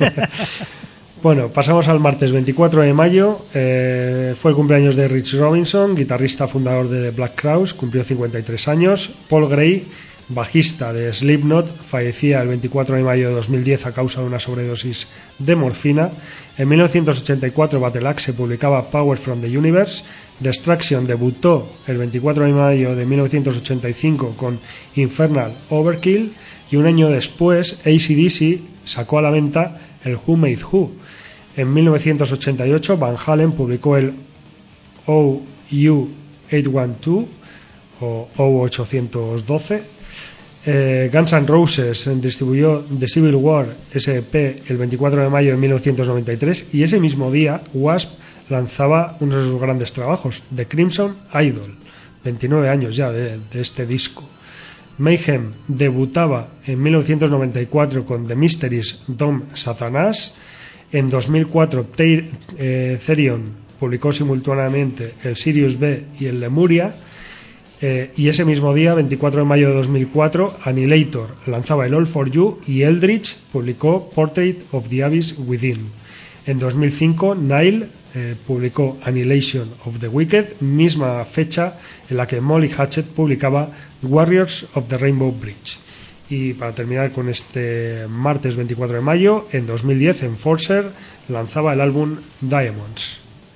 Bueno, pasamos al martes veinticuatro de mayo. Eh, fue el cumpleaños de Rich Robinson, guitarrista fundador de Black Crowes, cumplió cincuenta y tres años. Paul Gray, bajista de Slipknot, fallecía el veinticuatro de mayo de dos mil diez a causa de una sobredosis de morfina. En mil novecientos ochenta y cuatro, Battle Axe publicaba Power from the Universe. Destruction debutó el veinticuatro de mayo de mil novecientos ochenta y cinco con Infernal Overkill, y un año después A C D C sacó a la venta el Who Made Who. En mil novecientos ochenta y ocho, Van Halen publicó el O U ochocientos doce o O ochocientos doce. Eh, Guns N' Roses distribuyó The Civil War S E P el veinticuatro de mayo de mil novecientos noventa y tres, y ese mismo día Wasp lanzaba uno de sus grandes trabajos, The Crimson Idol, veintinueve años ya de, de este disco. Mayhem debutaba en mil novecientos noventa y cuatro con The Mysteries Dom Satanás. En dos mil cuatro, Te- eh, Therion publicó simultáneamente el Sirius B y el Lemuria. Eh, y ese mismo día, veinticuatro de mayo de dos mil cuatro, Annihilator lanzaba el All for You y Eldritch publicó Portrait of the Abyss Within. En dos mil cinco, Nile eh, publicó Annihilation of the Wicked, misma fecha en la que Molly Hatchet publicaba Warriors of the Rainbow Bridge. Y para terminar con este martes veinticuatro de mayo, en dos mil diez, Enforcer lanzaba el álbum Diamonds.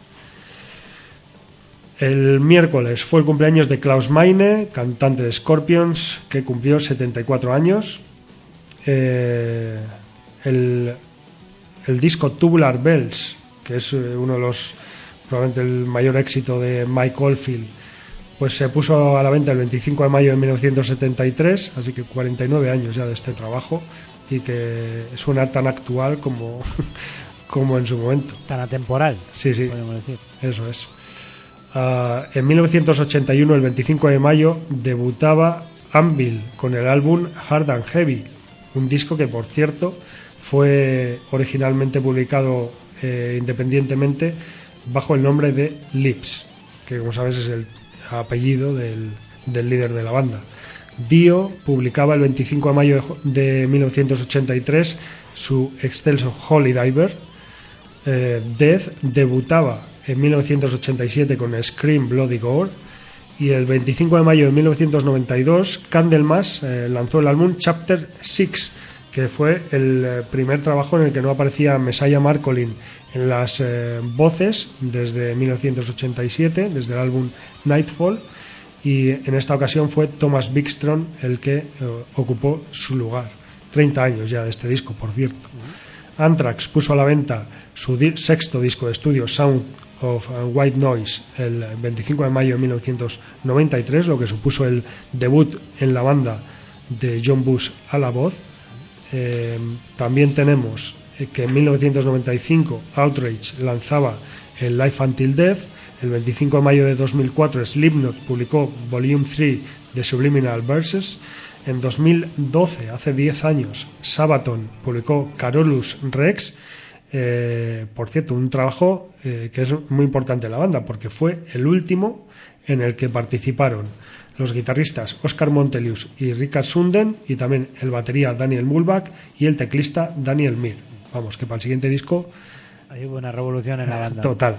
El miércoles fue el cumpleaños de Klaus Meine, cantante de Scorpions, que cumplió setenta y cuatro años. Eh, el, el disco Tubular Bells, que es uno de los, probablemente el mayor éxito de Mike Oldfield, pues se puso a la venta el veinticinco de mayo de mil novecientos setenta y tres, así que cuarenta y nueve años ya de este trabajo, y que suena tan actual como, como en su momento. Tan atemporal, Sí, sí, podemos decir. eso es. Uh, en mil novecientos ochenta y uno, el veinticinco de mayo, debutaba Anvil con el álbum Hard and Heavy, un disco que, por cierto, fue originalmente publicado eh, independientemente bajo el nombre de Lips, que, como sabes, es el apellido del, del líder de la banda. Dio publicaba el veinticinco de mayo de mil novecientos ochenta y tres su excelso Holy Diver. eh, Death debutaba en mil novecientos ochenta y siete con Scream Bloody Gore, y el veinticinco de mayo de mil novecientos noventa y dos Candlemas eh, lanzó el álbum Chapter seis, que fue el eh, primer trabajo en el que no aparecía Messiah Marcolin en las eh, voces desde mil novecientos ochenta y siete, desde el álbum Nightfall, y en esta ocasión fue Thomas Bigstrom el que eh, ocupó su lugar. treinta años ya de este disco, por cierto. Anthrax puso a la venta su di- sexto disco de estudio, Sound of White Noise, el veinticinco de mayo de mil novecientos noventa y tres, lo que supuso el debut en la banda de John Bush a la voz. Eh, también tenemos que en mil novecientos noventa y cinco Outrage lanzaba el Life Until Death. El veinticinco de mayo de dos mil cuatro Slipknot publicó Volume tres de Subliminal Verses. En dos mil doce, hace diez años, Sabaton publicó Carolus Rex. Eh, por cierto, un trabajo eh, que es muy importante en la banda, porque fue el último en el que participaron los guitarristas Oscar Montelius y Richard Sunden, y también el batería Daniel Mulbach y el teclista Daniel Mir. Vamos, que para el siguiente disco Hay buena revolución en la banda. total.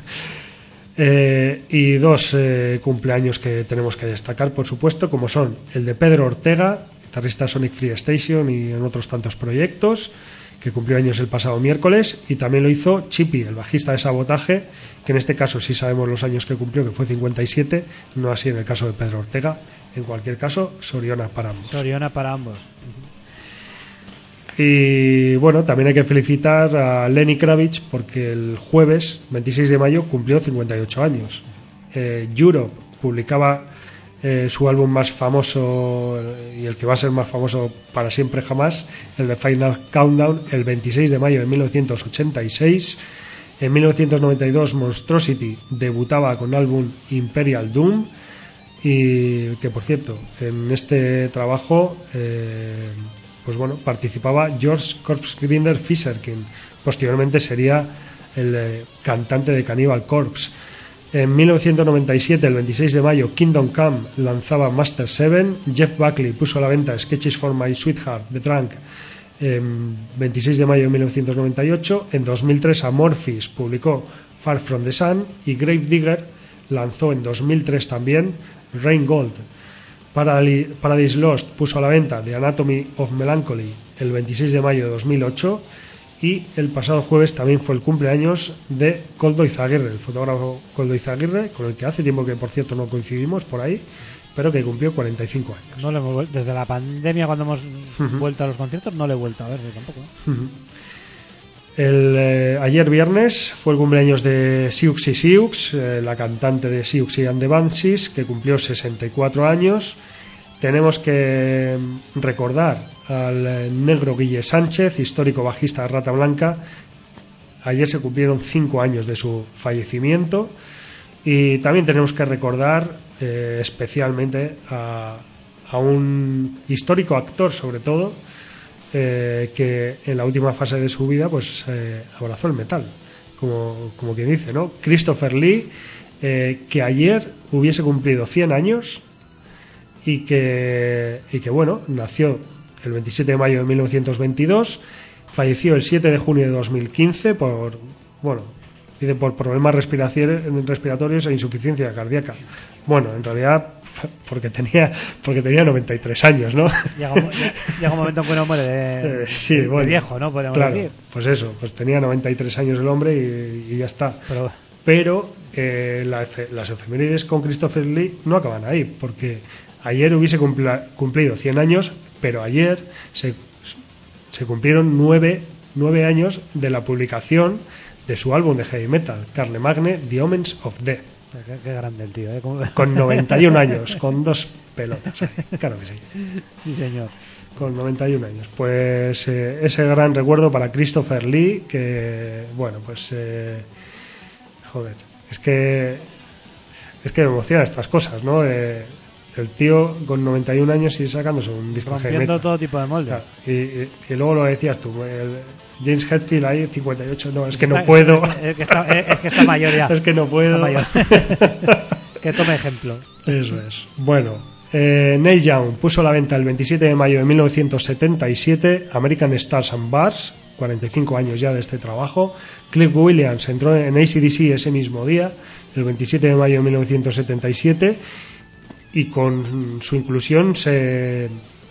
eh, y dos eh, cumpleaños que tenemos que destacar, por supuesto, como son el de Pedro Ortega, guitarrista Sonic Free Station y en otros tantos proyectos, que cumplió años el pasado miércoles, y también lo hizo Chippy, el bajista de Sabotaje, que en este caso sí sabemos los años que cumplió, que fue cincuenta y siete, no así en el caso de Pedro Ortega. En cualquier caso, Soriona para ambos. Soriona para ambos. Y bueno, también hay que felicitar a Lenny Kravitz porque el jueves veintiséis de mayo cumplió cincuenta y ocho años. eh, Europe publicaba eh, su álbum más famoso y el que va a ser más famoso para siempre jamás, el de Final Countdown, el veintiséis de mayo de mil novecientos ochenta y seis. En mil novecientos noventa y dos Monstrosity debutaba con el álbum Imperial Doom, y que por cierto en este trabajo eh, pues bueno, participaba George Corpsegrinder Fisher, quien posteriormente sería el eh, cantante de Cannibal Corpse. En mil novecientos noventa y siete, el veintiséis de mayo, Kingdom Come lanzaba Master siete. Jeff Buckley puso a la venta Sketches for My Sweetheart, The Drunk, en veintiséis de mayo de mil novecientos noventa y ocho. En dos mil tres, Amorphis publicó Far From the Sun, y Gravedigger lanzó en dos mil tres también Rain Gold. Paradise Lost puso a la venta The Anatomy of Melancholy el veintiséis de mayo de dos mil ocho, y el pasado jueves también fue el cumpleaños de Koldo Izaguirre, el fotógrafo Koldo Izaguirre, con el que hace tiempo que por cierto no coincidimos por ahí, pero que cumplió cuarenta y cinco años. No le hemos, desde la pandemia, cuando hemos uh-huh. vuelto a los conciertos, no le he vuelto a ver tampoco. Uh-huh. El, eh, ayer viernes fue el cumpleaños de Siouxsie Sioux, eh, la cantante de Siouxsie and the Banshees, que cumplió sesenta y cuatro años. Tenemos que recordar al eh, negro Guille Sánchez, histórico bajista de Rata Blanca. Ayer se cumplieron cinco años de su fallecimiento. Y también tenemos que recordar eh, especialmente a, a un histórico actor, sobre todo, Eh, que en la última fase de su vida pues eh, abrazó el metal, como, como quien dice, ¿no? Christopher Lee, eh, que ayer hubiese cumplido cien años y que, y que bueno, nació el veintisiete de mayo de mil novecientos veintidós, falleció el siete de junio de dos mil quince por, bueno, dice por problemas respiratorios e insuficiencia cardíaca. Bueno, en realidad porque tenía porque tenía noventa y tres años, ¿no? Llega un, llega un momento en que uno muere de, eh, sí, de, bueno, de viejo, ¿no? Podríamos claro, decir. Pues eso, pues tenía noventa y tres años el hombre y, y ya está. Pero, Pero eh, la, las efemérides con Christopher Lee no acaban ahí, porque ayer hubiese cumpla, cumplido cien años, pero ayer se, se cumplieron nueve, nueve años de la publicación de su álbum de heavy metal, Carle Magne, The Omens of Death. Qué, qué grande el tío, ¿eh? ¿Cómo... Con noventa y un años, con dos pelotas ahí. Claro que sí. Sí, señor. Con noventa y un años. Pues eh, ese gran recuerdo para Christopher Lee, que, bueno, pues, eh, joder, es que, es que me emocionan estas cosas, ¿no? Eh, el tío con noventa y un años y sacándose un disco rompiendo metal. todo tipo de moldes. Claro, y, y, y luego lo decías tú, el James Hetfield ahí, cincuenta y ocho, no, es que no puedo. Es que está, es que está mayor ya. Es que no puedo. Mayor. Que tome ejemplo. Eso es. Bueno, eh, Neil Young puso a la venta el veintisiete de mayo de mil novecientos setenta y siete American Stars and Bars, cuarenta y cinco años ya de este trabajo. Cliff Williams entró en A C D C ese mismo día, el veintisiete de mayo de mil novecientos setenta y siete, y con su inclusión se,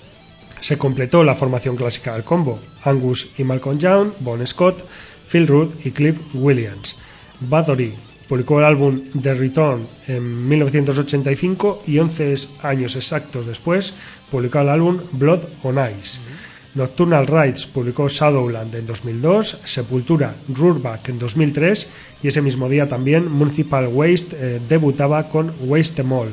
se completó la formación clásica del combo: Angus y Malcolm Young, Bon Scott, Phil Rudd y Cliff Williams. Bathory publicó el álbum The Return en mil novecientos ochenta y cinco y once años exactos después publicó el álbum Blood on Ice. Uh-huh. Nocturnal Rites publicó Shadowland en dos mil dos, Sepultura Rurbach en dos mil tres, y ese mismo día también Municipal Waste eh, debutaba con Waste Em All.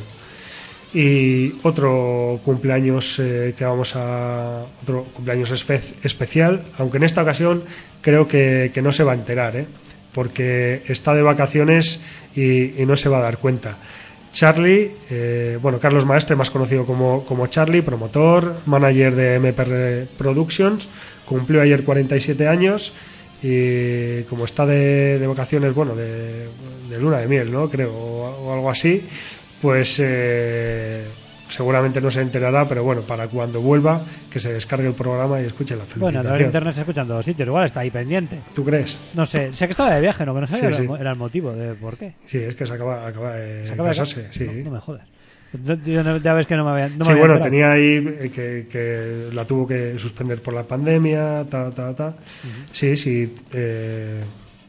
Y otro cumpleaños eh, que vamos a otro cumpleaños espe- especial, aunque en esta ocasión creo que, que no se va a enterar, ¿eh? porque está de vacaciones y, y no se va a dar cuenta. Charlie, eh, bueno, Carlos Maestre, más conocido como, como Charlie, promotor, manager de M P R Productions, cumplió ayer cuarenta y siete años y como está de, de vacaciones, bueno, de, de luna de miel, ¿no? Creo, o, o algo así, pues eh, seguramente no se enterará, pero bueno, para cuando vuelva, que se descargue el programa y escuche la felicitación. Bueno, en internet se escuchan todos sitios, igual está ahí pendiente. ¿Tú crees? No sé, sé que estaba de viaje, ¿no? Que no sabía sí, era, sí. era el motivo de por qué. Sí, es que se acaba, acaba de ¿Se acaba casarse, de... sí. No, no me jodas. Yo no- ya ves que no me había. No me Sí, había bueno, enterado. tenía ahí eh, que, que la tuvo que suspender por la pandemia, ta, ta, ta. Sí, sí. Eh,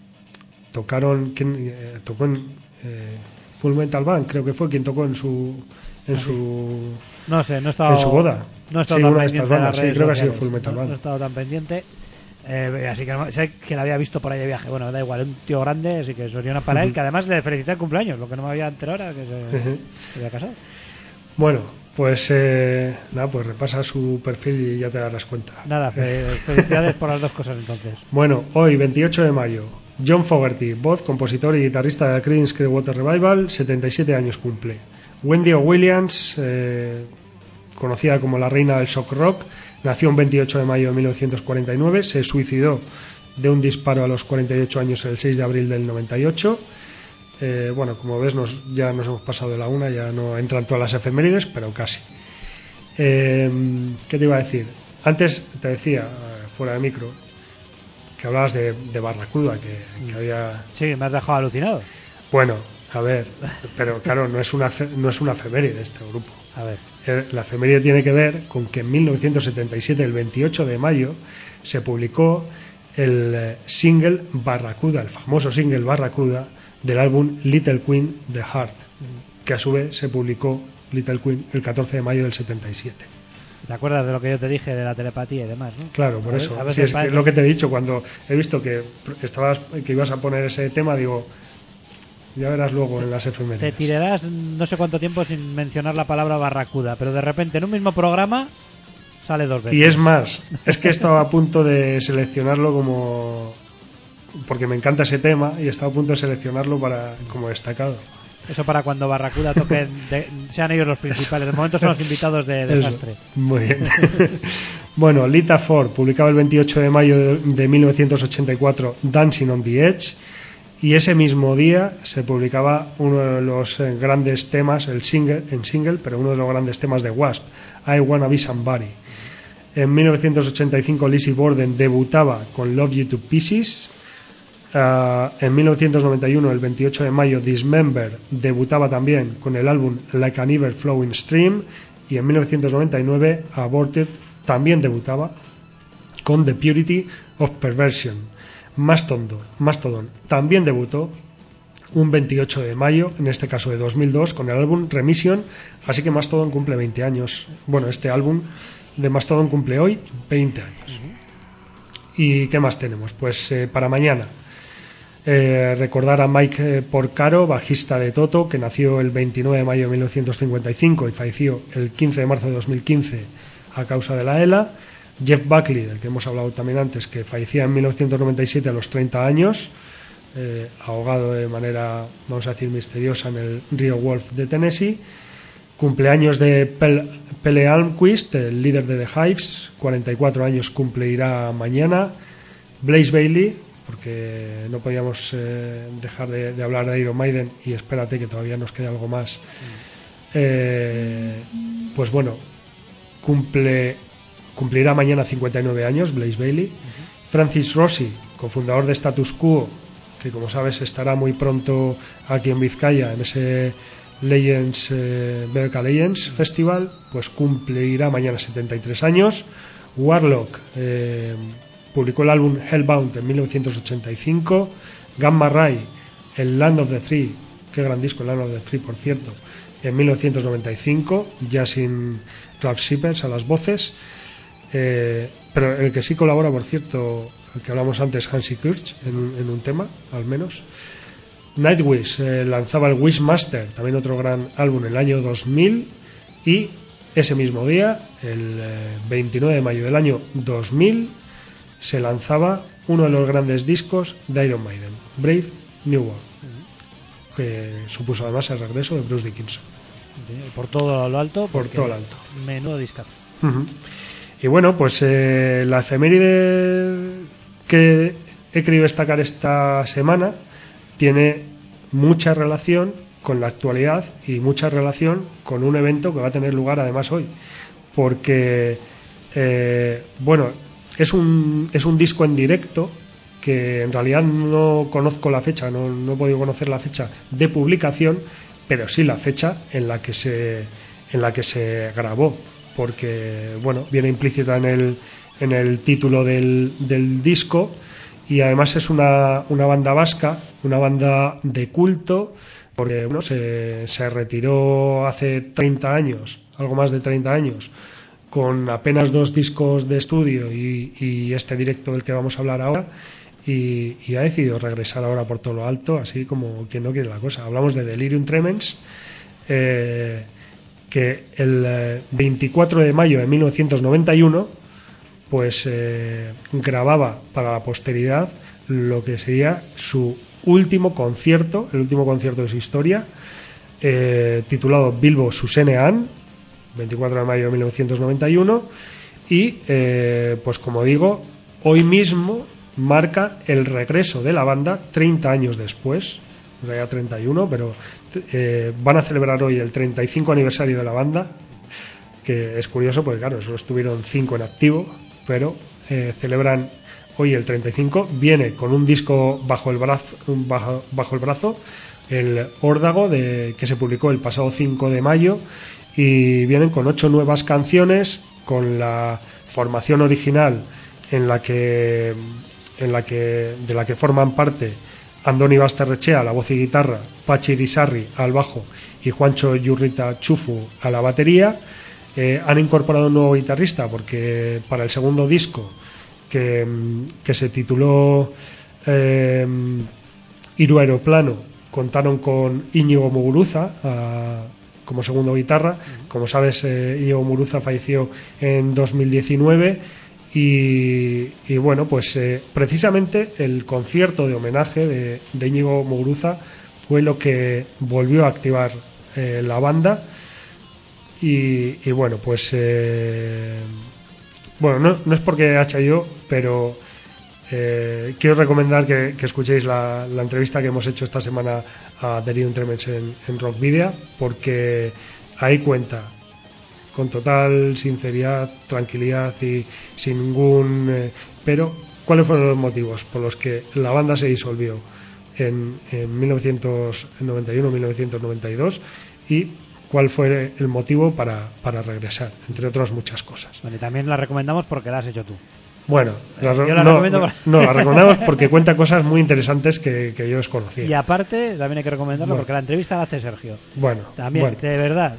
tocaron. ¿Quién eh, tocó en eh, Full Metal Band? Creo que fue quien tocó en su. En su. No sé, no he estado. En su boda. No he estado Sí, tan una de pendiente estas de las bandas, sí, redes creo que ha sido sociales. Full Metal No- Band. No he estado tan pendiente. Eh, así que no- sé que la había visto por ahí de viaje. Bueno, da igual, un tío grande, así que Soriona para él, que además le felicité el cumpleaños, lo que no me había enterado era que se, Ujú. se había casado. Bueno, pues eh, nada, pues repasa su perfil y ya te darás cuenta. Nada, fe- felicidades por las dos cosas entonces. Bueno, hoy, veintiocho de mayo, John Fogerty, voz, compositor y guitarrista de Creedence Clearwater Revival, setenta y siete años cumple. Wendy O'Williams, eh, conocida como la reina del shock rock, nació un veintiocho de mayo de mil novecientos cuarenta y nueve, se suicidó de un disparo a los cuarenta y ocho años el seis de abril del noventa y ocho. Eh, bueno, como ves, nos, ya nos hemos pasado de la una, ya no entran todas las efemérides, pero casi. Eh, ¿Qué te iba a decir? Antes te decía, eh, fuera de micro, que hablabas de, de Barracuda, que, que había... Sí, me has dejado alucinado. Bueno, a ver, pero claro, no es una, fe- no es una efeméride este grupo. A ver. Eh, La efeméride tiene que ver con que en mil novecientos setenta y siete, el veintiocho de mayo, se publicó el eh, single Barracuda, el famoso single Barracuda del álbum Little Queen The Heart, que a su vez se publicó Little Queen el catorce de mayo del setenta y siete. ¿Te acuerdas de lo que yo te dije de la telepatía y demás, no? Claro, por A eso. ver- a Sí, veces es que parece- lo que te he dicho, cuando he visto que estabas, que ibas a poner ese tema, digo, ya verás luego en las Te efemérides. tirarás no sé cuánto tiempo sin mencionar la palabra barracuda, pero de repente en un mismo programa sale dos veces. Y es más, es que estaba a punto de seleccionarlo como... porque me encanta ese tema y estaba a punto de seleccionarlo para como destacado. Eso para cuando Barracuda toquen, de- sean ellos los principales. De momento son los invitados de Eso. Desastre. Muy bien. Bueno, Lita Ford publicaba el veintiocho de mayo de, de mil novecientos ochenta y cuatro Dancing on the Edge, y ese mismo día se publicaba uno de los eh, grandes temas, el single, en single, pero uno de los grandes temas de Wasp, I Wanna Be Somebody. En mil novecientos ochenta y cinco Lizzy Borden debutaba con Love You to Pieces. Uh, en mil novecientos noventa y uno, el veintiocho de mayo, Dismember debutaba también con el álbum Like an Ever Flowing Stream, y en mil novecientos noventa y nueve Aborted también debutaba con The Purity of Perversion. Mastodon, Mastodon también debutó un veintiocho de mayo, en este caso de dos mil dos, con el álbum Remission, así que Mastodon cumple veinte años. Bueno, este álbum de Mastodon cumple hoy veinte años. ¿Y qué más tenemos? Pues eh, para mañana Eh, recordar a Mike eh, Porcaro, bajista de Toto, que nació el veintinueve de mayo de mil novecientos cincuenta y cinco y falleció el quince de marzo de dos mil quince a causa de la ELA. Jeff Buckley, del que hemos hablado también antes, que fallecía en mil novecientos noventa y siete a los treinta años, eh, ahogado de manera, vamos a decir, misteriosa en el río Wolf de Tennessee. Cumpleaños de Pel- Pele Almquist, el líder de The Hives, cuarenta y cuatro años cumplirá mañana. Blaze Bayley, porque no podíamos eh, dejar de, de hablar de Iron Maiden, y espérate que todavía nos queda algo más. Eh, pues bueno, cumple cumplirá mañana cincuenta y nueve años Blaze Bayley. Francis Rossi, cofundador de Status Quo, que como sabes estará muy pronto aquí en Vizcaya en ese Legends eh, B B K Legends Festival, pues cumplirá mañana setenta y tres años. Warlock eh, publicó el álbum Hellbound en mil novecientos ochenta y cinco. Gamma Ray, el Land of the Free, qué gran disco el Land of the Free, por cierto, en mil novecientos noventa y cinco, ya sin Ralph Shippers a las voces, eh, pero el que sí colabora, por cierto, el que hablamos antes, Hansi Kirch, en un, en un tema, al menos. Nightwish eh, lanzaba el Wishmaster, también otro gran álbum, en el año dos mil, y ese mismo día, el eh, veintinueve de mayo del año dos mil, se lanzaba uno de los grandes discos de Iron Maiden, Brave New World, que supuso además el regreso de Bruce Dickinson. Por todo lo alto. Por porque todo lo alto. Menudo discazo. Uh-huh. Y bueno, pues eh, la efeméride que he querido destacar esta semana tiene mucha relación con la actualidad y mucha relación con un evento que va a tener lugar además hoy, porque eh, bueno, es un, es un disco en directo que en realidad no conozco la fecha, no, no he podido conocer la fecha de publicación, pero sí la fecha en la que se, en la que se grabó, porque bueno, viene implícita en el, en el título del, del disco, y además es una, una banda vasca, una banda de culto, porque bueno, se, se retiró hace treinta años, algo más de treinta años, con apenas dos discos de estudio y, y este directo del que vamos a hablar ahora, y, y ha decidido regresar ahora por todo lo alto, así como quien no quiere la cosa. Hablamos de Delirium Tremens, eh, que el veinticuatro de mayo de mil novecientos noventa y uno pues eh, grababa para la posteridad lo que sería su último concierto, el último concierto de su historia, eh, titulado Bilbo Zuzenean, veinticuatro de mayo de mil novecientos noventa y uno, y eh, pues como digo, hoy mismo marca el regreso de la banda treinta años después, en realidad treinta y uno, pero eh, van a celebrar hoy el treinta y cinco aniversario de la banda, que es curioso porque claro, solo estuvieron cinco en activo, pero eh, celebran hoy el treinta y cinco. Viene con un disco bajo el brazo, bajo, bajo el brazo, el Órdago, de, que se publicó el pasado cinco de mayo, y vienen con ocho nuevas canciones, con la formación original en la que, en la que de la que forman parte Andoni Basterrechea a la voz y guitarra, Patxi Irizarry al bajo y Juancho Yurrita Chufu a la batería. Eh, han incorporado un nuevo guitarrista porque para el segundo disco, que, que se tituló eh, Hiru Aeroplano, contaron con Íñigo Muguruza a, como segundo guitarra. Como sabes, eh, Íñigo Muguruza falleció en dos mil diecinueve y, y bueno, pues eh, precisamente el concierto de homenaje de, de Íñigo Muguruza fue lo que volvió a activar eh, la banda. Y, y bueno, pues eh, bueno, no, no es porque hacha yo, pero eh, quiero recomendar que, que escuchéis la, la entrevista que hemos hecho esta semana a Delirium Tremens en, en Rockvidia, porque ahí cuenta con total sinceridad, tranquilidad y sin ningún eh, pero cuáles fueron los motivos por los que la banda se disolvió en, en mil novecientos noventa y uno mil novecientos noventa y dos y cuál fue el motivo para, para regresar, entre otras muchas cosas. Bueno, y también la recomendamos porque la has hecho tú. Bueno, la, yo la no, recomiendo por... no, la recomendamos porque cuenta cosas muy interesantes que, que yo desconocía. Y aparte, también hay que recomendarlo bueno. porque la entrevista la hace Sergio. Bueno, también, bueno. de verdad.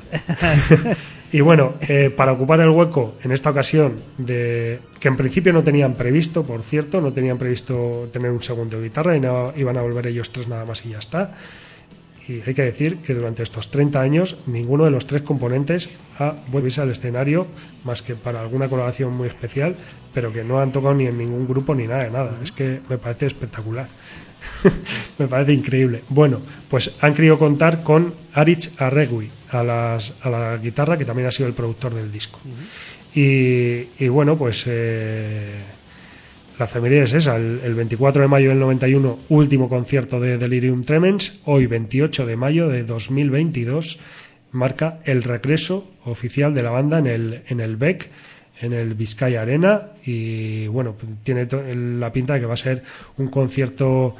Y bueno, eh, para ocupar el hueco en esta ocasión, de que en principio no tenían previsto, por cierto, no tenían previsto tener un segundo de guitarra y no, iban a volver ellos tres nada más y ya está. Y hay que decir que durante estos treinta años ninguno de los tres componentes ha vuelto a irse al escenario más que para alguna colaboración muy especial, pero que no han tocado ni en ningún grupo ni nada de nada. Es que me parece espectacular. Me parece increíble. Bueno, pues han querido contar con Aritz Arregui a, las, a la guitarra, que también ha sido el productor del disco. Uh-huh. y, y bueno, pues eh, la efeméride es esa, el, el veinticuatro de mayo del noventa y uno, último concierto de Delirium Tremens. Hoy, veintiocho de mayo de dos mil veintidós, marca el regreso oficial de la banda en el, en el B E C, en el Vizcaya Arena, y bueno, tiene la pinta de que va a ser un concierto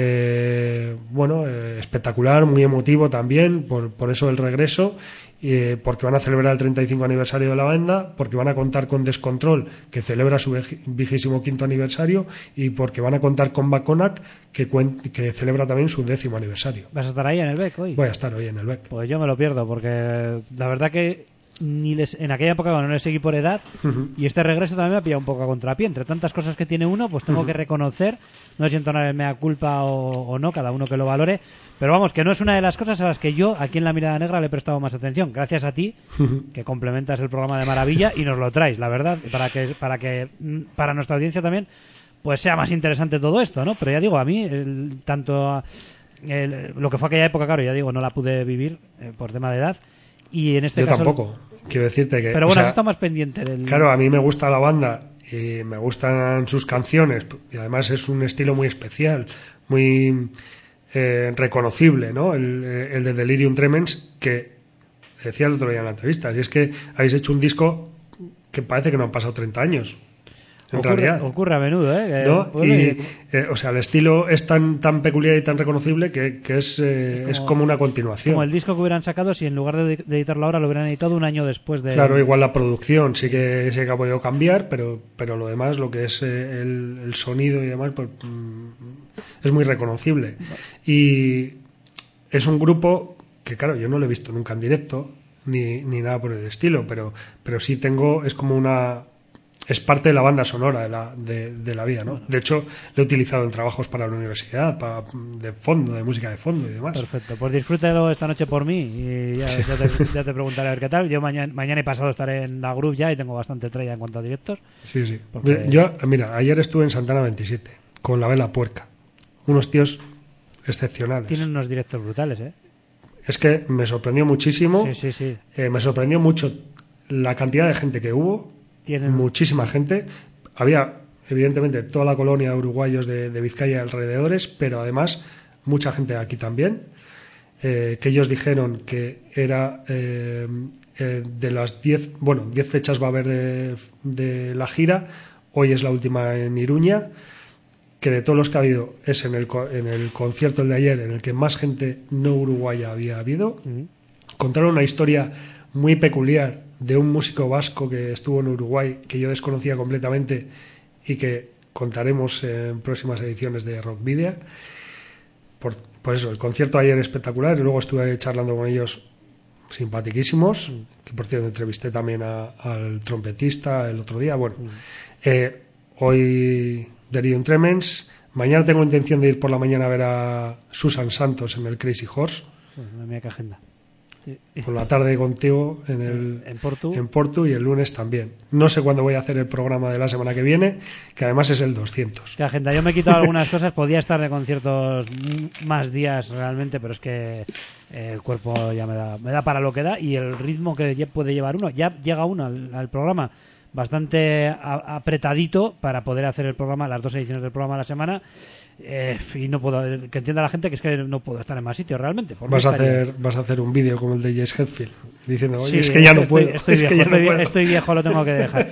eh, bueno, eh, espectacular, muy emotivo también, por, por eso el regreso, eh, porque van a celebrar el treinta y cinco aniversario de la banda, porque van a contar con Descontrol, que celebra su vigésimo quinto aniversario, y porque van a contar con Baconac, que, cuen- que celebra también su décimo aniversario. ¿Vas a estar ahí en el B E C hoy? Voy a estar hoy en el B E C. Pues yo me lo pierdo, porque la verdad que ni les, en aquella época cuando no les seguí por edad, uh-huh. y este regreso también me ha pillado un poco a contrapié. Entre tantas cosas que tiene uno, pues tengo uh-huh. que reconocer, no sé si entonar el mea culpa o, o no, cada uno que lo valore, pero vamos, que no es una de las cosas a las que yo aquí en La Mirada Negra le he prestado más atención, gracias a ti, uh-huh. que complementas el programa de maravilla y nos lo traes, la verdad, para que para que para nuestra audiencia también pues sea más interesante todo esto, ¿no? Pero ya digo, a mí el, tanto el, lo que fue aquella época, claro, ya digo, no la pude vivir eh, por tema de edad. Y en este Yo caso, tampoco, quiero decirte que... Pero bueno, o sea, está más pendiente del... Claro, a mí me gusta la banda y me gustan sus canciones, y además es un estilo muy especial, muy eh, reconocible, ¿no? El, el de Delirium Tremens, que decía el otro día en la entrevista, y es que habéis hecho un disco que parece que no han pasado treinta años. en ocurre, realidad. Ocurre a menudo, ¿eh? Que ¿No? puede- Y, eh, o sea, el estilo es tan tan peculiar y tan reconocible que, que es, eh, es, como, es como una continuación. Como el disco que hubieran sacado si en lugar de, de editarlo ahora lo hubieran editado un año después de... Claro, igual la producción sí que, sí que ha podido cambiar, pero, pero lo demás, lo que es eh, el, el sonido y demás, pues mm, es muy reconocible. Y es un grupo que, claro, yo no lo he visto nunca en directo, ni, ni nada por el estilo, pero, pero sí tengo, es como una... es parte de la banda sonora de la, de, de la vida, ¿no? De hecho, lo he utilizado en trabajos para la universidad, para, de fondo, de música de fondo y demás. Perfecto, pues disfrútalo esta noche por mí y ya, ya, te, ya te preguntaré a ver qué tal. Yo mañana, mañana y pasado estaré en la Groove ya y tengo bastante tralla en cuanto a directos. Sí, sí. Porque... Yo, mira, ayer estuve en Santana veintisiete con la Vela Puerca. Unos tíos excepcionales. Tienen unos directos brutales, ¿eh? Es que me sorprendió muchísimo. Sí, sí, sí. Eh, me sorprendió mucho la cantidad de gente que hubo. Tienen... Muchísima gente. Había, evidentemente, toda la colonia de uruguayos de, de Vizcaya y alrededores, pero además mucha gente de aquí también. Eh, que ellos dijeron que era eh, eh, de las diez, bueno, diez fechas va a haber de, de la gira. Hoy es la última en Iruña. Que de todos los que ha habido es en el, en el concierto el de ayer en el que más gente no uruguaya había habido. Uh-huh. Contaron una historia muy peculiar de un músico vasco que estuvo en Uruguay que yo desconocía completamente y que contaremos en próximas ediciones de Rock Video. Por, por eso, el concierto ayer espectacular y luego estuve charlando con ellos simpatiquísimos, uh-huh. que por cierto entrevisté también a, al trompetista el otro día. Bueno, uh-huh. eh, hoy... Delirium Tremens. Mañana tengo intención de ir por la mañana a ver a Susan Santos en el Crazy Horse. Bueno, mira qué agenda. Sí. Por la tarde contigo en el en Portu. en Portu y el lunes también. No sé cuándo voy a hacer el programa de la semana que viene, que además es el doscientos. Qué agenda. Yo me he quitado algunas cosas, podía estar de conciertos más días realmente, pero es que el cuerpo ya me da, me da para lo que da y el ritmo que puede llevar uno. Ya llega uno al, al programa bastante a, apretadito para poder hacer el programa, las dos ediciones del programa a la semana, eh, y no puedo, que entienda la gente que es que no puedo estar en más sitios realmente. Vas a hacer vas a hacer un vídeo como el de Jess Hetfield diciendo, oye, sí, es que ya no estoy, puedo, estoy, es viejo, que ya estoy, no puedo. estoy viejo, lo tengo que dejar.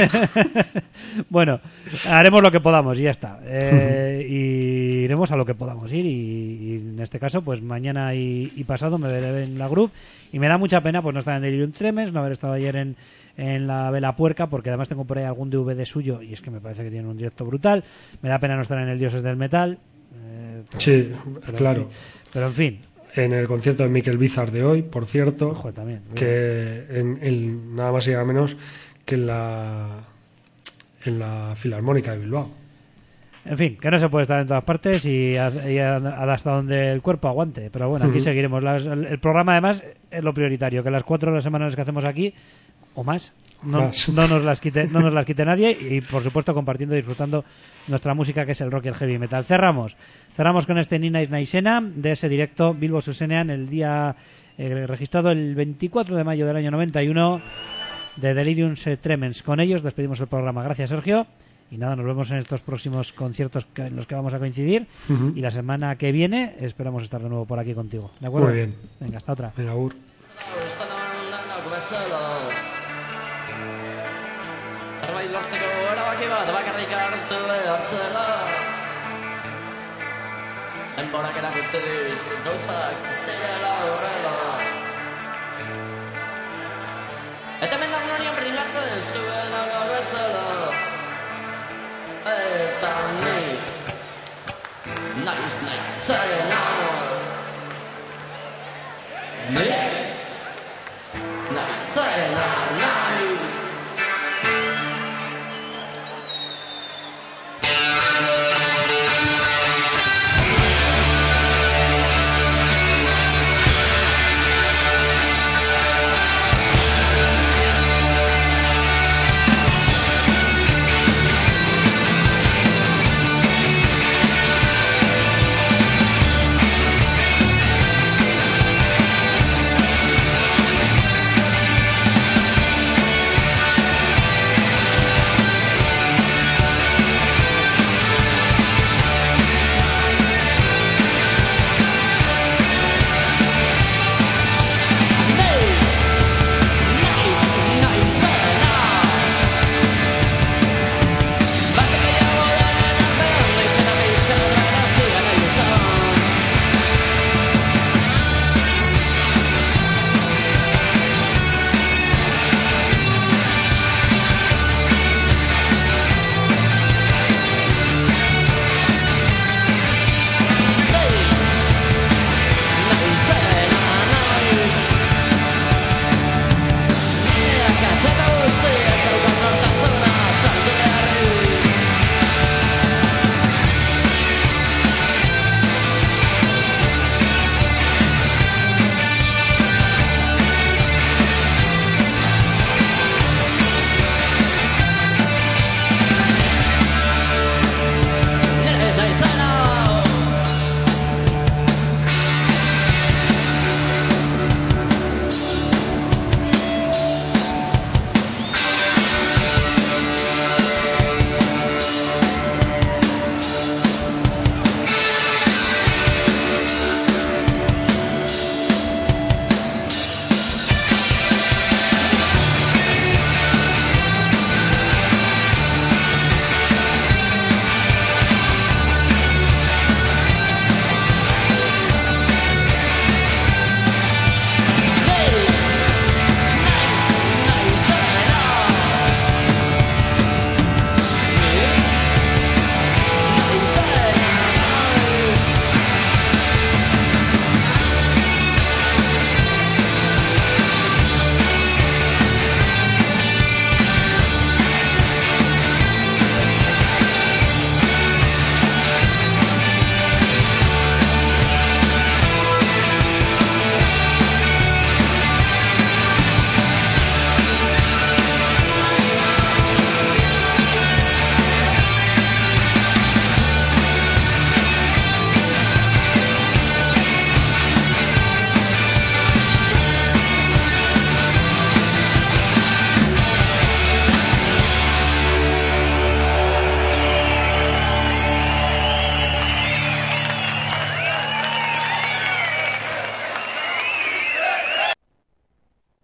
Bueno, haremos lo que podamos y ya está. Eh, y iremos a lo que podamos ir y, y en este caso, pues mañana y, y pasado me veré en la Group y me da mucha pena pues no estar en Delirium Tremens, no haber estado ayer en en la Vela Puerca, porque además tengo por ahí algún D V D suyo y es que me parece que tiene un directo brutal. Me da pena no estar en el Dioses del Metal. Eh, pero, sí, pero claro. En fin, pero en fin. En el concierto de Mikel Bizar de hoy, por cierto, Ojo, también, que en, en nada más y nada menos que en la en la Filarmónica de Bilbao. En fin, que no se puede estar en todas partes y, y hasta donde el cuerpo aguante. Pero bueno, aquí uh-huh. seguiremos. Las, el, el programa, además, es lo prioritario. Que las cuatro horas semanales que hacemos aquí, o más, no, más. no, nos, las quite, no nos las quite nadie. Y, por supuesto, compartiendo y disfrutando nuestra música, que es el rock y el heavy metal. Cerramos. Cerramos con este Nina Isnaisena, de ese directo Bilbo Susenean, el día eh, registrado el veinticuatro de mayo del año noventa y uno, de Delirium Tremens. Con ellos despedimos el programa. Gracias, Sergio. Y nada, nos vemos en estos próximos conciertos que, en los que vamos a coincidir. Uh-huh. Y la semana que viene esperamos estar de nuevo por aquí contigo. ¿De acuerdo? Muy bien. Venga, hasta otra. Venga, Ur. Eta nik naiz naiz zena nik